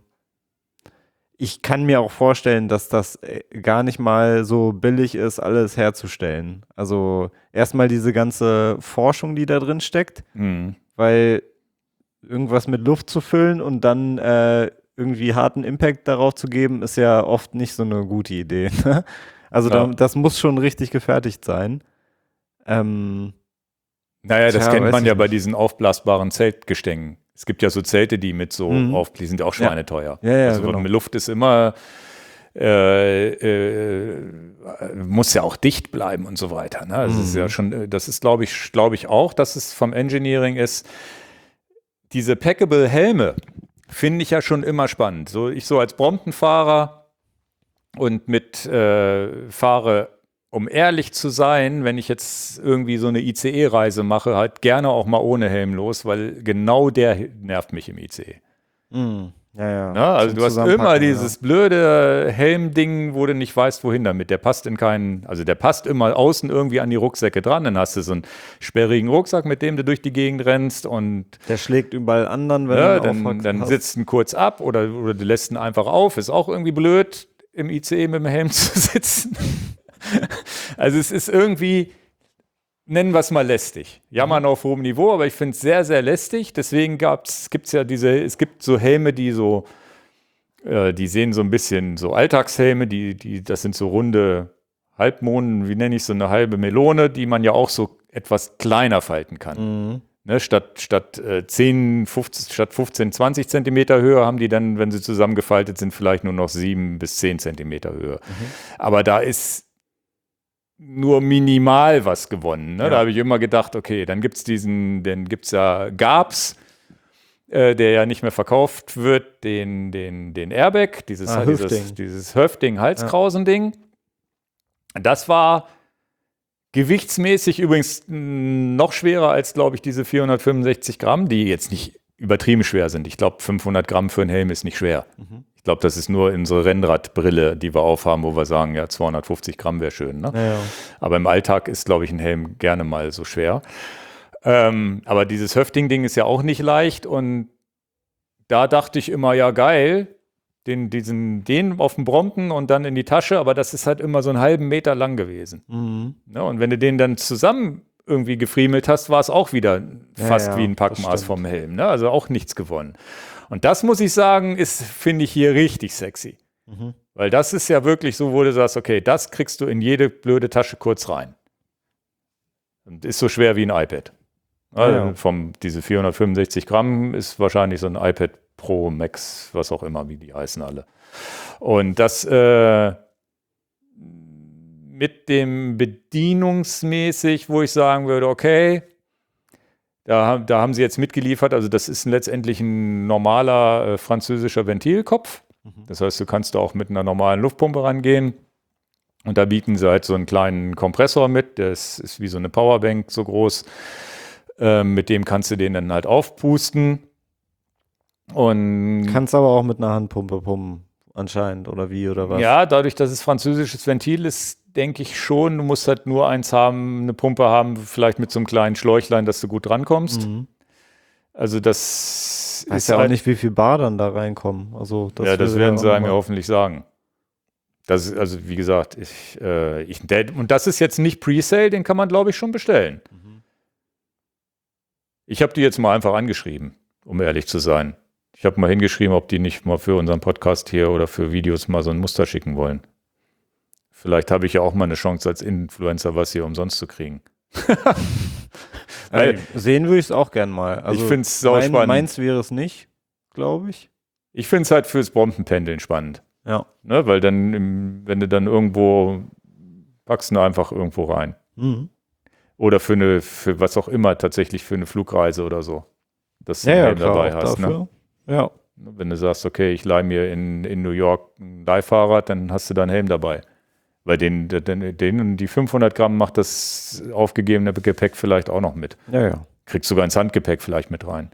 ich kann mir auch vorstellen, dass das äh, gar nicht mal so billig ist, alles herzustellen. Also erstmal diese ganze Forschung, die da drin steckt, mhm. weil irgendwas mit Luft zu füllen und dann äh, irgendwie harten Impact darauf zu geben, ist ja oft nicht so eine gute Idee. Ne? Also Ja. da, das muss schon richtig gefertigt sein. Ähm, Naja, das Tja, kennt weiß man ich ja bei nicht. diesen aufblasbaren Zeltgestängen. Es gibt ja so Zelte, die mit so Mhm. auf, die sind ja auch Ja. schweineteuer. Ja, ja, also genau. mit Luft ist immer, äh, äh, muss ja auch dicht bleiben und so weiter. Ne? Also es ist ja Mhm. schon, äh, das ist, glaube ich, glaube ich auch, dass es vom Engineering ist. Diese packable Helme finde ich ja schon immer spannend. So, ich so als Brompton-Fahrer und mit äh, fahre, um ehrlich zu sein, wenn ich jetzt irgendwie so eine I C E-Reise mache, halt gerne auch mal ohne Helm los, weil genau der nervt mich im I C E. Mhm. Ja, ja. Na, also Zum du hast immer Zusammenpacken, dieses blöde Helmding, wo du nicht weißt, wohin damit. Der passt in keinen, also der passt immer außen irgendwie an die Rucksäcke dran. Dann hast du so einen sperrigen Rucksack, mit dem du durch die Gegend rennst und ja. Der schlägt überall anderen, wenn ne, du dann, einen dann hast. sitzt ihn kurz ab oder, oder du lässt ihn einfach auf. Ist auch irgendwie blöd, im I C E mit dem Helm zu sitzen. Also es ist irgendwie, nennen wir es mal lästig. Jammern auf hohem Niveau, aber ich finde es sehr, sehr lästig. Deswegen gibt es ja diese, es gibt so Helme, die so, äh, die sehen so ein bisschen so Alltagshelme, die, die, das sind so runde Halbmonden, wie nenne ich so eine halbe Melone, die man ja auch so etwas kleiner falten kann. Mhm. Ne, statt statt, äh, zehn, fünfzehn, statt fünfzehn, zwanzig Zentimeter Höhe haben die dann, wenn sie zusammengefaltet sind, vielleicht nur noch sieben bis zehn Zentimeter Höhe. Aber da ist nur minimal was gewonnen. Ne? Ja. Da habe ich immer gedacht, okay, dann gibt es diesen, dann gibt es ja Gabs, äh, der ja nicht mehr verkauft wird, den, den, den Airbag, dieses, Ah, dieses, Hüftding. dieses Höfting-Halskrausen-Ding. Das war gewichtsmäßig übrigens mh, noch schwerer als, glaube ich, diese vierhundertfünfundsechzig Gramm, die jetzt nicht übertrieben schwer sind. Ich glaube, fünfhundert Gramm für einen Helm ist nicht schwer. Mhm. Ich glaube, das ist nur unsere Rennradbrille, die wir aufhaben, wo wir sagen, ja, zweihundertfünfzig Gramm wäre schön. Ne? Ja, ja. Aber im Alltag ist, glaube ich, ein Helm gerne mal so schwer. Ähm, aber dieses Höfting-Ding ist ja auch nicht leicht und da dachte ich immer, ja geil, den, diesen, den auf dem Brompton und dann in die Tasche, aber das ist halt immer so einen halben Meter lang gewesen. Mhm. Ne? Und wenn du den dann zusammen irgendwie gefriemelt hast, war es auch wieder fast ja, wie ein das Packmaß stimmt. vom Helm. Ne? Also auch nichts gewonnen. Und das muss ich sagen, ist, finde ich hier richtig sexy. Mhm. Weil das ist ja wirklich so, wo du sagst, okay, das kriegst du in jede blöde Tasche kurz rein. Und ist so schwer wie ein iPad. Also Ja. vom, diese vierhundertfünfundsechzig Gramm ist wahrscheinlich so ein iPad Pro Max, was auch immer, wie die heißen alle. Und das äh, mit dem bedienungsmäßig, wo ich sagen würde, okay, Da, da haben sie jetzt mitgeliefert, also das ist letztendlich ein normaler äh, französischer Ventilkopf. Mhm. Das heißt, du kannst da auch mit einer normalen Luftpumpe rangehen. Und da bieten sie halt so einen kleinen Kompressor mit, der ist, ist wie so eine Powerbank so groß. Ähm, mit dem kannst du den dann halt aufpusten. Und kannst aber auch mit einer Handpumpe pumpen, anscheinend, oder wie, oder was? Ja, dadurch, dass es französisches Ventil ist, denke ich schon, du musst halt nur eins haben, eine Pumpe haben, vielleicht mit so einem kleinen Schläuchlein, dass du gut rankommst. Mhm. Also das weiß ist ja halt, auch nicht, wie viel Bar dann da reinkommen. Also das ja, das werden ja sie mir hoffentlich sagen. Das ist, also wie gesagt, ich, äh, ich, der, und das ist jetzt nicht Presale, den kann man, glaube ich, schon bestellen. Mhm. Ich habe die jetzt mal einfach angeschrieben, um ehrlich zu sein. Ich habe mal hingeschrieben, ob die nicht mal für unseren Podcast hier oder für Videos mal so ein Muster schicken wollen. Vielleicht habe ich ja auch mal eine Chance als Influencer, was hier umsonst zu kriegen. Weil, sehen würde ich es auch gern mal. Also ich finde es sau mein, spannend. Meins wäre es nicht, glaube ich. Ich finde es halt fürs Bombenpendeln spannend. Ja. Ne, weil dann, im, wenn du dann irgendwo, packst du einfach irgendwo rein. Mhm. Oder für eine, für was auch immer, tatsächlich für eine Flugreise oder so. Dass du ja, einen ja, klar, dabei hast. dafür. Ne? Ja. Wenn du sagst, okay, ich leihe mir in, in New York ein Leihfahrrad, dann hast du da einen Helm dabei. Weil den, den, den die fünfhundert Gramm macht das aufgegebene Gepäck vielleicht auch noch mit. Ja, ja. Kriegst sogar ins Handgepäck vielleicht mit rein.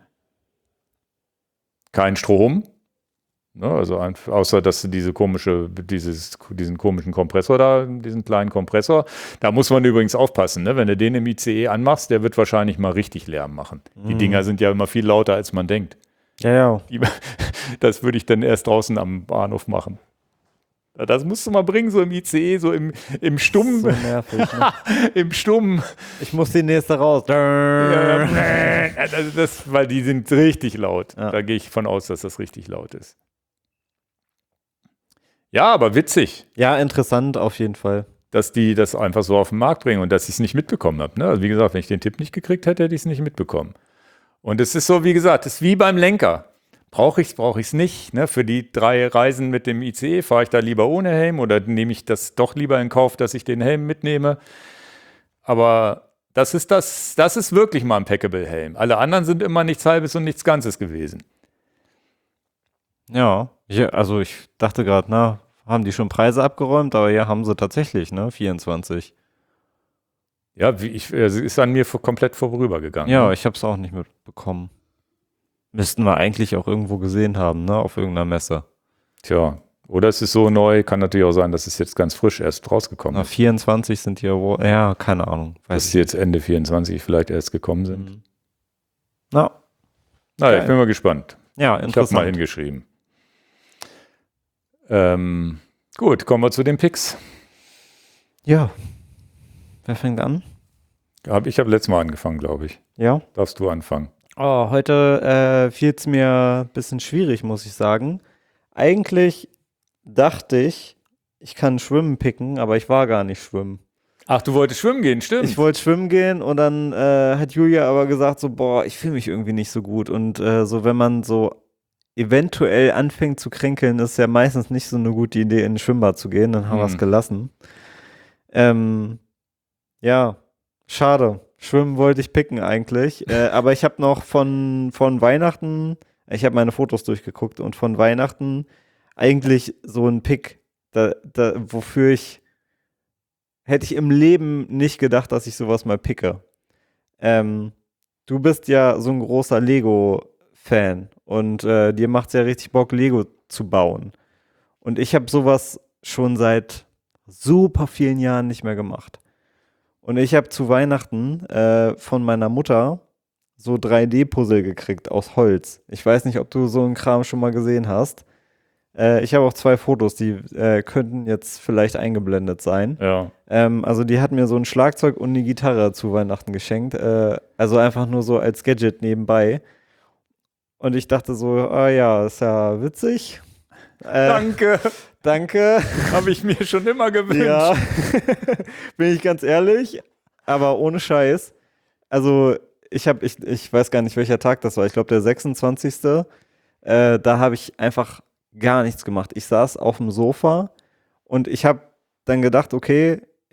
Kein Strom. Ne, also ein, außer, dass du diese komische, dieses, diesen komischen Kompressor da, diesen kleinen Kompressor, da muss man übrigens aufpassen, ne? Wenn du den im I C E anmachst, der wird wahrscheinlich mal richtig Lärm machen. Mhm. Die Dinger sind ja immer viel lauter, als man denkt. Ja, ja. Die, das würde ich dann erst draußen am Bahnhof machen. Das musst du mal bringen, so im I C E, so im, im Stummen. So nervig, ne? Im Stummen. Ich muss die nächste raus. Ja, ja. Also das, weil die sind richtig laut. Ja. Da gehe ich von aus, dass das richtig laut ist. Ja, aber witzig. Ja, interessant auf jeden Fall. Dass die das einfach so auf den Markt bringen und dass ich es nicht mitbekommen habe. Ne? Also wie gesagt, wenn ich den Tipp nicht gekriegt hätte, hätte ich es nicht mitbekommen. Und es ist so, wie gesagt, es ist wie beim Lenker. Brauche ich es, brauche ich es nicht. Ne? Für die drei Reisen mit dem I C E fahre ich da lieber ohne Helm oder nehme ich das doch lieber in Kauf, dass ich den Helm mitnehme. Aber das ist das, das ist wirklich mal ein Packable-Helm. Alle anderen sind immer nichts Halbes und nichts Ganzes gewesen. Ja, ja, also ich dachte gerade, na, haben die schon Preise abgeräumt, aber ja, haben sie tatsächlich, ne, vierundzwanzig. Ja, wie ich, es ist an mir komplett vorübergegangen. Ja, ne? ich habe es auch nicht mitbekommen. Müssten wir eigentlich auch irgendwo gesehen haben, ne, auf irgendeiner Messe. Tja, oder es ist so neu, kann natürlich auch sein, dass es jetzt ganz frisch erst rausgekommen na, ist. vierundzwanzig sind hier, wo, ja, keine Ahnung. Weiß dass sie jetzt Ende vierundzwanzig vielleicht erst gekommen sind. Mhm. Na, naja, ich bin mal gespannt. Ja, Ich interessant. habe mal hingeschrieben. Ähm, gut, kommen wir zu den Picks. Ja. Wer fängt an? Hab, ich habe letztes Mal angefangen, glaube ich. Ja. Darfst du anfangen? Oh, heute äh, fiel es mir ein bisschen schwierig, muss ich sagen. Eigentlich dachte ich, ich kann schwimmen picken, aber ich war gar nicht schwimmen. Ach, du wolltest schwimmen gehen, stimmt. Ich wollte schwimmen gehen und dann äh, hat Julia aber gesagt so, boah, ich fühle mich irgendwie nicht so gut. Und äh, so, wenn man so eventuell anfängt zu kränkeln, ist ja meistens nicht so eine gute Idee, in ein Schwimmbad zu gehen. Dann haben wir es gelassen. Ähm, ja, schade. Schwimmen wollte ich picken eigentlich. äh, aber ich habe noch von, von Weihnachten, ich habe meine Fotos durchgeguckt und von Weihnachten eigentlich so ein Pick, da, da, wofür ich hätte ich im Leben nicht gedacht, dass ich sowas mal picke. Ähm, du bist ja so ein großer Lego-Fan und äh, dir macht es ja richtig Bock, Lego zu bauen. Und ich habe sowas schon seit super vielen Jahren nicht mehr gemacht. Und ich habe zu Weihnachten äh, von meiner Mutter so drei D-Puzzle gekriegt aus Holz. Ich weiß nicht, ob du so einen Kram schon mal gesehen hast. Äh, ich habe auch zwei Fotos, die äh, könnten jetzt vielleicht eingeblendet sein. Ja. Ähm, also die hat mir so ein Schlagzeug und eine Gitarre zu Weihnachten geschenkt. Äh, also einfach nur so als Gadget nebenbei. Und ich dachte so, ah ja, ist ja witzig. Äh, Danke. Danke. Habe ich mir schon immer gewünscht. Ja, bin ich ganz ehrlich, aber ohne Scheiß. Also ich habe, ich, ich weiß gar nicht, welcher Tag das war. Ich glaube, der sechsundzwanzigste Äh, da habe ich einfach gar nichts gemacht. Ich saß auf dem Sofa und ich habe dann gedacht, okay,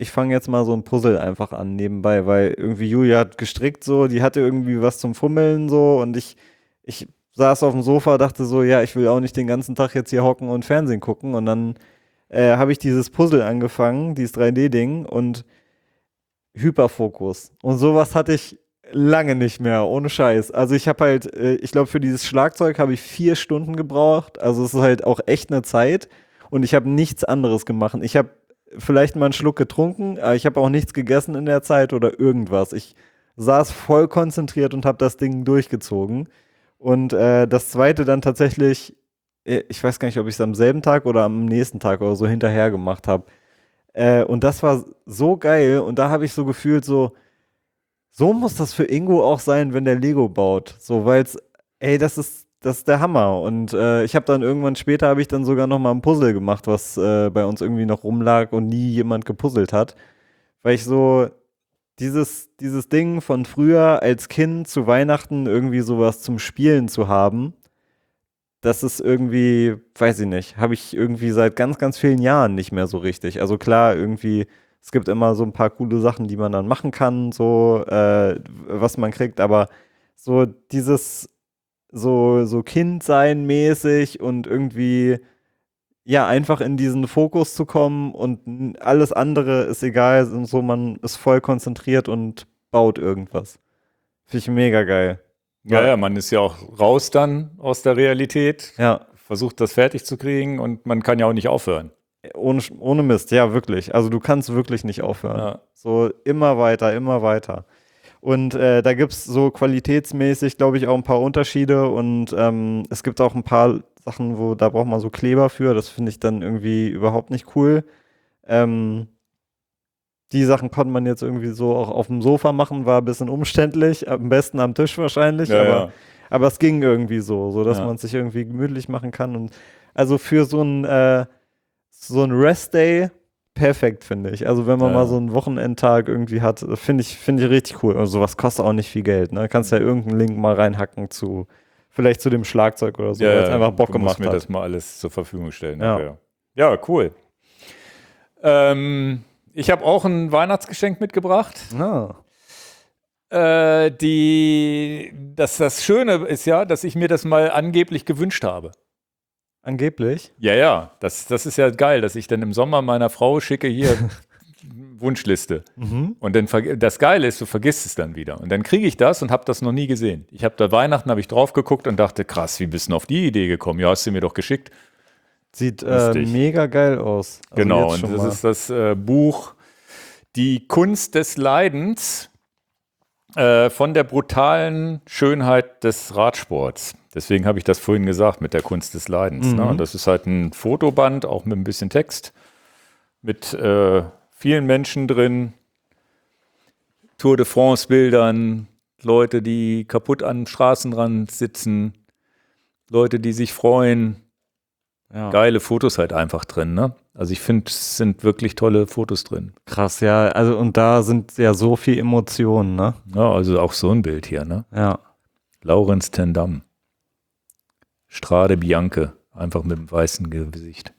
ich fange jetzt mal so ein Puzzle einfach an nebenbei, weil irgendwie Julia hat gestrickt so, die hatte irgendwie was zum Fummeln so und ich, ich saß auf dem Sofa, dachte so, ja, ich will auch nicht den ganzen Tag jetzt hier hocken und Fernsehen gucken und dann äh, habe ich dieses Puzzle angefangen, dieses drei D-Ding und Hyperfokus. Und sowas hatte ich lange nicht mehr, ohne Scheiß. Also ich habe halt, äh, ich glaube, für dieses Schlagzeug habe ich vier Stunden gebraucht. Also es ist halt auch echt eine Zeit. Und ich habe nichts anderes gemacht. Ich habe vielleicht mal einen Schluck getrunken, aber ich habe auch nichts gegessen in der Zeit oder irgendwas. Ich saß voll konzentriert und habe das Ding durchgezogen. Und äh, das zweite dann tatsächlich, äh, ich weiß gar nicht, ob ich es am selben Tag oder am nächsten Tag oder so hinterher gemacht habe. Äh, und das war so geil. Und da habe ich so gefühlt, so, so muss das für Ingo auch sein, wenn der Lego baut. So, weil es, ey, das ist, das ist der Hammer. Und äh, ich habe dann irgendwann später, habe ich dann sogar noch mal ein Puzzle gemacht, was äh, bei uns irgendwie noch rumlag und nie jemand gepuzzelt hat. Weil ich so, dieses, dieses Ding von früher als Kind zu Weihnachten irgendwie sowas zum Spielen zu haben, das ist irgendwie, weiß ich nicht, habe ich irgendwie seit ganz, ganz vielen Jahren nicht mehr so richtig. Also klar, irgendwie, es gibt immer so ein paar coole Sachen, die man dann machen kann, so, äh, was man kriegt, aber so dieses, so, so Kindsein mäßig und irgendwie, ja, einfach in diesen Fokus zu kommen und n- alles andere ist egal, und so, man ist voll konzentriert und baut irgendwas. Finde ich mega geil. Ja, ja, man ist ja auch raus dann aus der Realität, Ja. versucht das fertig zu kriegen und man kann ja auch nicht aufhören. Ohne, ohne Mist, ja, wirklich. Also du kannst wirklich nicht aufhören. Ja. So immer weiter, immer weiter. Und äh, da gibt es so qualitätsmäßig, glaube ich, auch ein paar Unterschiede und ähm, es gibt auch ein paar Sachen, wo da braucht man so Kleber für. Das finde ich dann irgendwie überhaupt nicht cool. Ähm, die Sachen konnte man jetzt irgendwie so auch auf dem Sofa machen, war ein bisschen umständlich, am besten am Tisch wahrscheinlich, Ja, aber, ja. aber es ging irgendwie so, so dass Ja. man es sich irgendwie gemütlich machen kann. Und also für so ein äh, so ein Rest-Day perfekt, finde ich. Also wenn man Ja. mal so einen Wochenendtag irgendwie hat, finde ich, finde ich richtig cool. Also sowas kostet auch nicht viel Geld, ne? Kannst ja irgendeinen Link mal reinhacken zu, vielleicht zu dem Schlagzeug oder so, Ja, weil es ja, einfach Bock du musst gemacht mir hat. das mal alles zur Verfügung stellen. Ja. nachher. Ja, cool. Ähm, ich habe auch ein Weihnachtsgeschenk mitgebracht. Ah. Äh, die, das, das Schöne ist ja, dass ich mir das mal angeblich gewünscht habe. Angeblich. Ja, ja, das, das ist ja geil, dass ich dann im Sommer meiner Frau schicke hier Wunschliste. Mhm. Und dann verg- das Geile ist, du vergisst es dann wieder. Und dann kriege ich das und habe das noch nie gesehen. Ich habe da Weihnachten, habe ich drauf geguckt und dachte, krass, wie bist du denn auf die Idee gekommen? Ja, hast du mir doch geschickt. Sieht äh, Lustig. mega geil aus. Also Genau, jetzt und schon das mal. ist das äh, Buch Die Kunst des Leidens äh, von der brutalen Schönheit des Radsports. Deswegen habe ich das vorhin gesagt mit der Kunst des Leidens. Mhm. Ne? Und das ist halt ein Fotoband, auch mit ein bisschen Text, mit äh, vielen Menschen drin, Tour de France-Bildern, Leute, die kaputt am Straßenrand sitzen, Leute, die sich freuen. Ja. Geile Fotos halt einfach drin, ne? Also ich finde, es sind wirklich tolle Fotos drin. Krass, ja. Also und da sind ja so viel Emotionen, ne? Ja, also auch so ein Bild hier, ne? Ja. Laurens ten Dam. Strade Bianche, einfach mit dem weißen Gesicht.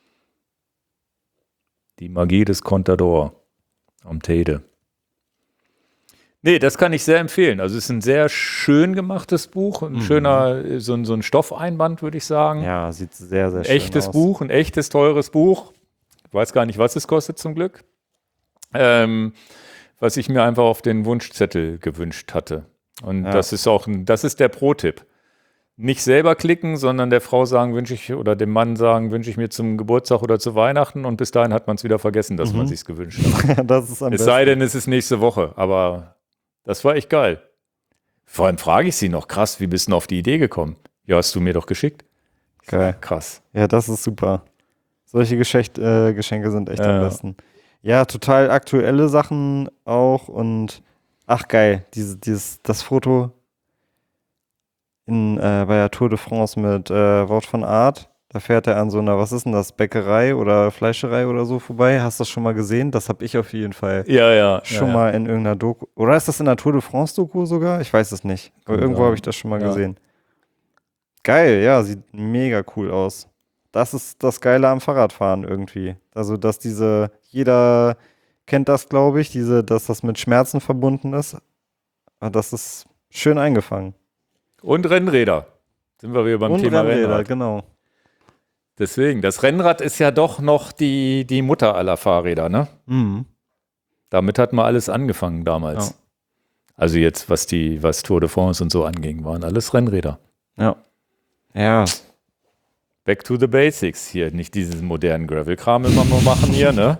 Die Magie des Contador am Teide. Nee, das kann ich sehr empfehlen. Also es ist ein sehr schön gemachtes Buch, ein Mhm. schöner, so ein, so ein Stoffeinband, würde ich sagen. Ja, sieht sehr, sehr Ein schön echtes aus. Buch, ein echtes, teures Buch. Ich weiß gar nicht, was es kostet zum Glück. Ähm, was ich mir einfach auf den Wunschzettel gewünscht hatte. Und Ja. das ist auch ein, das ist der Pro-Tipp. Nicht selber klicken, sondern der Frau sagen, wünsche ich, oder dem Mann sagen, wünsche ich mir zum Geburtstag oder zu Weihnachten und bis dahin hat man es wieder vergessen, dass Mhm. man sich's gewünscht hat. Das ist am Es besten. sei denn, es ist nächste Woche, aber das war echt geil. Vor allem frage ich sie noch, krass, wie bist du denn auf die Idee gekommen? Ja, hast du mir doch geschickt. Geil. Krass. Ja, das ist super. Solche Geschenk, äh, Geschenke sind echt Ja. am besten. Ja, total aktuelle Sachen auch und ach geil, diese, dieses, das Foto in, äh, bei der Tour de France mit äh, Wout van Aert. Da fährt er an so einer, was ist denn das, Bäckerei oder Fleischerei oder so vorbei. Hast du das schon mal gesehen? Das habe ich auf jeden Fall Ja, ja. schon ja, mal in irgendeiner Doku. Oder ist das in der Tour de France Doku sogar? Ich weiß es nicht. Aber Kann irgendwo sein. habe ich das schon mal Ja. gesehen. Geil, ja, sieht mega cool aus. Das ist das Geile am Fahrradfahren irgendwie. Also, dass diese, jeder kennt das, glaube ich, diese, dass das mit Schmerzen verbunden ist. Aber das ist schön eingefangen. Und Rennräder. Sind wir wieder beim Und Thema Rennräder, Rennrad. genau. Deswegen, das Rennrad ist ja doch noch die, die Mutter aller Fahrräder, ne? Mhm. Damit hat mal alles angefangen damals. Ja. Also jetzt, was die, was Tour de France und so anging, waren alles Rennräder. Ja. Ja. Back to the basics hier, nicht diesen modernen Gravel-Kram immer nur machen hier, ne?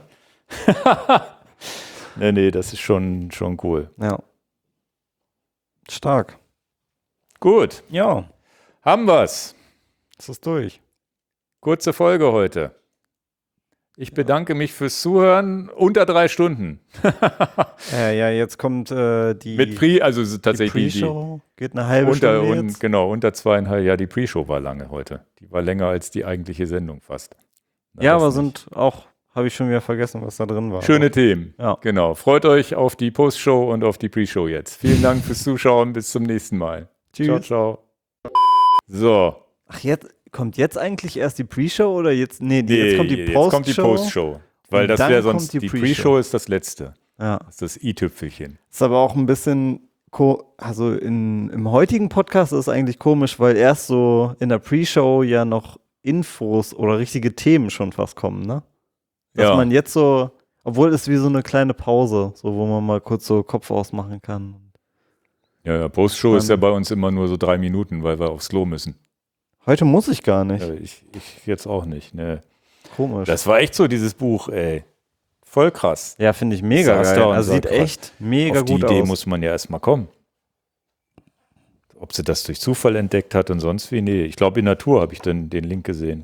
nee, nee, das ist schon, schon cool. Ja. Stark. Gut, Ja. haben wir's. Es ist durch. Kurze Folge heute. Ich bedanke mich fürs Zuhören. Unter drei Stunden. Äh, ja, jetzt kommt äh, die, Mit Pre, also die tatsächlich die, Pre-Show. Geht eine halbe unter, Stunde un, jetzt. genau, unter zweieinhalb. Ja, die Pre-Show war lange heute. Die war länger als die eigentliche Sendung fast. Na, Ja, das aber nicht. sind auch, habe ich schon wieder vergessen, was da drin war. Schöne Themen. Ja. Genau. Freut euch auf die Post-Show und auf die Pre-Show jetzt. Vielen Dank fürs Zuschauen. Bis zum nächsten Mal. Tschüss. Ciao, ciao. So. Ach, jetzt kommt jetzt eigentlich erst die Pre-Show oder jetzt? Nee, die, Nee, jetzt kommt die jetzt Post-Show. kommt die Post-Show. Weil Und das dann wäre kommt sonst, die die Pre-Show. Pre-Show ist das Letzte. Ja. Das ist das i-Tüpfelchen. Ist aber auch ein bisschen, ko also in, im heutigen Podcast ist es eigentlich komisch, weil erst so in der Pre-Show ja noch Infos oder richtige Themen schon fast kommen, ne? Dass Ja. man jetzt so, obwohl es wie so eine kleine Pause, so wo man mal kurz so Kopf ausmachen kann. Ja, ja, Post-Show ist ja Dann- bei uns immer nur so drei Minuten, weil wir aufs Klo müssen. Heute muss ich gar nicht. Ja, ich, ich jetzt auch nicht. Ne. Komisch. Das war echt so, dieses Buch, ey. Voll krass. ja, finde ich mega Saß geil. da und Also sieht sagt, echt mega Auf die gut Idee aus. muss man ja erstmal kommen. Ob sie das durch Zufall entdeckt hat und sonst wie, nee. Ich glaube, in Natur habe ich dann den Link gesehen.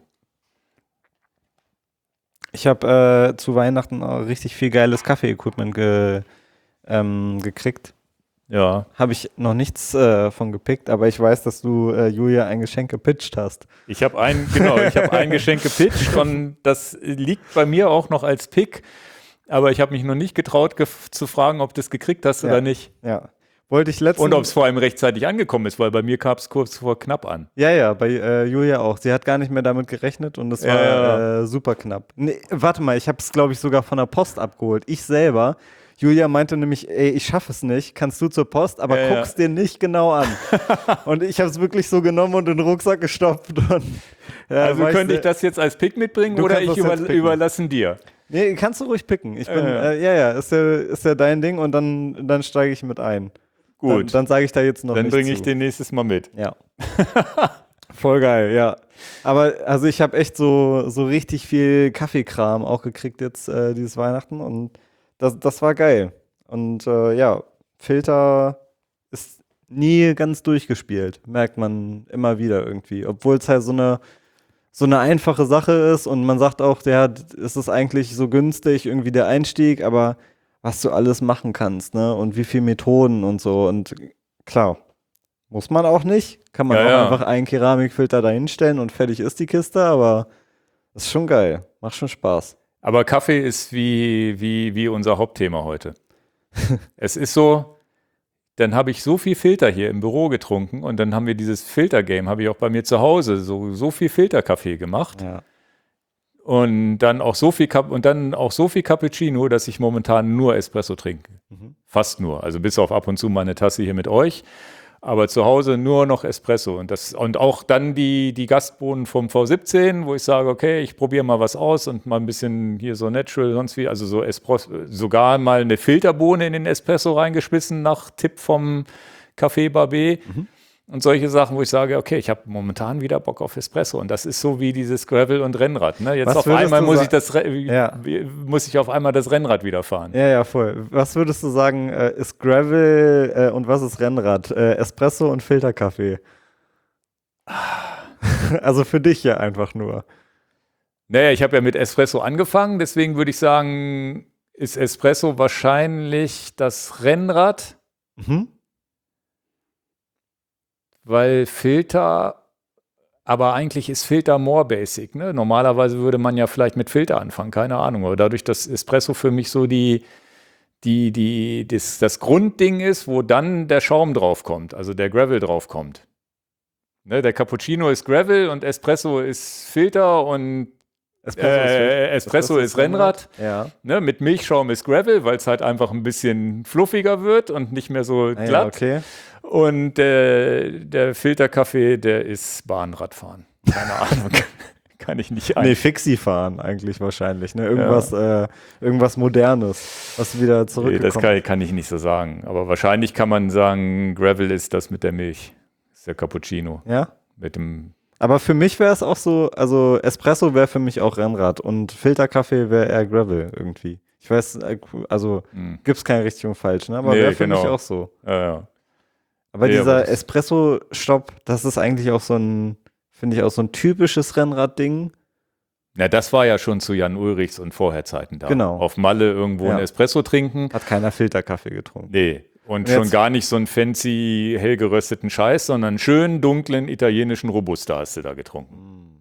Ich habe äh, zu Weihnachten auch richtig viel geiles Kaffee-Equipment ge ähm, gekriegt. Ja, Habe ich noch nichts äh, von gepickt, aber ich weiß, dass du äh, Julia ein Geschenk gepitcht hast. ich habe ein, genau, ich habe ein Geschenk gepitcht und das liegt bei mir auch noch als Pick, aber ich habe mich noch nicht getraut gef- zu fragen, ob du es gekriegt hast Ja. oder nicht. Ja. Wollte ich letztens. Und ob es vor allem rechtzeitig angekommen ist, weil bei mir kam es kurz vor knapp an. Ja, ja, bei äh, Julia auch. Sie hat gar nicht mehr damit gerechnet und es Ja, war ja. Äh, super knapp. Nee, warte mal, ich habe es, glaube ich, sogar von der Post abgeholt. Ich selber. Julia meinte nämlich, ey, ich schaffe es nicht, kannst du zur Post, aber Ja, ja. guck's dir nicht genau an. Und ich habe es wirklich so genommen und in den Rucksack gestopft. Und, ja, Also war könnte sehr- ich das jetzt als Pick mitbringen Du oder kannst ich das über, jetzt picken. überlassen dir? Nee, kannst du ruhig picken. Ich bin, Ja, ja. äh, ja, ja, ist ja, ist ja dein Ding und dann, dann steige ich mit ein. Dann, Gut, dann sage ich da jetzt noch dann nicht bringe ich zu. den nächstes Mal mit. Ja. Voll geil, ja. Aber also ich habe echt so, so richtig viel Kaffeekram auch gekriegt jetzt äh, dieses Weihnachten und das, das war geil. Und äh, ja, Filter ist nie ganz durchgespielt, merkt man immer wieder irgendwie. Obwohl es halt so eine, so eine einfache Sache ist und man sagt auch, ja, es ist eigentlich so günstig, irgendwie der Einstieg, aber was du alles machen kannst, ne? Und wie viele Methoden und so. Und klar, muss man auch nicht. Kann man Ja, auch ja. einfach einen Keramikfilter dahinstellen und fertig ist die Kiste, aber ist schon geil. Macht schon Spaß. Aber Kaffee ist wie, wie, wie unser Hauptthema heute. Es ist so, dann habe ich so viel Filter hier im Büro getrunken und dann haben wir dieses Filter-Game, habe ich auch bei mir zu Hause so, so viel Filterkaffee gemacht Ja. und dann auch so viel Cap- und dann auch so viel Cappuccino, dass ich momentan nur Espresso trinke. Mhm. Fast nur. Also bis auf ab und zu mal eine Tasse hier mit euch. Aber zu Hause nur noch Espresso. Und, das, und auch dann die, die Gastbohnen vom V siebzehn, wo ich sage, okay, ich probiere mal was aus und mal ein bisschen hier so natural, sonst wie, also so Espresso, sogar mal eine Filterbohne in den Espresso reingeschmissen nach Tipp vom Café Barbet. Mhm. Und solche Sachen, wo ich sage, okay, ich habe momentan wieder Bock auf Espresso. Und das ist so wie dieses Gravel und Rennrad. Ne? Jetzt Was auf würdest einmal du muss sa- ich, das, Re- Ja. muss ich auf einmal das Rennrad wieder fahren. Ja, ja, voll. Was würdest du sagen, äh, ist Gravel äh, und was ist Rennrad? Äh, Espresso und Filterkaffee. Also für dich ja einfach nur. Naja, ich habe ja mit Espresso angefangen, deswegen würde ich sagen, ist Espresso wahrscheinlich das Rennrad, Mhm. weil Filter, aber eigentlich ist Filter more basic. Ne? Normalerweise würde man ja vielleicht mit Filter anfangen, keine Ahnung. Aber dadurch, dass Espresso für mich so die, die, die, das, das Grundding ist, wo dann der Schaum draufkommt, also der Gravel draufkommt. Ne, der Cappuccino ist Gravel und Espresso ist Filter und Espresso, äh, Espresso ist Rennrad. Ja. Ne, mit Milchschaum ist Gravel, weil es halt einfach ein bisschen fluffiger wird und nicht mehr so glatt. Ja, okay. Und äh, der Filterkaffee, der ist Bahnradfahren. Keine Ahnung. Kann ich nicht ein. Nee, Fixie fahren eigentlich wahrscheinlich. Ne? Irgendwas, ja. äh, irgendwas Modernes, was wieder zurückgekommen nee, das kann, kann ich nicht so sagen. Aber wahrscheinlich kann man sagen, Gravel ist das mit der Milch. Das ist der Cappuccino. Ja? Mit dem Aber für mich wäre es auch so, also Espresso wäre für mich auch Rennrad und Filterkaffee wäre eher Gravel irgendwie. Ich weiß, also hm. gibt es keine richtig und falsch, ne? aber nee, wäre für genau. mich auch so. Ja, ja. Aber nee, dieser aber Espresso-Stopp, das ist eigentlich auch so ein, finde ich, auch so ein typisches Rennrad-Ding. Ja, das war ja schon zu Jan Ulrichs und Vorherzeiten da. Genau. Auf Malle irgendwo ja. einen Espresso trinken. Hat keiner Filterkaffee getrunken. Nee. Und, und schon gar nicht so einen fancy, hell gerösteten Scheiß, sondern einen schönen, dunklen, italienischen Robusta hast du da getrunken.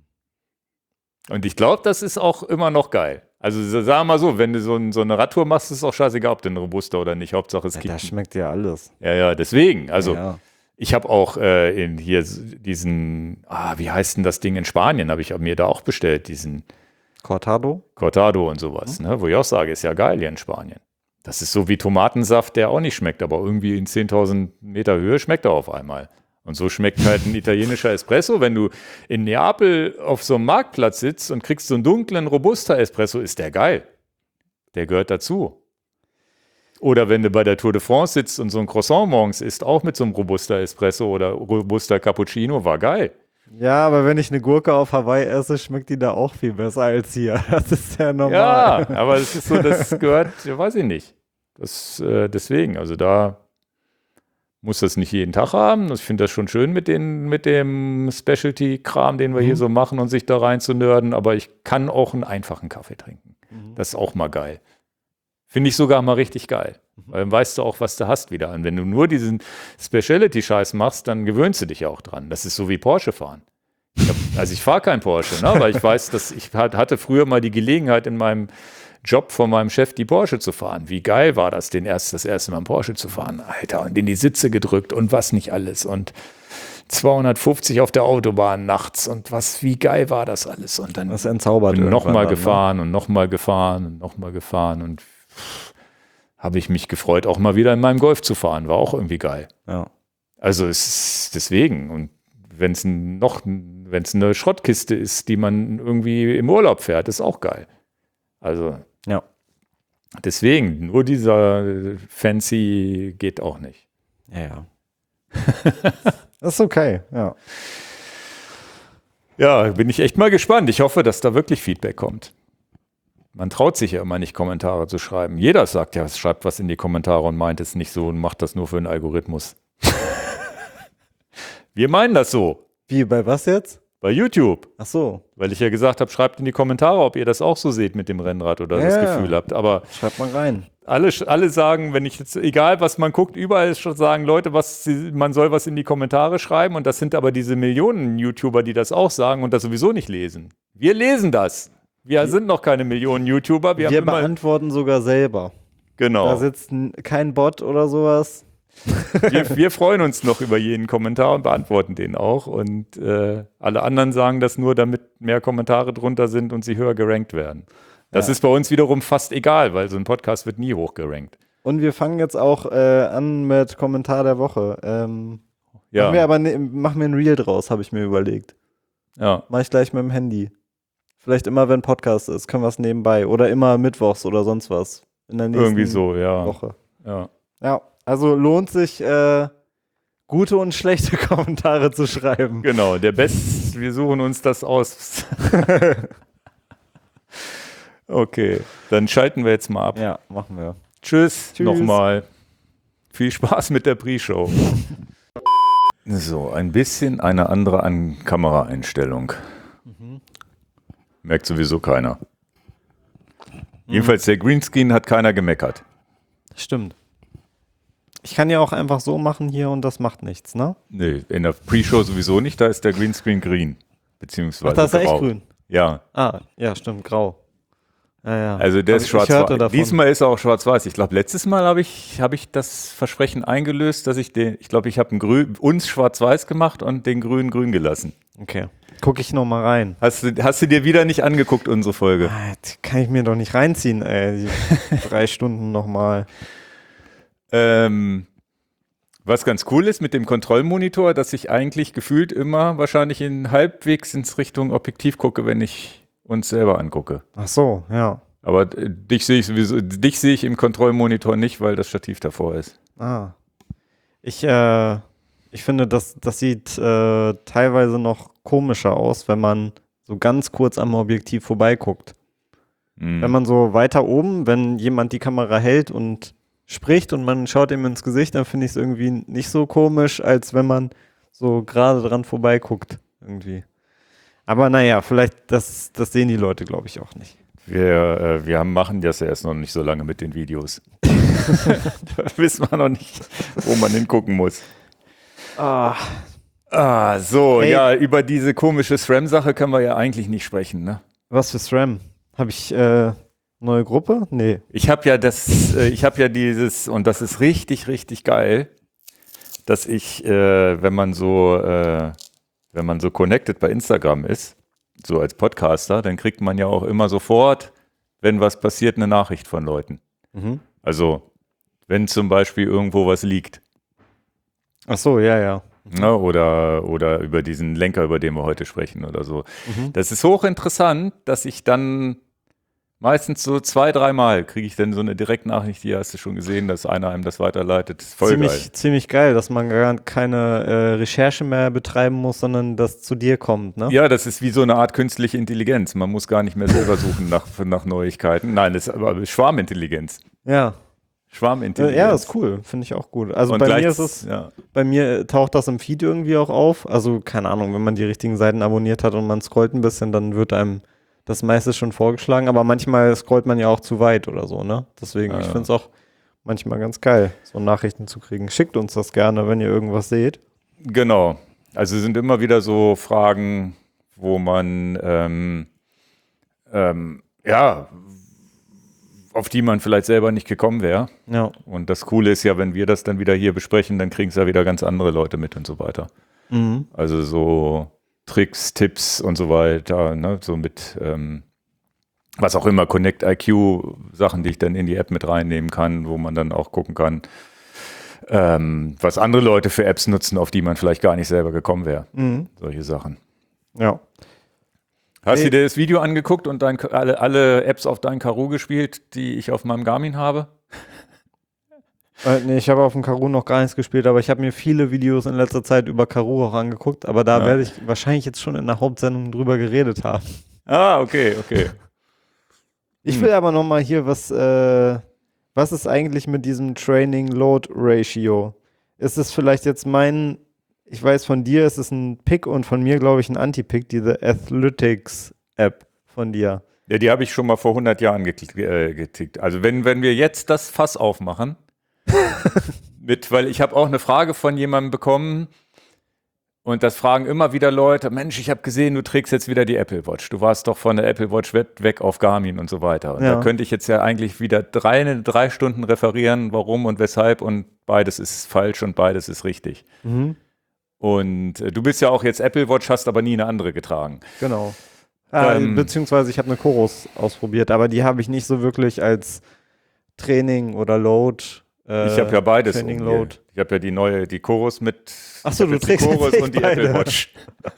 Mm. Und ich glaube, das ist auch immer noch geil. Also sagen wir mal so, wenn du so, ein, so eine Radtour machst, ist es auch scheißegal, ob du einen Robusta oder nicht. Hauptsache es ja, gibt. Das schmeckt ja alles. Ja, ja, deswegen. Also ja. ich habe auch äh, in hier diesen, ah, wie heißt denn das Ding in Spanien, habe ich mir da auch bestellt, diesen Cortado? Cortado und sowas, mhm. ne? Wo ich auch sage, ist ja geil hier in Spanien. Das ist so wie Tomatensaft, der auch nicht schmeckt, aber irgendwie in zehntausend Meter Höhe schmeckt er auf einmal. Und so schmeckt halt ein italienischer Espresso. Wenn du in Neapel auf so einem Marktplatz sitzt und kriegst so einen dunklen Robusta-Espresso, ist der geil. Der gehört dazu. Oder wenn du bei der Tour de France sitzt und so ein Croissant morgens isst, auch mit so einem Robusta-Espresso oder Robusta-Cappuccino, war geil. Ja, aber wenn ich eine Gurke auf Hawaii esse, schmeckt die da auch viel besser als hier. Das ist ja normal. Ja, aber es ist so, das gehört, ja, weiß ich nicht. Das, äh, deswegen, also da muss das nicht jeden Tag haben. Ich finde das schon schön mit, den, mit dem Specialty-Kram, den wir mhm. hier so machen und sich da rein zu nörden, aber ich kann auch einen einfachen Kaffee trinken. Mhm. Das ist auch mal geil. Finde ich sogar mal richtig geil. Weil dann weißt du auch, was du hast wieder. Und wenn du nur diesen Speciality-Scheiß machst, dann gewöhnst du dich ja auch dran. Das ist so wie Porsche fahren. Ich hab, also ich fahre kein Porsche, ne? Aber ich weiß, dass ich hatte früher mal die Gelegenheit in meinem Job von meinem Chef die Porsche zu fahren. Wie geil war das, den erst, das erste Mal einen Porsche zu fahren, Alter. Und in die Sitze gedrückt und was nicht alles. Und zweihundertfünfzig auf der Autobahn nachts und was, wie geil war das alles. Und dann das entzaubert nochmal gefahren und nochmal gefahren und nochmal gefahren und habe ich mich gefreut, auch mal wieder in meinem Golf zu fahren. War auch irgendwie geil. Ja. Also es ist deswegen. Und wenn es noch, wenn es eine Schrottkiste ist, die man irgendwie im Urlaub fährt, ist auch geil. Also ja. Deswegen, nur dieser Fancy geht auch nicht. Ja, ja. Das ist okay, ja. Ja, bin ich echt mal gespannt. Ich hoffe, dass da wirklich Feedback kommt. Man traut sich ja immer nicht, Kommentare zu schreiben. Jeder sagt ja, schreibt was in die Kommentare und meint es nicht so und macht das nur für einen Algorithmus. Wir meinen das so. Wie, bei was jetzt? Bei YouTube. Ach so. Weil ich ja gesagt habe, schreibt in die Kommentare, ob ihr das auch so seht mit dem Rennrad oder ja, das Gefühl habt. Aber schreibt mal rein. Alle, alle sagen, wenn ich jetzt, egal was man guckt, überall sagen Leute, was man soll was in die Kommentare schreiben. Und das sind aber diese Millionen YouTuber, die das auch sagen und das sowieso nicht lesen. Wir lesen das. Wir die, sind noch keine Millionen YouTuber. Wir, wir haben beantworten sogar selber. Genau. Da sitzt kein Bot oder sowas. wir, wir freuen uns noch über jeden Kommentar und beantworten den auch. Und äh, alle anderen sagen das nur, damit mehr Kommentare drunter sind und sie höher gerankt werden. Das ja. ist bei uns wiederum fast egal, weil so ein Podcast wird nie hochgerankt. Und wir fangen jetzt auch äh, an mit Kommentar der Woche. Ähm, ja. Machen wir aber ne, machen wir ein Reel draus, habe ich mir überlegt. Ja. Mach ich gleich mit dem Handy. Vielleicht immer, wenn Podcast ist, können wir es nebenbei. Oder immer mittwochs oder sonst was. In der nächsten Irgendwie so, ja. Woche. Ja. Ja, also lohnt sich, äh, gute und schlechte Kommentare zu schreiben. Genau, der Best, wir suchen uns das aus. Okay, dann schalten wir jetzt mal ab. Ja, machen wir. Tschüss, Tschüss. Nochmal. Viel Spaß mit der Pre-Show. So, ein bisschen eine andere An- Kameraeinstellung. Mhm. Merkt sowieso keiner. Mhm. Jedenfalls der Greenscreen hat keiner gemeckert. Stimmt. Ich kann ja auch einfach so machen hier und das macht nichts, ne? Nee, in der Pre-Show sowieso nicht, da ist der Greenscreen grün. Beziehungsweise Ach, da ist er grau. echt grün? Ja. Ah, ja, stimmt, grau. Ja, ja. Also der ist schwarz-weiß. Diesmal ist er auch schwarz-weiß. Ich glaube, letztes Mal habe ich, hab ich das Versprechen eingelöst, dass ich den, ich glaube, ich habe uns schwarz-weiß gemacht und den grün grün gelassen. Okay. Gucke ich noch mal rein. Hast du, hast du dir wieder nicht angeguckt, unsere Folge? Ah, das kann ich mir doch nicht reinziehen, ey. Die drei Stunden noch mal. Ähm, was ganz cool ist mit dem Kontrollmonitor, dass ich eigentlich gefühlt immer wahrscheinlich in halbwegs ins Richtung Objektiv gucke, wenn ich uns selber angucke. Ach so, ja. Aber äh, dich sehe ich sowieso, dich sehe ich im Kontrollmonitor nicht, weil das Stativ davor ist. Ah. Ich, äh, ich finde, das, das sieht äh, teilweise noch komischer aus, wenn man so ganz kurz am Objektiv vorbeiguckt. Mhm. Wenn man so weiter oben, wenn jemand die Kamera hält und spricht und man schaut ihm ins Gesicht, dann finde ich es irgendwie nicht so komisch, als wenn man so gerade dran vorbeiguckt irgendwie. Aber naja, vielleicht, das, das sehen die Leute, glaube ich, auch nicht. Wir, äh, wir haben, machen das ja erst noch nicht so lange mit den Videos. Da wissen wir noch nicht, wo man hingucken muss. Ah, Ah, so, Hey. ja, über diese komische SRAM-Sache können wir ja eigentlich nicht sprechen, ne? was für SRAM? Habe ich äh, neue Gruppe? Nee. Ich habe ja das, äh, ich habe ja dieses, und das ist richtig, richtig geil, dass ich, äh, wenn man so, äh, wenn man so connected bei Instagram ist, so als Podcaster, dann kriegt man ja auch immer sofort, wenn was passiert, eine Nachricht von Leuten. Mhm. Also, wenn zum Beispiel irgendwo was liegt, Ach so, ja, ja. ne, oder, oder über diesen Lenker, über den wir heute sprechen oder so. Mhm. Das ist hochinteressant, dass ich dann meistens so zwei, dreimal kriege ich dann so eine Direktnachricht, die hast du schon gesehen, dass einer einem das weiterleitet. Das ist voll ziemlich, geil. ziemlich geil, dass man gar keine äh, Recherche mehr betreiben muss, sondern das zu dir kommt, ne? Ja, das ist wie so eine Art künstliche Intelligenz. Man muss gar nicht mehr selber suchen nach, nach Neuigkeiten. Nein, das ist aber Schwarmintelligenz. Ja. Schwarmintelligenz. Ja, ist cool, finde ich auch gut. Also Und bei gleich- mir ist es, ja. bei mir taucht das im Feed irgendwie auch auf. Also keine Ahnung, wenn man die richtigen Seiten abonniert hat und man scrollt ein bisschen, dann wird einem das meiste schon vorgeschlagen. Aber manchmal scrollt man ja auch zu weit oder so, ne? Deswegen, Ja, ich ja. finde es auch manchmal ganz geil, so Nachrichten zu kriegen. Schickt uns das gerne, wenn ihr irgendwas seht. Genau. Also sind immer wieder so Fragen, wo man ähm, ähm, ja, auf die man vielleicht selber nicht gekommen wäre. Ja. Und das Coole ist ja, wenn wir das dann wieder hier besprechen, dann kriegen es ja wieder ganz andere Leute mit und so weiter. Mhm. Also so Tricks, Tipps und so weiter, ne? So mit ähm, was auch immer, Connect I Q, Sachen, die ich dann in die App mit reinnehmen kann, wo man dann auch gucken kann, ähm, was andere Leute für Apps nutzen, auf die man vielleicht gar nicht selber gekommen wäre. Mhm. Solche Sachen. Ja. Hast Nee. du dir das Video angeguckt und dein, alle, alle Apps auf dein Karoo gespielt, die ich auf meinem Garmin habe? Äh, nee, ich habe auf dem Karoo noch gar nichts gespielt, aber ich habe mir viele Videos in letzter Zeit über Karoo auch angeguckt, aber da Ja. werde ich wahrscheinlich jetzt schon in der Hauptsendung drüber geredet haben. Ah, okay, okay. Ich Hm. will aber noch mal hier was, äh, was ist eigentlich mit diesem Training-Load-Ratio? Ist es vielleicht jetzt mein, ich weiß von dir ist es ein Pick und von mir glaube ich ein Anti-Pick, diese Athletics-App von dir. Ja, die habe ich schon mal vor hundert Jahren geklickt, äh, getickt. Also wenn, wenn wir jetzt das Fass aufmachen, mit, weil ich habe auch eine Frage von jemandem bekommen und das fragen immer wieder Leute, Mensch, ich habe gesehen, du trägst jetzt wieder die Apple Watch. Du warst doch von der Apple Watch weg, weg auf Garmin und so weiter. Und Ja. da könnte ich jetzt ja eigentlich wieder drei, drei Stunden referieren, warum und weshalb und beides ist falsch und beides ist richtig. Mhm. Und äh, du bist ja auch jetzt Apple Watch, hast aber nie eine andere getragen. Genau. Äh, Ähm. beziehungsweise ich habe eine Chorus ausprobiert, aber die habe ich nicht so wirklich als Training oder Load. Äh, Ich habe ja beides. Training um hier. Load. Ich habe ja die neue, die Chorus mit. Ach so, ich hab du jetzt trägst die jetzt Chorus echt und die beide. Apple Watch.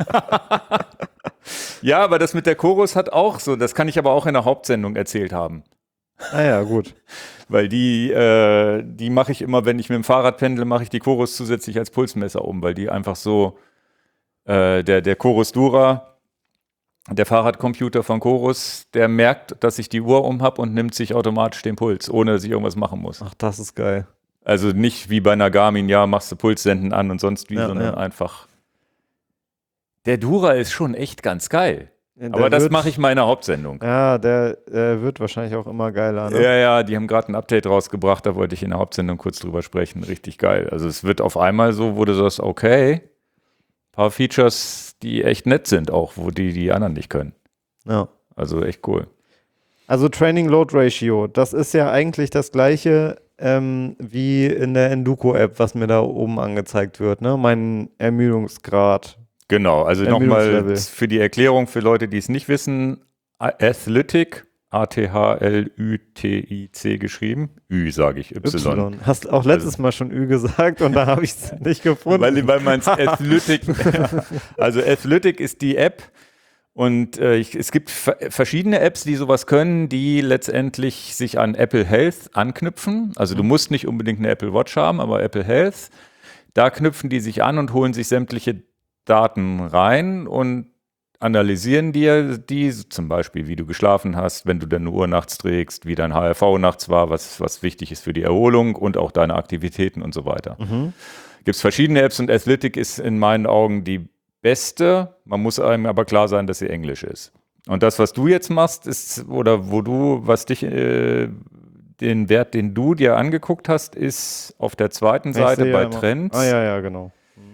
Ja, aber das mit der Chorus hat auch so, das kann ich aber auch in der Hauptsendung erzählt haben. Ah ja, gut. Weil die, äh, die mache ich immer, wenn ich mit dem Fahrrad pendle, mache ich die Chorus zusätzlich als Pulsmesser um, weil die einfach so, äh, der, der Chorus Dura, der Fahrradcomputer von Chorus, der merkt, dass ich die Uhr um habe und nimmt sich automatisch den Puls, ohne dass ich irgendwas machen muss. Ach, das ist geil. Also nicht wie bei einer Garmin, ja, machst du Pulssenden an und sonst wie, Ja, sondern ja. einfach. Der Dura ist schon echt ganz geil. Ja, Aber der das wird- mache ich in meiner Hauptsendung. Ja, der äh, wird wahrscheinlich auch immer geiler. Ne? Ja, ja, die haben gerade ein Update rausgebracht, da wollte ich in der Hauptsendung kurz drüber sprechen. Richtig geil. Also es wird auf einmal so, wo du sagst, okay, ein paar Features, die echt nett sind, auch wo die die anderen nicht können. Ja. Also echt cool. Also Training Load Ratio, das ist ja eigentlich das gleiche ähm, wie in der Enduko-App, was mir da oben angezeigt wird, ne? Mein Ermüdungsgrad. Genau, also nochmal Ermüdungslevel. für die Erklärung für Leute, die es nicht wissen, Athlytic, A T H L Ü T I C geschrieben. Ü sage ich, Y. Y. Hast auch letztes Also- Mal schon Ü gesagt und da habe ich es nicht gefunden. Weil, weil man es Athlytic, also Athlytic ist die App und äh, ich, es gibt ver- verschiedene Apps, die sowas können, die letztendlich sich an Apple Health anknüpfen. Also du musst nicht unbedingt eine Apple Watch haben, aber Apple Health, da knüpfen die sich an und holen sich sämtliche Daten rein und analysieren dir die, zum Beispiel, wie du geschlafen hast, wenn du deine Uhr nachts trägst, wie dein H R V nachts war, was, was wichtig ist für die Erholung und auch deine Aktivitäten und so weiter. Mhm. Gibt es verschiedene Apps und Athlytic ist in meinen Augen die beste. Man muss einem aber klar sein, dass sie Englisch ist. Und das, was du jetzt machst, ist, oder wo du, was dich, äh, den Wert, den du dir angeguckt hast, ist auf der zweiten Ich Seite sehe bei ja immer- Trends Ah ja, ja, genau.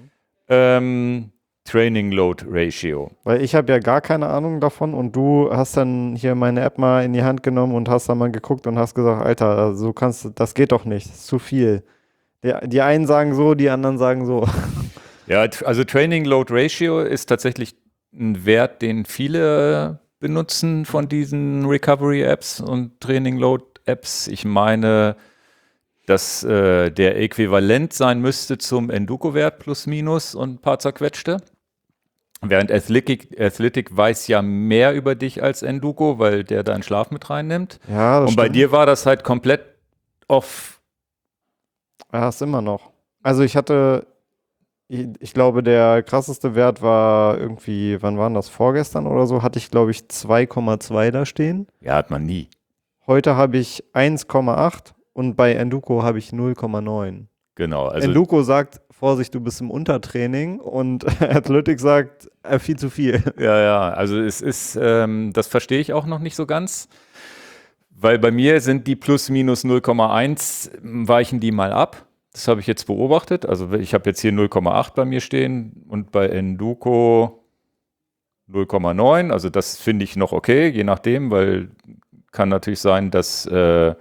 ähm, Training Load Ratio. Weil ich habe ja gar keine Ahnung davon und du hast dann hier meine App mal in die Hand genommen und hast dann mal geguckt und hast gesagt, Alter, so kannst du, das geht doch nicht, das ist zu viel. Die, die einen sagen so, die anderen sagen so. Ja, t- also Training Load Ratio ist tatsächlich ein Wert, den viele benutzen von diesen Recovery Apps und Training Load Apps. Ich meine, dass äh, der äquivalent sein müsste zum Enduko-Wert plus minus und ein paar zerquetschte. Während Athletic, Athletic weiß ja mehr über dich als Enduko, weil der deinen Schlaf mit reinnimmt. Ja, das Und bei stimmt. dir war das halt komplett off. Ja, ist immer noch. Also ich hatte, ich, ich glaube, der krasseste Wert war irgendwie, wann waren das, vorgestern oder so, hatte ich, glaube ich, zwei Komma zwei da stehen. Ja, hat man nie. Heute habe ich eins Komma acht und bei Enduko habe ich null Komma neun. Genau. Also Enduko sagt, Vorsicht, du bist im Untertraining und Athletic sagt, äh, viel zu viel. Ja, ja, also es ist, ähm, das verstehe ich auch noch nicht so ganz, weil bei mir sind die plus minus null Komma eins, weichen die mal ab. Das habe ich jetzt beobachtet. Also ich habe jetzt hier null Komma acht bei mir stehen und bei Enduko null Komma neun. Also das finde ich noch okay, je nachdem, weil kann natürlich sein, dass äh,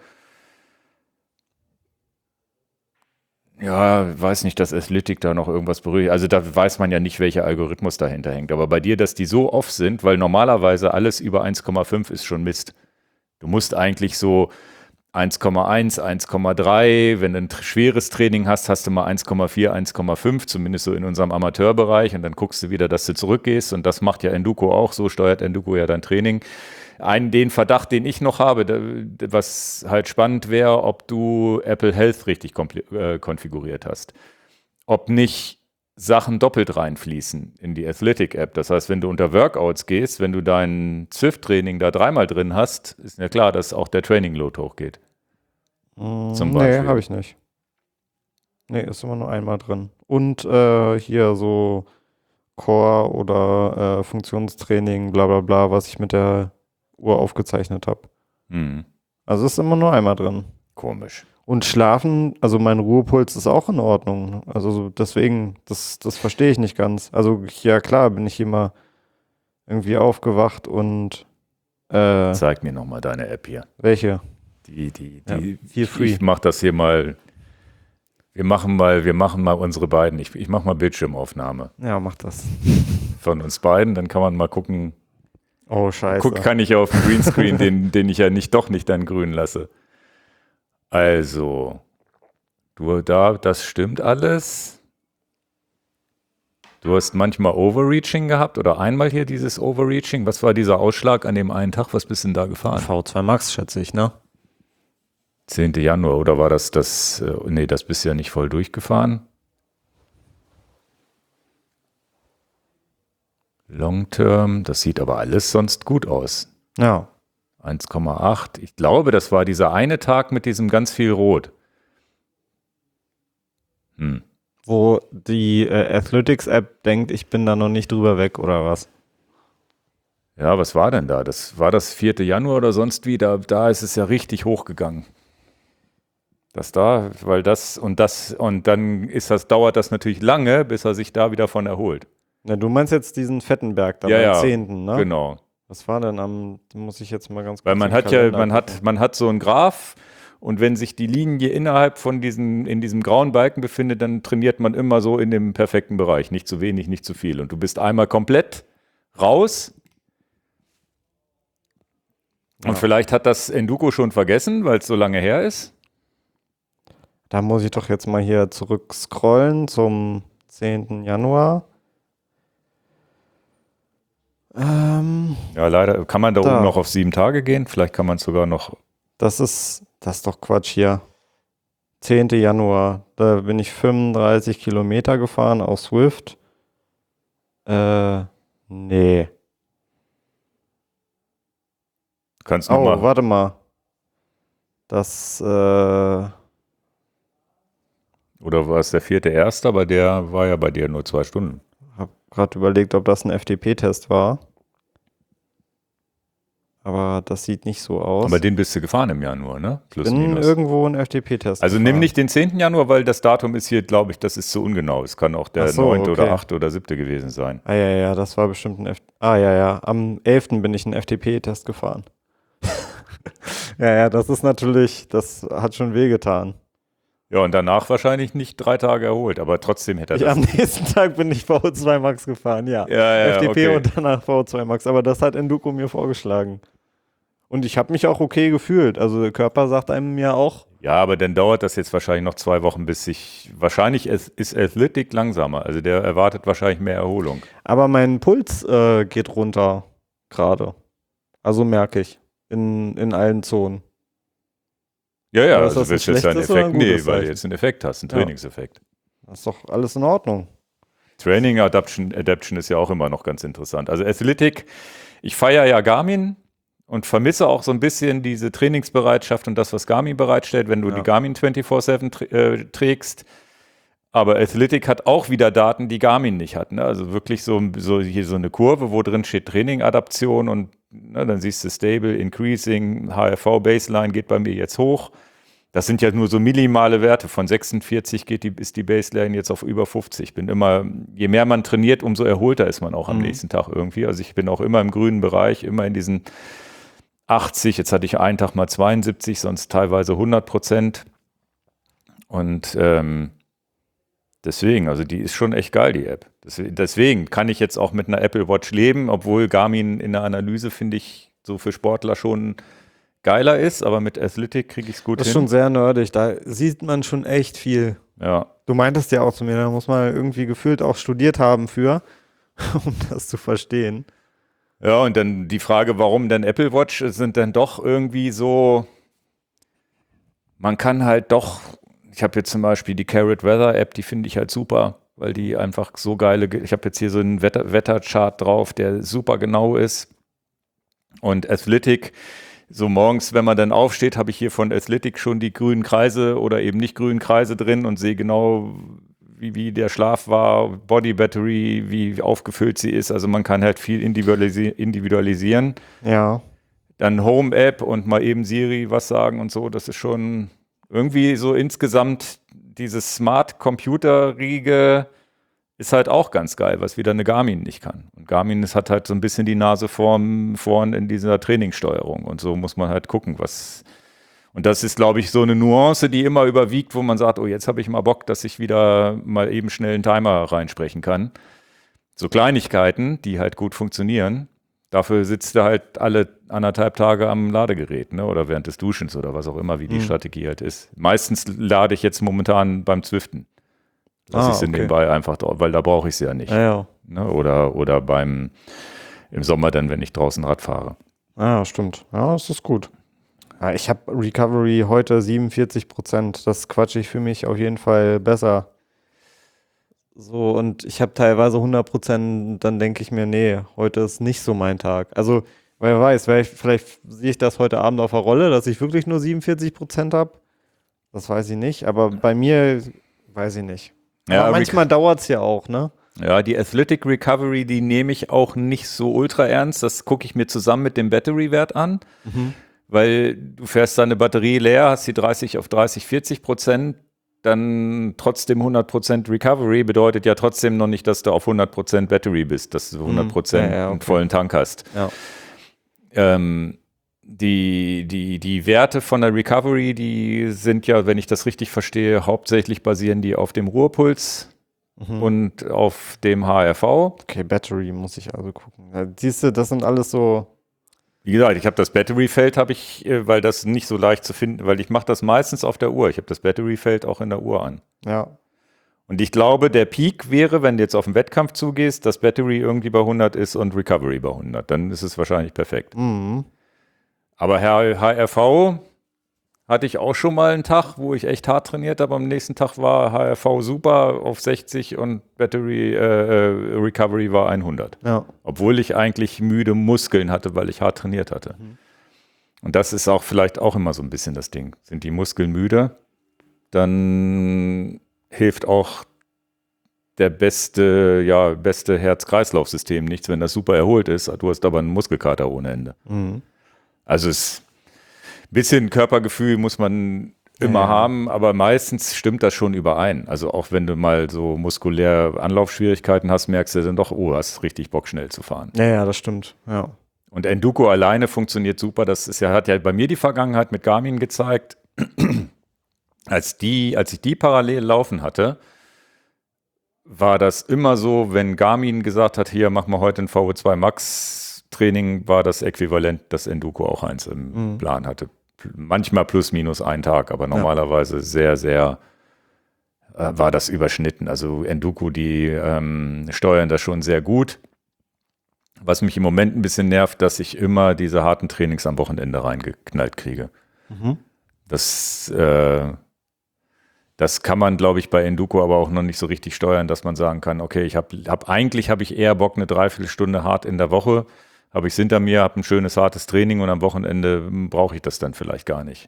ja, weiß nicht, dass Athletic da noch irgendwas berührt. Also da weiß man ja nicht, welcher Algorithmus dahinter hängt. Aber bei dir, dass die so off sind, weil normalerweise alles über eins Komma fünf ist schon Mist. Du musst eigentlich so eins Komma eins, eins Komma drei, wenn du ein tr- schweres Training hast, hast du mal eins Komma vier, eins Komma fünf, zumindest so in unserem Amateurbereich. Und dann guckst du wieder, dass du zurückgehst. Und das macht ja Enduko auch, so steuert Enduko ja dein Training. Einen, den Verdacht, den ich noch habe, da, was halt spannend wäre, ob du Apple Health richtig kompli- äh, konfiguriert hast. Ob nicht Sachen doppelt reinfließen in die Athletic-App. Das heißt, wenn du unter Workouts gehst, wenn du dein Zwift-Training da dreimal drin hast, ist ja klar, dass auch der Training-Load hochgeht. Zum nee, Beispiel. habe ich nicht. Nee, ist immer nur einmal drin. Und äh, hier so Core oder äh, Funktionstraining, bla bla bla, was ich mit der Uhr aufgezeichnet habe. Hm, Also ist immer nur einmal drin. komisch. Und schlafen, also mein Ruhepuls ist auch in Ordnung. Also so deswegen, das, das verstehe ich nicht ganz. Also ja klar, bin ich immer irgendwie aufgewacht und äh, Zeig mir nochmal deine App hier. welche? Die, die, Ja, die, feel free. Ich mache das hier mal. Wir machen mal, wir machen mal unsere beiden. Ich, ich mache mal Bildschirmaufnahme Ja, mach das. von uns beiden. Dann kann man mal gucken. Oh, scheiße. Guck, kann ich auf den Greenscreen, den, den ich ja nicht doch nicht dann grün lasse. Also, du da, das stimmt alles. Du hast manchmal Overreaching gehabt oder einmal hier dieses Overreaching. Was war dieser Ausschlag an dem einen Tag? Was bist du denn da gefahren? V zwei Max, schätze ich, ne? zehnten Januar oder war das das? Äh, nee, das bist du ja nicht voll durchgefahren. Long Term, das sieht aber alles sonst gut aus. Ja. eins Komma acht. Ich glaube, das war dieser eine Tag mit diesem ganz viel Rot. Hm. Wo die äh, Athletics-App denkt, ich bin da noch nicht drüber weg, oder was? Ja, was war denn da? Das war das vierte Januar oder sonst wie? Da, da ist es ja richtig hochgegangen. Das da, weil das und das und dann ist das, dauert das natürlich lange, bis er sich da wieder von erholt. Na, du meinst jetzt diesen fetten Berg da Ja, am ja, zehnten, ne? Genau. Was war denn am, muss ich jetzt mal ganz kurz Weil man im hat ja, Kalender man gucken. hat, man hat so einen Graph Und wenn sich die Linie innerhalb von diesem, in diesem grauen Balken befindet, dann trainiert man immer so in dem perfekten Bereich. Nicht zu wenig, nicht zu viel. Und du bist einmal komplett raus. Und ja. Vielleicht hat das Enduko schon vergessen, weil es so lange her ist. Da muss ich doch jetzt mal hier zurück scrollen zum zehnten Januar. Ähm, ja, leider kann man da, da oben noch auf sieben Tage gehen. Vielleicht kann man es sogar noch. Das ist, das ist doch Quatsch hier. zehnten Januar. Da bin ich fünfunddreißig Kilometer gefahren aus Swift. Äh, nee. Kannst du oh, mal. Warte mal. Das, äh. Oder war es der vierte Erste, aber der war ja bei dir nur zwei Stunden. Hab gerade überlegt, ob das ein F T P-Test war. Aber das sieht nicht so aus. Aber den bist du gefahren im Januar, ne? Plus bin minus. Irgendwo ein F T P-Test. Also gefahren. Nimm nicht den zehnten Januar, weil das Datum ist hier, glaube ich, das ist zu ungenau. Es kann auch der so, neunte okay. oder achte oder siebte gewesen sein. Ah ja, ja, das war bestimmt ein F T P. Ah ja, ja, am elften bin ich einen F T P-Test gefahren. ja, ja, das ist natürlich, das hat schon wehgetan. Ja, und danach wahrscheinlich nicht drei Tage erholt, aber trotzdem hätte er ja, das. Am nächsten Tag bin ich V O zwei Max gefahren, ja. ja, ja F T P okay. und danach V O zwei Max, aber das hat Enduko mir vorgeschlagen. Und ich habe mich auch okay gefühlt. Also der Körper sagt einem ja auch. Ja, aber dann dauert das jetzt wahrscheinlich noch zwei Wochen, bis sich, wahrscheinlich ist Athletic langsamer. Also der erwartet wahrscheinlich mehr Erholung. Aber mein Puls äh, geht runter gerade. Also merke ich in, in allen Zonen. Ja, ja, aber also das willst du jetzt einen Effekt? Ein Nee, weil du jetzt einen Effekt hast, einen ja. Trainingseffekt. Das ist doch alles in Ordnung. Training Adaption, Adaption ist ja auch immer noch ganz interessant. Also Athletic, ich feiere ja Garmin und vermisse auch so ein bisschen diese Trainingsbereitschaft und das, was Garmin bereitstellt, wenn du ja. die Garmin vierundzwanzig sieben tr- äh, trägst. Aber Athletic hat auch wieder Daten, die Garmin nicht hat. Ne? Also wirklich so, so hier so eine Kurve, wo drin steht Training-Adaption und ne, dann siehst du Stable, Increasing, H R V Baseline geht bei mir jetzt hoch. Das sind ja nur so minimale Werte. Von sechsundvierzig geht die, ist die Baseline jetzt auf über fünfzig. Bin immer, je mehr man trainiert, umso erholter ist man auch am mhm. nächsten Tag irgendwie. Also ich bin auch immer im grünen Bereich, immer in diesen achtzig. Jetzt hatte ich einen Tag mal zweiundsiebzig, sonst teilweise hundert Prozent. Und ähm, deswegen, also die ist schon echt geil, die App. Deswegen kann ich jetzt auch mit einer Apple Watch leben, obwohl Garmin in der Analyse, finde ich, so für Sportler schon geiler ist, aber mit Athletic kriege ich es gut hin. Das ist schon sehr nerdig, da sieht man schon echt viel. Ja. Du meintest ja auch zu mir, da muss man irgendwie gefühlt auch studiert haben für, um das zu verstehen. Ja, und dann die Frage, warum denn Apple Watch, sind dann doch irgendwie so, man kann halt doch, ich habe jetzt zum Beispiel die Carrot Weather App, die finde ich halt super, weil die einfach so geile, ich habe jetzt hier so einen Wetter, Wetterchart drauf, der super genau ist. Und Athletic, so morgens, wenn man dann aufsteht, habe ich hier von Athletic schon die grünen Kreise oder eben nicht grünen Kreise drin und sehe genau, wie, wie der Schlaf war, Body Battery, wie aufgefüllt sie ist. Also man kann halt viel individualisi- individualisieren. Ja. Dann Home-App und mal eben Siri was sagen und so. Das ist schon irgendwie so insgesamt dieses Smart-Computer-Riege ist halt auch ganz geil, was wieder eine Garmin nicht kann. Und Garmin ist, hat halt so ein bisschen die Nase vorn, vorn in dieser Trainingssteuerung. Und so muss man halt gucken, was. Und das ist, glaube ich, so eine Nuance, die immer überwiegt, wo man sagt, oh, jetzt habe ich mal Bock, dass ich wieder mal eben schnell einen Timer reinsprechen kann. So Kleinigkeiten, die halt gut funktionieren. Dafür sitzt du halt alle anderthalb Tage am Ladegerät, ne? Oder während des Duschens oder was auch immer, wie die hm. Strategie halt ist. Meistens lade ich jetzt momentan beim Zwiften. Lass ah, ich sie okay. nebenbei einfach drauf, weil da brauche ich sie ja nicht. Ja, ja. Ne? Oder, oder beim im Sommer dann, wenn ich draußen Rad fahre. Ah, stimmt. Ja, das ist gut. Ja, ich habe Recovery heute siebenundvierzig Prozent. Das quatsche ich für mich auf jeden Fall besser. So, und ich habe teilweise hundert Prozent, dann denke ich mir, nee, heute ist nicht so mein Tag. Also, wer weiß, vielleicht, vielleicht sehe ich das heute Abend auf der Rolle, dass ich wirklich nur siebenundvierzig Prozent habe. Das weiß ich nicht, aber bei mir weiß ich nicht. Ja, aber manchmal dauert es ja auch, ne? Ja, die Athletic Recovery, die nehme ich auch nicht so ultra ernst. Das gucke ich mir zusammen mit dem Battery-Wert an, mhm. weil du fährst deine Batterie leer, hast die dreißig auf dreißig, vierzig Prozent, dann trotzdem hundert Prozent Recovery bedeutet ja trotzdem noch nicht, dass du auf hundert Prozent Battery bist, dass du hundert Prozent mhm. ja, ja, okay. einen vollen Tank hast. Ja. Ähm, die, die, die Werte von der Recovery, die sind ja, wenn ich das richtig verstehe, hauptsächlich basieren die auf dem Ruhepuls mhm. und auf dem H R V. Okay, Battery muss ich also gucken. Ja, siehst du, das sind alles so. Wie gesagt, ich habe das Battery-Feld, habe ich, weil das nicht so leicht zu finden, weil ich mache das meistens auf der Uhr. Ich habe das Battery-Feld auch in der Uhr an. Ja. Und ich glaube, der Peak wäre, wenn du jetzt auf den Wettkampf zugehst, dass Battery irgendwie bei hundert ist und Recovery bei hundert. Dann ist es wahrscheinlich perfekt. Mhm. Aber H R V hatte ich auch schon mal einen Tag, wo ich echt hart trainiert habe. Am nächsten Tag war H R V super auf sechzig und Battery äh, Recovery war hundert. Ja. Obwohl ich eigentlich müde Muskeln hatte, weil ich hart trainiert hatte. Mhm. Und das ist auch vielleicht auch immer so ein bisschen das Ding. Sind die Muskeln müde, dann hilft auch der beste, ja, beste Herz-Kreislauf-System nichts, wenn das super erholt ist. Du hast aber einen Muskelkater ohne Ende. Mhm. Also es ein bisschen Körpergefühl muss man immer ja. haben, aber meistens stimmt das schon überein. Also auch wenn du mal so muskulär Anlaufschwierigkeiten hast, merkst du dann doch, oh, hast richtig Bock, schnell zu fahren. Ja, ja, das stimmt. Ja. Und Enduko alleine funktioniert super. Das ist ja, hat ja bei mir die Vergangenheit mit Garmin gezeigt. Als die, als ich die parallel laufen hatte, war das immer so, wenn Garmin gesagt hat, hier, mach mal heute ein V O zwei Max Training, war das äquivalent, dass Enduko auch eins im mhm. Plan hatte. Manchmal plus minus ein Tag, aber normalerweise ja. sehr, sehr äh, war das überschnitten. Also Enduko, die ähm, steuern das schon sehr gut. Was mich im Moment ein bisschen nervt, dass ich immer diese harten Trainings am Wochenende reingeknallt kriege. Mhm. Das äh, Das kann man, glaube ich, bei Enduko aber auch noch nicht so richtig steuern, dass man sagen kann, okay, ich habe hab, eigentlich habe ich eher Bock, eine Dreiviertelstunde hart in der Woche, habe ich es hinter mir, habe ein schönes, hartes Training und am Wochenende brauche ich das dann vielleicht gar nicht.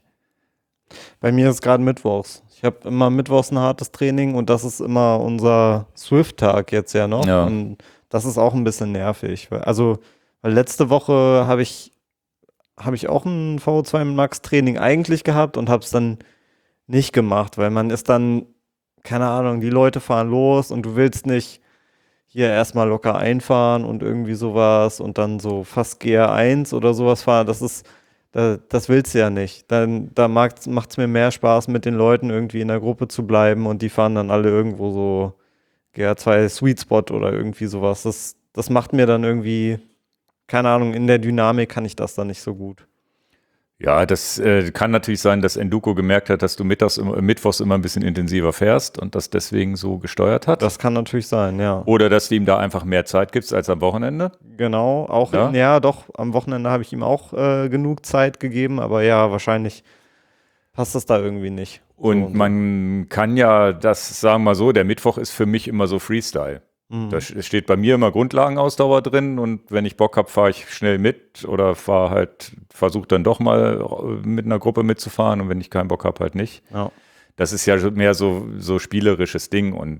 Bei mir ist gerade mittwochs. Ich habe immer mittwochs ein hartes Training und das ist immer unser Swift-Tag jetzt ja noch. Ja. Und das ist auch ein bisschen nervig. Also, weil letzte Woche habe ich, hab ich auch ein V O zwei Max Training eigentlich gehabt und habe es dann nicht gemacht, weil man ist dann, keine Ahnung, die Leute fahren los und du willst nicht hier erstmal locker einfahren und irgendwie sowas und dann so fast G R eins oder sowas fahren, das ist, das, das willst du ja nicht. Dann, da macht es mir mehr Spaß, mit den Leuten irgendwie in der Gruppe zu bleiben und die fahren dann alle irgendwo so G R zwei Sweet Spot oder irgendwie sowas. Das, das macht mir dann irgendwie, keine Ahnung, in der Dynamik kann ich das dann nicht so gut. Ja, das äh, kann natürlich sein, dass Enduko gemerkt hat, dass du mittags, äh, mittwochs immer ein bisschen intensiver fährst und das deswegen so gesteuert hat. Das kann natürlich sein, ja. Oder dass du ihm da einfach mehr Zeit gibst als am Wochenende. Genau, auch, ja, in, ja doch, am Wochenende habe ich ihm auch äh, genug Zeit gegeben, aber ja, wahrscheinlich passt das da irgendwie nicht. Und, so, und man so. kann ja, das sagen wir mal so, der Mittwoch ist für mich immer so Freestyle. Da steht bei mir immer Grundlagenausdauer drin und wenn ich Bock habe, fahre ich schnell mit oder fahre halt, versuche dann doch mal mit einer Gruppe mitzufahren und wenn ich keinen Bock habe, halt nicht. Ja. Das ist ja mehr so, so spielerisches Ding und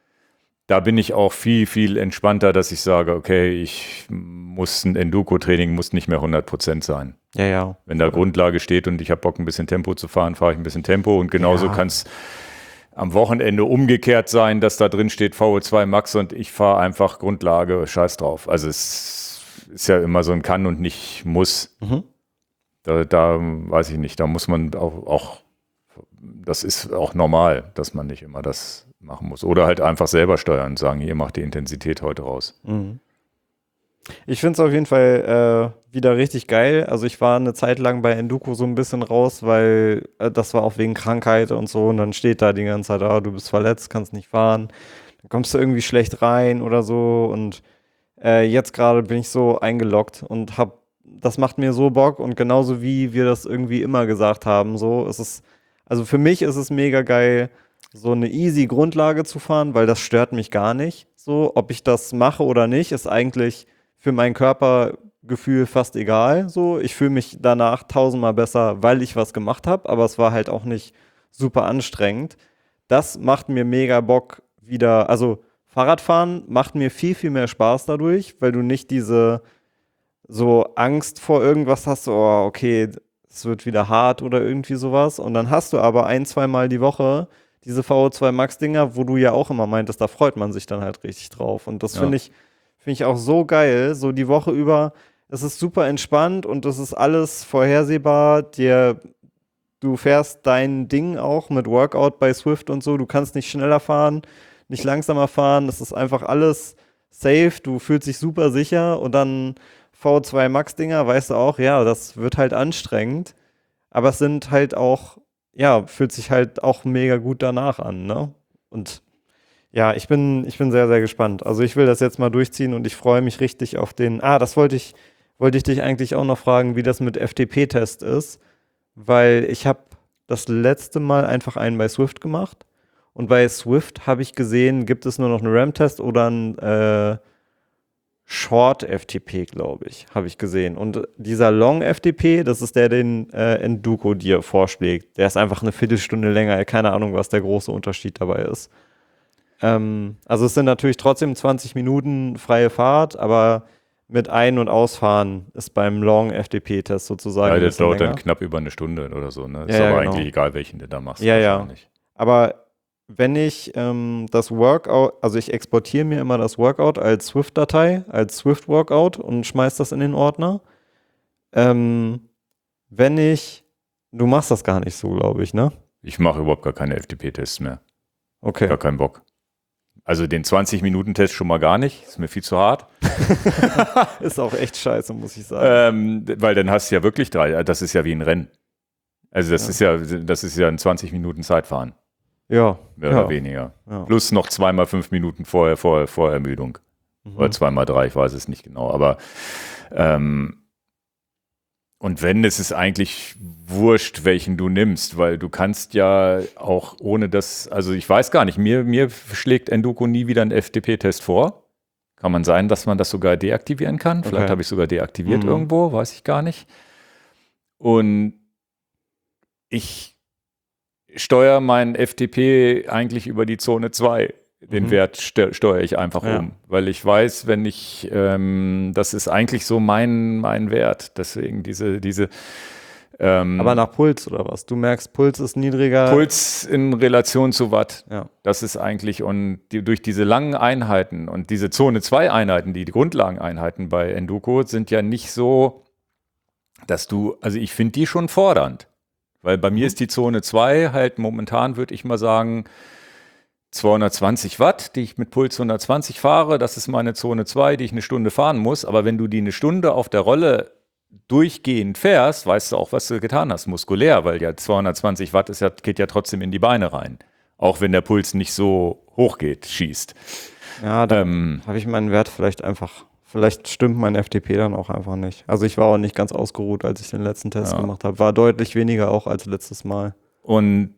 da bin ich auch viel, viel entspannter, dass ich sage, okay, ich muss ein Enduko-Training muss nicht mehr hundert Prozent sein. Ja, ja. Wenn da ja. Grundlage steht und ich habe Bock, ein bisschen Tempo zu fahren, fahre ich ein bisschen Tempo und genauso ja. kann es am Wochenende umgekehrt sein, dass da drin steht V O zwei Max und ich fahre einfach Grundlage, scheiß drauf. Also es ist ja immer so ein Kann und nicht Muss. Mhm. Da, da weiß ich nicht, da muss man auch, auch, das ist auch normal, dass man nicht immer das machen muss. Oder halt einfach selber steuern und sagen, hier macht die Intensität heute raus. Mhm. Ich finde es auf jeden Fall äh, wieder richtig geil. Also ich war eine Zeit lang bei Enduko so ein bisschen raus, weil äh, das war auch wegen Krankheit und so. Und dann steht da die ganze Zeit, ah, du bist verletzt, kannst nicht fahren. Dann kommst du irgendwie schlecht rein oder so. Und äh, jetzt gerade bin ich so eingeloggt und hab, das macht mir so Bock. Und genauso wie wir das irgendwie immer gesagt haben, so ist es, also für mich ist es mega geil, so eine easy Grundlage zu fahren, weil das stört mich gar nicht. So, ob ich das mache oder nicht, ist eigentlich für mein Körpergefühl fast egal. So, ich fühle mich danach tausendmal besser, weil ich was gemacht habe, aber es war halt auch nicht super anstrengend. Das macht mir mega Bock wieder, also Fahrradfahren macht mir viel, viel mehr Spaß dadurch, weil du nicht diese so Angst vor irgendwas hast, so, oh, okay, es wird wieder hart oder irgendwie sowas. Und dann hast du aber ein, zweimal die Woche diese V O zwei Max Dinger, wo du ja auch immer meintest, da freut man sich dann halt richtig drauf. Und das ja. finde ich Finde ich auch so geil, so die Woche über es ist super entspannt und das ist alles vorhersehbar. Dir, du fährst dein Ding auch mit Workout bei Zwift und so. Du kannst nicht schneller fahren, nicht langsamer fahren. Das ist einfach alles safe. Du fühlst dich super sicher und dann V zwei Max-Dinger, weißt du auch, ja, das wird halt anstrengend. Aber es sind halt auch, ja, fühlt sich halt auch mega gut danach an, ne? Und ja, ich bin, ich bin sehr, sehr gespannt. Also ich will das jetzt mal durchziehen und ich freue mich richtig auf den, ah, das wollte ich, wollte ich dich eigentlich auch noch fragen, wie das mit F T P-Test ist, weil ich habe das letzte Mal einfach einen bei Zwift gemacht und bei Zwift habe ich gesehen, gibt es nur noch einen RAM-Test oder einen äh, Short-F T P, glaube ich, habe ich gesehen. Und dieser Long-F T P, das ist der, den äh, Enduko dir vorschlägt. Der ist einfach eine Viertelstunde länger. Keine Ahnung, was der große Unterschied dabei ist. Ähm, also es sind natürlich trotzdem zwanzig Minuten freie Fahrt, aber mit Ein- und Ausfahren ist beim Long-F T P-Test sozusagen Ja, das dauert länger. dann knapp über eine Stunde oder so. Ne? Ja, Ist ja, aber genau. eigentlich egal, welchen du da machst. Ja, ja. Aber wenn ich ähm, das Workout, also ich exportiere mir immer das Workout als Swift-Datei, als Swift-Workout und schmeiß das in den Ordner. Ähm, wenn ich, du machst das gar nicht so, glaube ich, ne? Ich mache überhaupt gar keine F T P-Tests mehr. Okay. Gar keinen Bock. Also den zwanzig-Minuten-Test schon mal gar nicht. Ist mir viel zu hart. Ist auch echt scheiße, muss ich sagen. Ähm, weil dann hast du ja wirklich drei, das ist ja wie ein Rennen. Also das Ja. ist ja, das ist ja ein zwanzig Minuten Zeitfahren. Ja. Mehr ja. oder weniger. Ja. Plus noch zweimal fünf Minuten vorher, vorher, Vorermüdung. Mhm. Oder zweimal drei, ich weiß es nicht genau. Aber ähm, und wenn, es ist eigentlich wurscht, welchen du nimmst, weil du kannst ja auch ohne das, also ich weiß gar nicht, mir, mir schlägt Enduko nie wieder einen F T P-Test vor. Kann man sein, dass man das sogar deaktivieren kann. Vielleicht Okay. habe ich sogar deaktiviert Mhm. irgendwo, weiß ich gar nicht. Und ich steuere meinen F T P eigentlich über die Zone zwei. Den Mhm. Wert ste- steuere ich einfach Ja. um, weil ich weiß, wenn ich, ähm, das ist eigentlich so mein, mein Wert. Deswegen diese, diese ähm, Aber nach Puls oder was? Du merkst, Puls ist niedriger. Puls in Relation zu Watt. Ja. Das ist eigentlich, und die, durch diese langen Einheiten und diese Zone zwei Einheiten, die, die Grundlageneinheiten bei Enduko, sind ja nicht so, dass du, also ich finde die schon fordernd. Weil bei mir Mhm. ist die Zone zwei halt momentan, würde ich mal sagen, zweihundertzwanzig Watt, die ich mit Puls hundertzwanzig fahre. Das ist meine Zone zwei, die ich eine Stunde fahren muss. Aber wenn du die eine Stunde auf der Rolle durchgehend fährst, weißt du auch, was du getan hast, muskulär, weil ja zweihundertzwanzig Watt ist ja, geht ja trotzdem in die Beine rein. Auch wenn der Puls nicht so hoch geht, schießt. Ja, da Ähm, habe ich meinen Wert vielleicht einfach, vielleicht stimmt mein F T P dann auch einfach nicht. Also ich war auch nicht ganz ausgeruht, als ich den letzten Test Ja. gemacht habe. War deutlich weniger auch als letztes Mal. und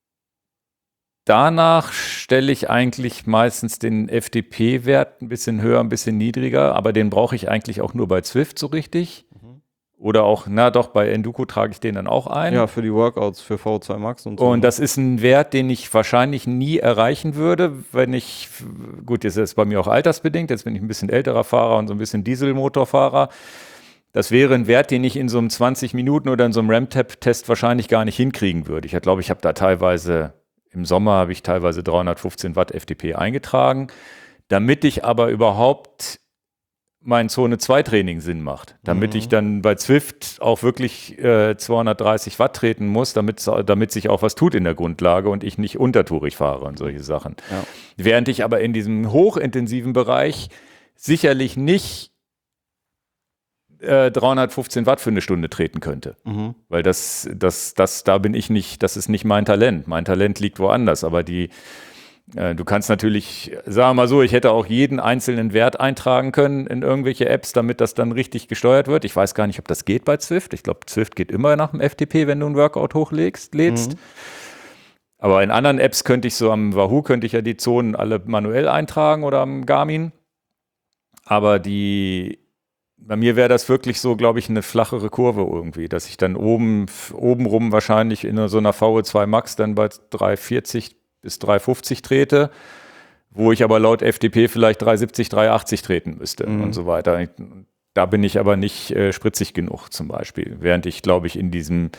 danach stelle ich eigentlich meistens den F T P-Wert ein bisschen höher, ein bisschen niedriger, aber den brauche ich eigentlich auch nur bei Zwift so richtig. Mhm. Oder auch, na doch, bei Enduko trage ich den dann auch ein. Ja, für die Workouts, für V zwei Max und so. Und das ist ein Wert, den ich wahrscheinlich nie erreichen würde, wenn ich, gut, jetzt ist es bei mir auch altersbedingt, jetzt bin ich ein bisschen älterer Fahrer und so ein bisschen Dieselmotorfahrer. Das wäre ein Wert, den ich in so einem zwanzig Minuten oder in so einem RAM-Test wahrscheinlich gar nicht hinkriegen würde. Ich glaube, ich habe da teilweise, im Sommer habe ich teilweise dreihundertfünfzehn Watt F T P eingetragen, damit ich aber überhaupt mein Zone zwei Training Sinn macht. Damit Mhm. ich dann bei Zwift auch wirklich äh, zweihundertdreißig Watt treten muss, damit, damit sich auch was tut in der Grundlage und ich nicht untertourig fahre und solche Sachen. Ja. Während ich aber in diesem hochintensiven Bereich sicherlich nicht äh, dreihundertfünfzehn Watt für eine Stunde treten könnte. Mhm. Weil das, das, das, da bin ich nicht, das ist nicht mein Talent. Mein Talent liegt woanders, aber die, äh, du kannst natürlich, sagen wir mal so, ich hätte auch jeden einzelnen Wert eintragen können in irgendwelche Apps, damit das dann richtig gesteuert wird. Ich weiß gar nicht, ob das geht bei Zwift. Ich glaube, Zwift geht immer nach dem F T P, wenn du ein Workout hochlegst, lädst. Mhm. Aber in anderen Apps könnte ich so am Wahoo, könnte ich ja die Zonen alle manuell eintragen oder am Garmin. Aber die, bei mir wäre das wirklich so, glaube ich, eine flachere Kurve irgendwie, dass ich dann oben, oben rum wahrscheinlich in so einer V E zwei Max dann bei dreihundertvierzig bis dreihundertfünfzig trete, wo ich aber laut F T P vielleicht dreihundertsiebzig, dreihundertachtzig treten müsste Mhm. und so weiter. Da bin ich aber nicht äh, spritzig genug zum Beispiel. Während ich, glaube ich, in diesem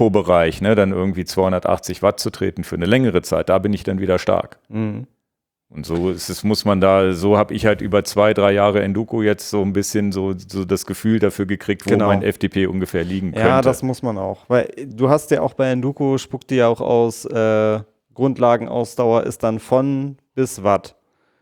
Tempobereich, ne, dann irgendwie zweihundertachtzig Watt zu treten für eine längere Zeit, da bin ich dann wieder stark. Mhm. Und so ist es, muss man da, so habe ich halt über zwei, drei Jahre Enduko jetzt so ein bisschen so, so das Gefühl dafür gekriegt, wo Genau. mein F D P ungefähr liegen könnte. Ja, das muss man auch. Weil du hast ja auch bei Enduko, spuckt dir ja auch aus, äh, Grundlagenausdauer ist dann von bis Watt.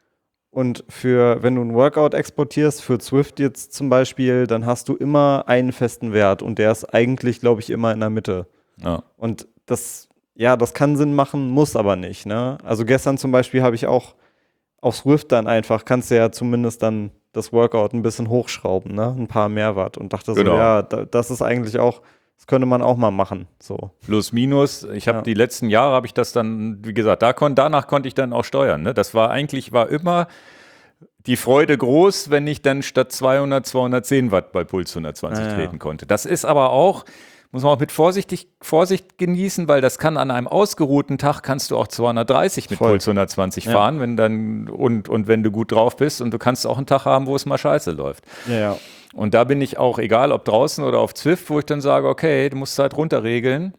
Und für, wenn du ein Workout exportierst, für Zwift jetzt zum Beispiel, dann hast du immer einen festen Wert und der ist eigentlich, glaube ich, immer in der Mitte. Ja. Und das, ja, das kann Sinn machen, muss aber nicht, ne? Also gestern zum Beispiel habe ich auch auf Zwift dann einfach, kannst du ja zumindest dann das Workout ein bisschen hochschrauben, ne? Ein paar mehr Watt und dachte Genau. so, ja, da, das ist eigentlich auch, das könnte man auch mal machen, so. Plus, minus. Ich habe Ja. die letzten Jahre, habe ich das dann, wie gesagt, da kon, danach konnte ich dann auch steuern. Ne? Das war eigentlich, war immer die Freude groß, wenn ich dann statt zweihundert, zweihundertzehn Watt bei Puls hundertzwanzig Ah, ja. treten konnte. Das ist aber auch, muss man auch mit vorsichtig, Vorsicht genießen, weil das kann an einem ausgeruhten Tag, kannst du auch zweihundertdreißig mit Voll. Puls hundertzwanzig Ja. fahren, wenn dann, und, und wenn du gut drauf bist, und du kannst auch einen Tag haben, wo es mal scheiße läuft. Ja, ja. Und da bin ich auch, egal ob draußen oder auf Zwift, wo ich dann sage, okay, du musst halt runterregeln.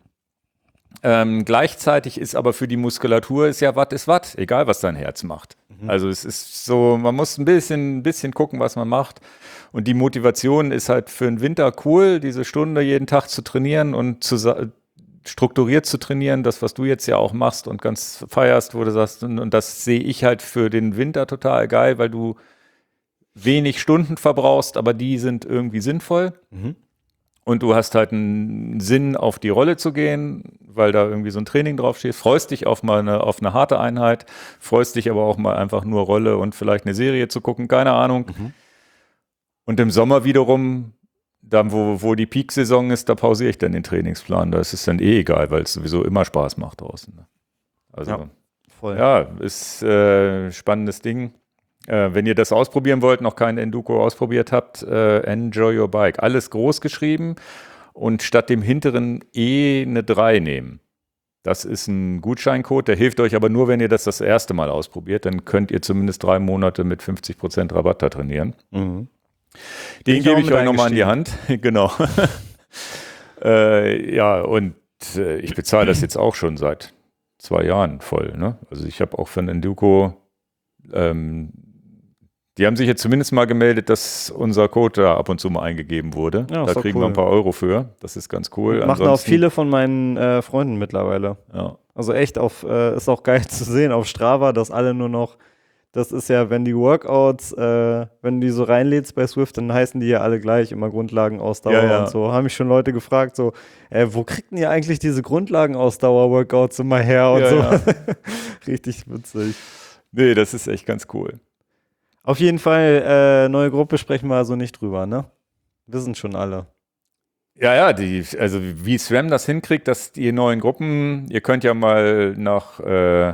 Ähm, gleichzeitig ist aber für die Muskulatur ist ja Watt ist Watt, egal was dein Herz macht. Mhm. Also es ist so, man muss ein bisschen, ein bisschen gucken, was man macht. Und die Motivation ist halt für den Winter cool, diese Stunde jeden Tag zu trainieren und zu, sa- strukturiert zu trainieren, das, was du jetzt ja auch machst und ganz feierst, wo du sagst, und, und das sehe ich halt für den Winter total geil, weil du wenig Stunden verbrauchst, aber die sind irgendwie sinnvoll. Mhm. Und du hast halt einen Sinn, auf die Rolle zu gehen, weil da irgendwie so ein Training draufsteht. Freust dich auf mal eine, auf eine harte Einheit, freust dich aber auch mal einfach nur Rolle und vielleicht eine Serie zu gucken, keine Ahnung. Mhm. Und im Sommer wiederum, dann wo, wo die Peak-Saison ist, da pausiere ich dann den Trainingsplan. Da ist es dann eh egal, weil es sowieso immer Spaß macht draußen. Ne? Also Ja, voll. ja, ist äh, spannendes Ding. Äh, wenn ihr das ausprobieren wollt, noch kein Enduko ausprobiert habt, äh, enjoy your bike. Alles groß geschrieben und statt dem hinteren E eine drei nehmen. Das ist ein Gutscheincode, der hilft euch aber nur, wenn ihr das das erste Mal ausprobiert. Dann könnt ihr zumindest drei Monate mit fünfzig Prozent Rabatt da trainieren. Mhm. Den ich auch gebe ich mit euch nochmal in die Hand. Genau. äh, ja, und äh, ich bezahle das jetzt auch schon seit zwei Jahren voll. Ne? Also ich habe auch für ein Enduko, ähm, die haben sich jetzt zumindest mal gemeldet, dass unser Code da ab und zu mal eingegeben wurde. Ja, ist Da doch kriegen cool. wir ein paar Euro für. Das ist ganz cool. Machen auch Ansonsten- viele von meinen äh, Freunden mittlerweile. Ja. Also echt auf, äh, ist auch geil zu sehen auf Strava, dass alle nur noch, das ist ja, wenn die Workouts, äh, wenn du die so reinlädst bei Swift, dann heißen die ja alle gleich immer Grundlagenausdauer Ja, ja. und so. Haben mich schon Leute gefragt, so, äh, wo kriegt denn ihr eigentlich diese Grundlagenausdauer-Workouts immer her und Ja, so. ja. Richtig witzig. Nee, das ist echt ganz cool. Auf jeden Fall, äh, neue Gruppe sprechen wir also nicht drüber, ne? Wissen schon alle. Ja, ja, die, also wie SRAM das hinkriegt, dass die neuen Gruppen, ihr könnt ja mal nach äh,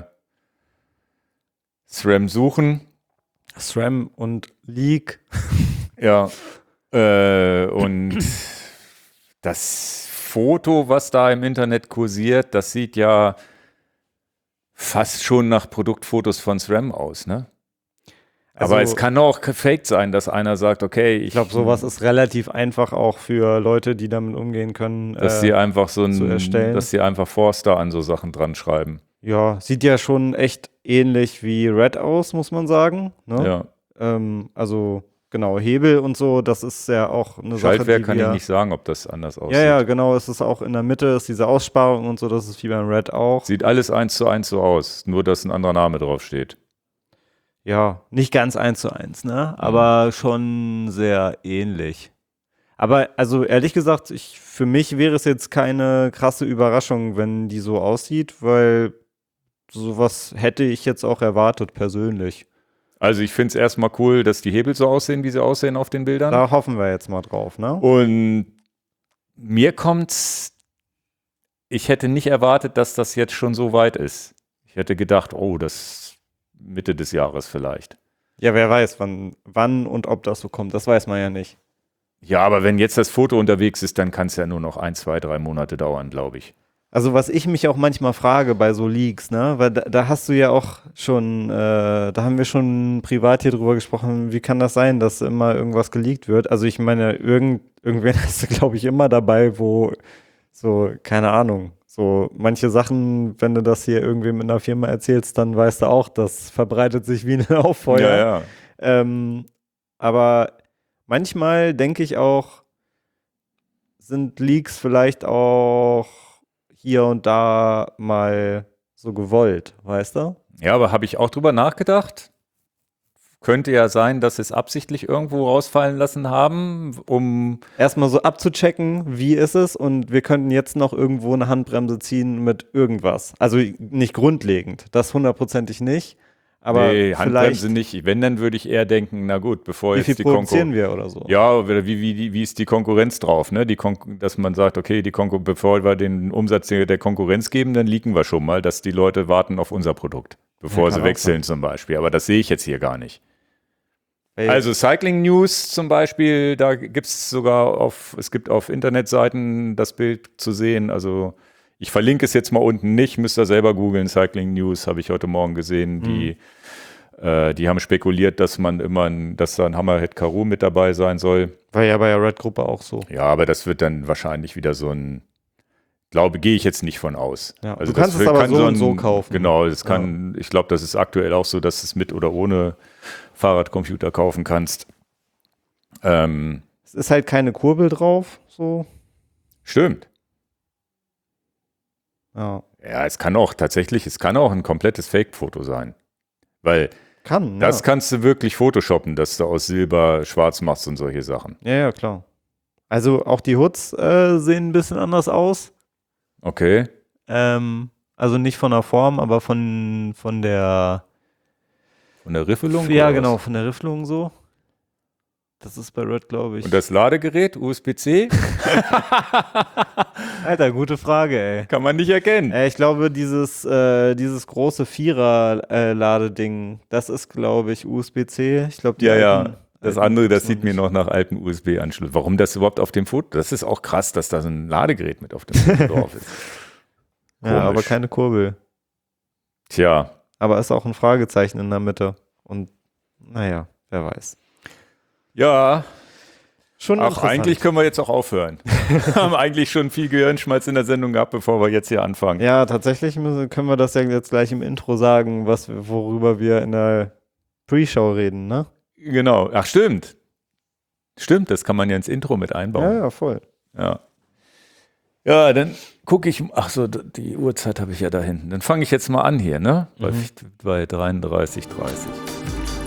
SRAM suchen. SRAM und League. Ja. Äh, und das Foto, was da im Internet kursiert, das sieht ja fast schon nach Produktfotos von SRAM aus, ne? Aber Also- es kann auch gefaked sein, dass einer sagt, okay, ich Ich glaube, sowas ist relativ einfach auch für Leute, die damit umgehen können. dass äh, sie einfach so zu ein, erstellen. dass sie einfach Forster an so Sachen dran schreiben. Ja, sieht ja schon echt ähnlich wie Red aus, muss man sagen. Ne? Ja. Ähm, also genau, Hebel und so, das ist ja auch eine Sache, Schaltwerk die kann ich wir, nicht sagen, ob das anders aussieht. Ja, ja, genau, es ist auch in der Mitte, ist diese Aussparung und so, das ist wie beim Red auch. Sieht alles eins zu eins so aus, nur dass ein anderer Name draufsteht. Ja, nicht ganz eins zu eins, ne? Aber schon sehr ähnlich. Aber also ehrlich gesagt, ich, für mich wäre es jetzt keine krasse Überraschung, wenn die so aussieht, weil sowas hätte ich jetzt auch erwartet persönlich. Also ich finde es erstmal cool, dass die Hebel so aussehen, wie sie aussehen auf den Bildern. Da hoffen wir jetzt mal drauf, ne? Und mir kommt's, ich hätte nicht erwartet, dass das jetzt schon so weit ist. Ich hätte gedacht, oh, das Mitte des Jahres vielleicht. Ja, wer weiß, wann, wann und ob das so kommt, das weiß man ja nicht. Ja, aber wenn jetzt das Foto unterwegs ist, dann kann es ja nur noch ein, zwei, drei Monate dauern, glaube ich. Also was ich mich auch manchmal frage bei so Leaks, ne, weil da, da hast du ja auch schon, äh, da haben wir schon privat hier drüber gesprochen, wie kann das sein, dass immer irgendwas geleakt wird? Also ich meine, irgend, irgendwen hast du, glaube ich, immer dabei, wo so, keine Ahnung, So, manche Sachen, wenn du das hier irgendwie mit einer Firma erzählst, dann weißt du auch, das verbreitet sich wie ein Lauffeuer. Ja, ja. Ähm, aber manchmal denke ich auch, sind Leaks vielleicht auch hier und da mal so gewollt, weißt du? Ja, aber habe ich auch drüber nachgedacht. Könnte ja sein, dass sie es absichtlich irgendwo rausfallen lassen haben, um Erstmal so abzuchecken, wie ist es, und wir könnten jetzt noch irgendwo eine Handbremse ziehen mit irgendwas. Also nicht grundlegend, das hundertprozentig nicht, aber nee, vielleicht, Handbremse nicht. Wenn, dann würde ich eher denken, na gut, bevor wie jetzt viel die produzieren Konkurrenz. wir oder so. Ja, oder wie, wie, wie ist die Konkurrenz drauf, ne? Die Kon dass man sagt, okay, die Konkur bevor wir den Umsatz der der Konkurrenz geben, dann leaken wir schon mal, dass die Leute warten auf unser Produkt, bevor Ja, sie kann auch wechseln sein. zum Beispiel. Aber das sehe ich jetzt hier gar nicht. Weil- Also Cycling News zum Beispiel, da gibt es sogar auf, es gibt auf Internetseiten das Bild zu sehen. Also ich verlinke es jetzt mal unten nicht, müsst ihr selber googeln. Cycling News habe ich heute Morgen gesehen. Die, äh, die haben spekuliert, dass man immer, ein, dass da ein Hammerhead Karoo mit dabei sein soll. War ja bei der Red-Gruppe auch so. Ja, aber das wird dann wahrscheinlich wieder so ein, glaube, gehe ich jetzt nicht von aus. Ja, Also du kannst das es aber kann so und ein- so kaufen. Genau, das kann, ich glaube, das ist aktuell auch so, dass du es mit oder ohne Fahrradcomputer kaufen kannst. Ähm, Es ist halt keine Kurbel drauf, so. stimmt. Ja. Ja, es kann auch tatsächlich, es kann auch ein komplettes Fake-Foto sein. Weil Kann, das ja. kannst du wirklich photoshoppen, dass du aus Silber schwarz machst und solche Sachen. Ja, ja, klar. Also auch die Hoods äh, sehen ein bisschen anders aus. Okay. Ähm, also nicht von der Form, aber von, von der Von der Riffelung? Ja, oder genau, was? von der Rifflung so. Das ist bei Red, glaube ich. Und das Ladegerät, U S B C, Alter, gute Frage, ey. kann man nicht erkennen. Äh, ich glaube, dieses, äh, dieses große Vierer-Ladeding, das ist, glaube ich, U S B C. Ich glaube, die Ja, alten- ja. Das alten andere, das gibt's sieht noch mir nicht. noch nach alten U S B-Anschluss. Warum das überhaupt auf dem Foto? Das ist auch krass, dass da so ein Ladegerät mit auf dem Foto drauf ist. Ja, Komisch. aber keine Kurbel. Tja, Aber ist auch ein Fragezeichen in der Mitte. Und naja, wer weiß. ja, Schon ach, interessant. eigentlich können wir jetzt auch aufhören. Wir haben eigentlich schon viel Gehirnschmalz in der Sendung gehabt, bevor wir jetzt hier anfangen. Ja, tatsächlich müssen, können wir das ja jetzt gleich im Intro sagen, was, wir- worüber wir in der Pre-Show reden, ne? Genau. Ach, stimmt. Stimmt, das kann man ja ins Intro mit einbauen. Ja, ja, voll. Ja. Ja, dann gucke ich, ach so, d- die Uhrzeit habe ich ja da hinten. Dann fange ich jetzt mal an hier, ne? Bei, Mhm. bei dreiunddreißig Uhr dreißig.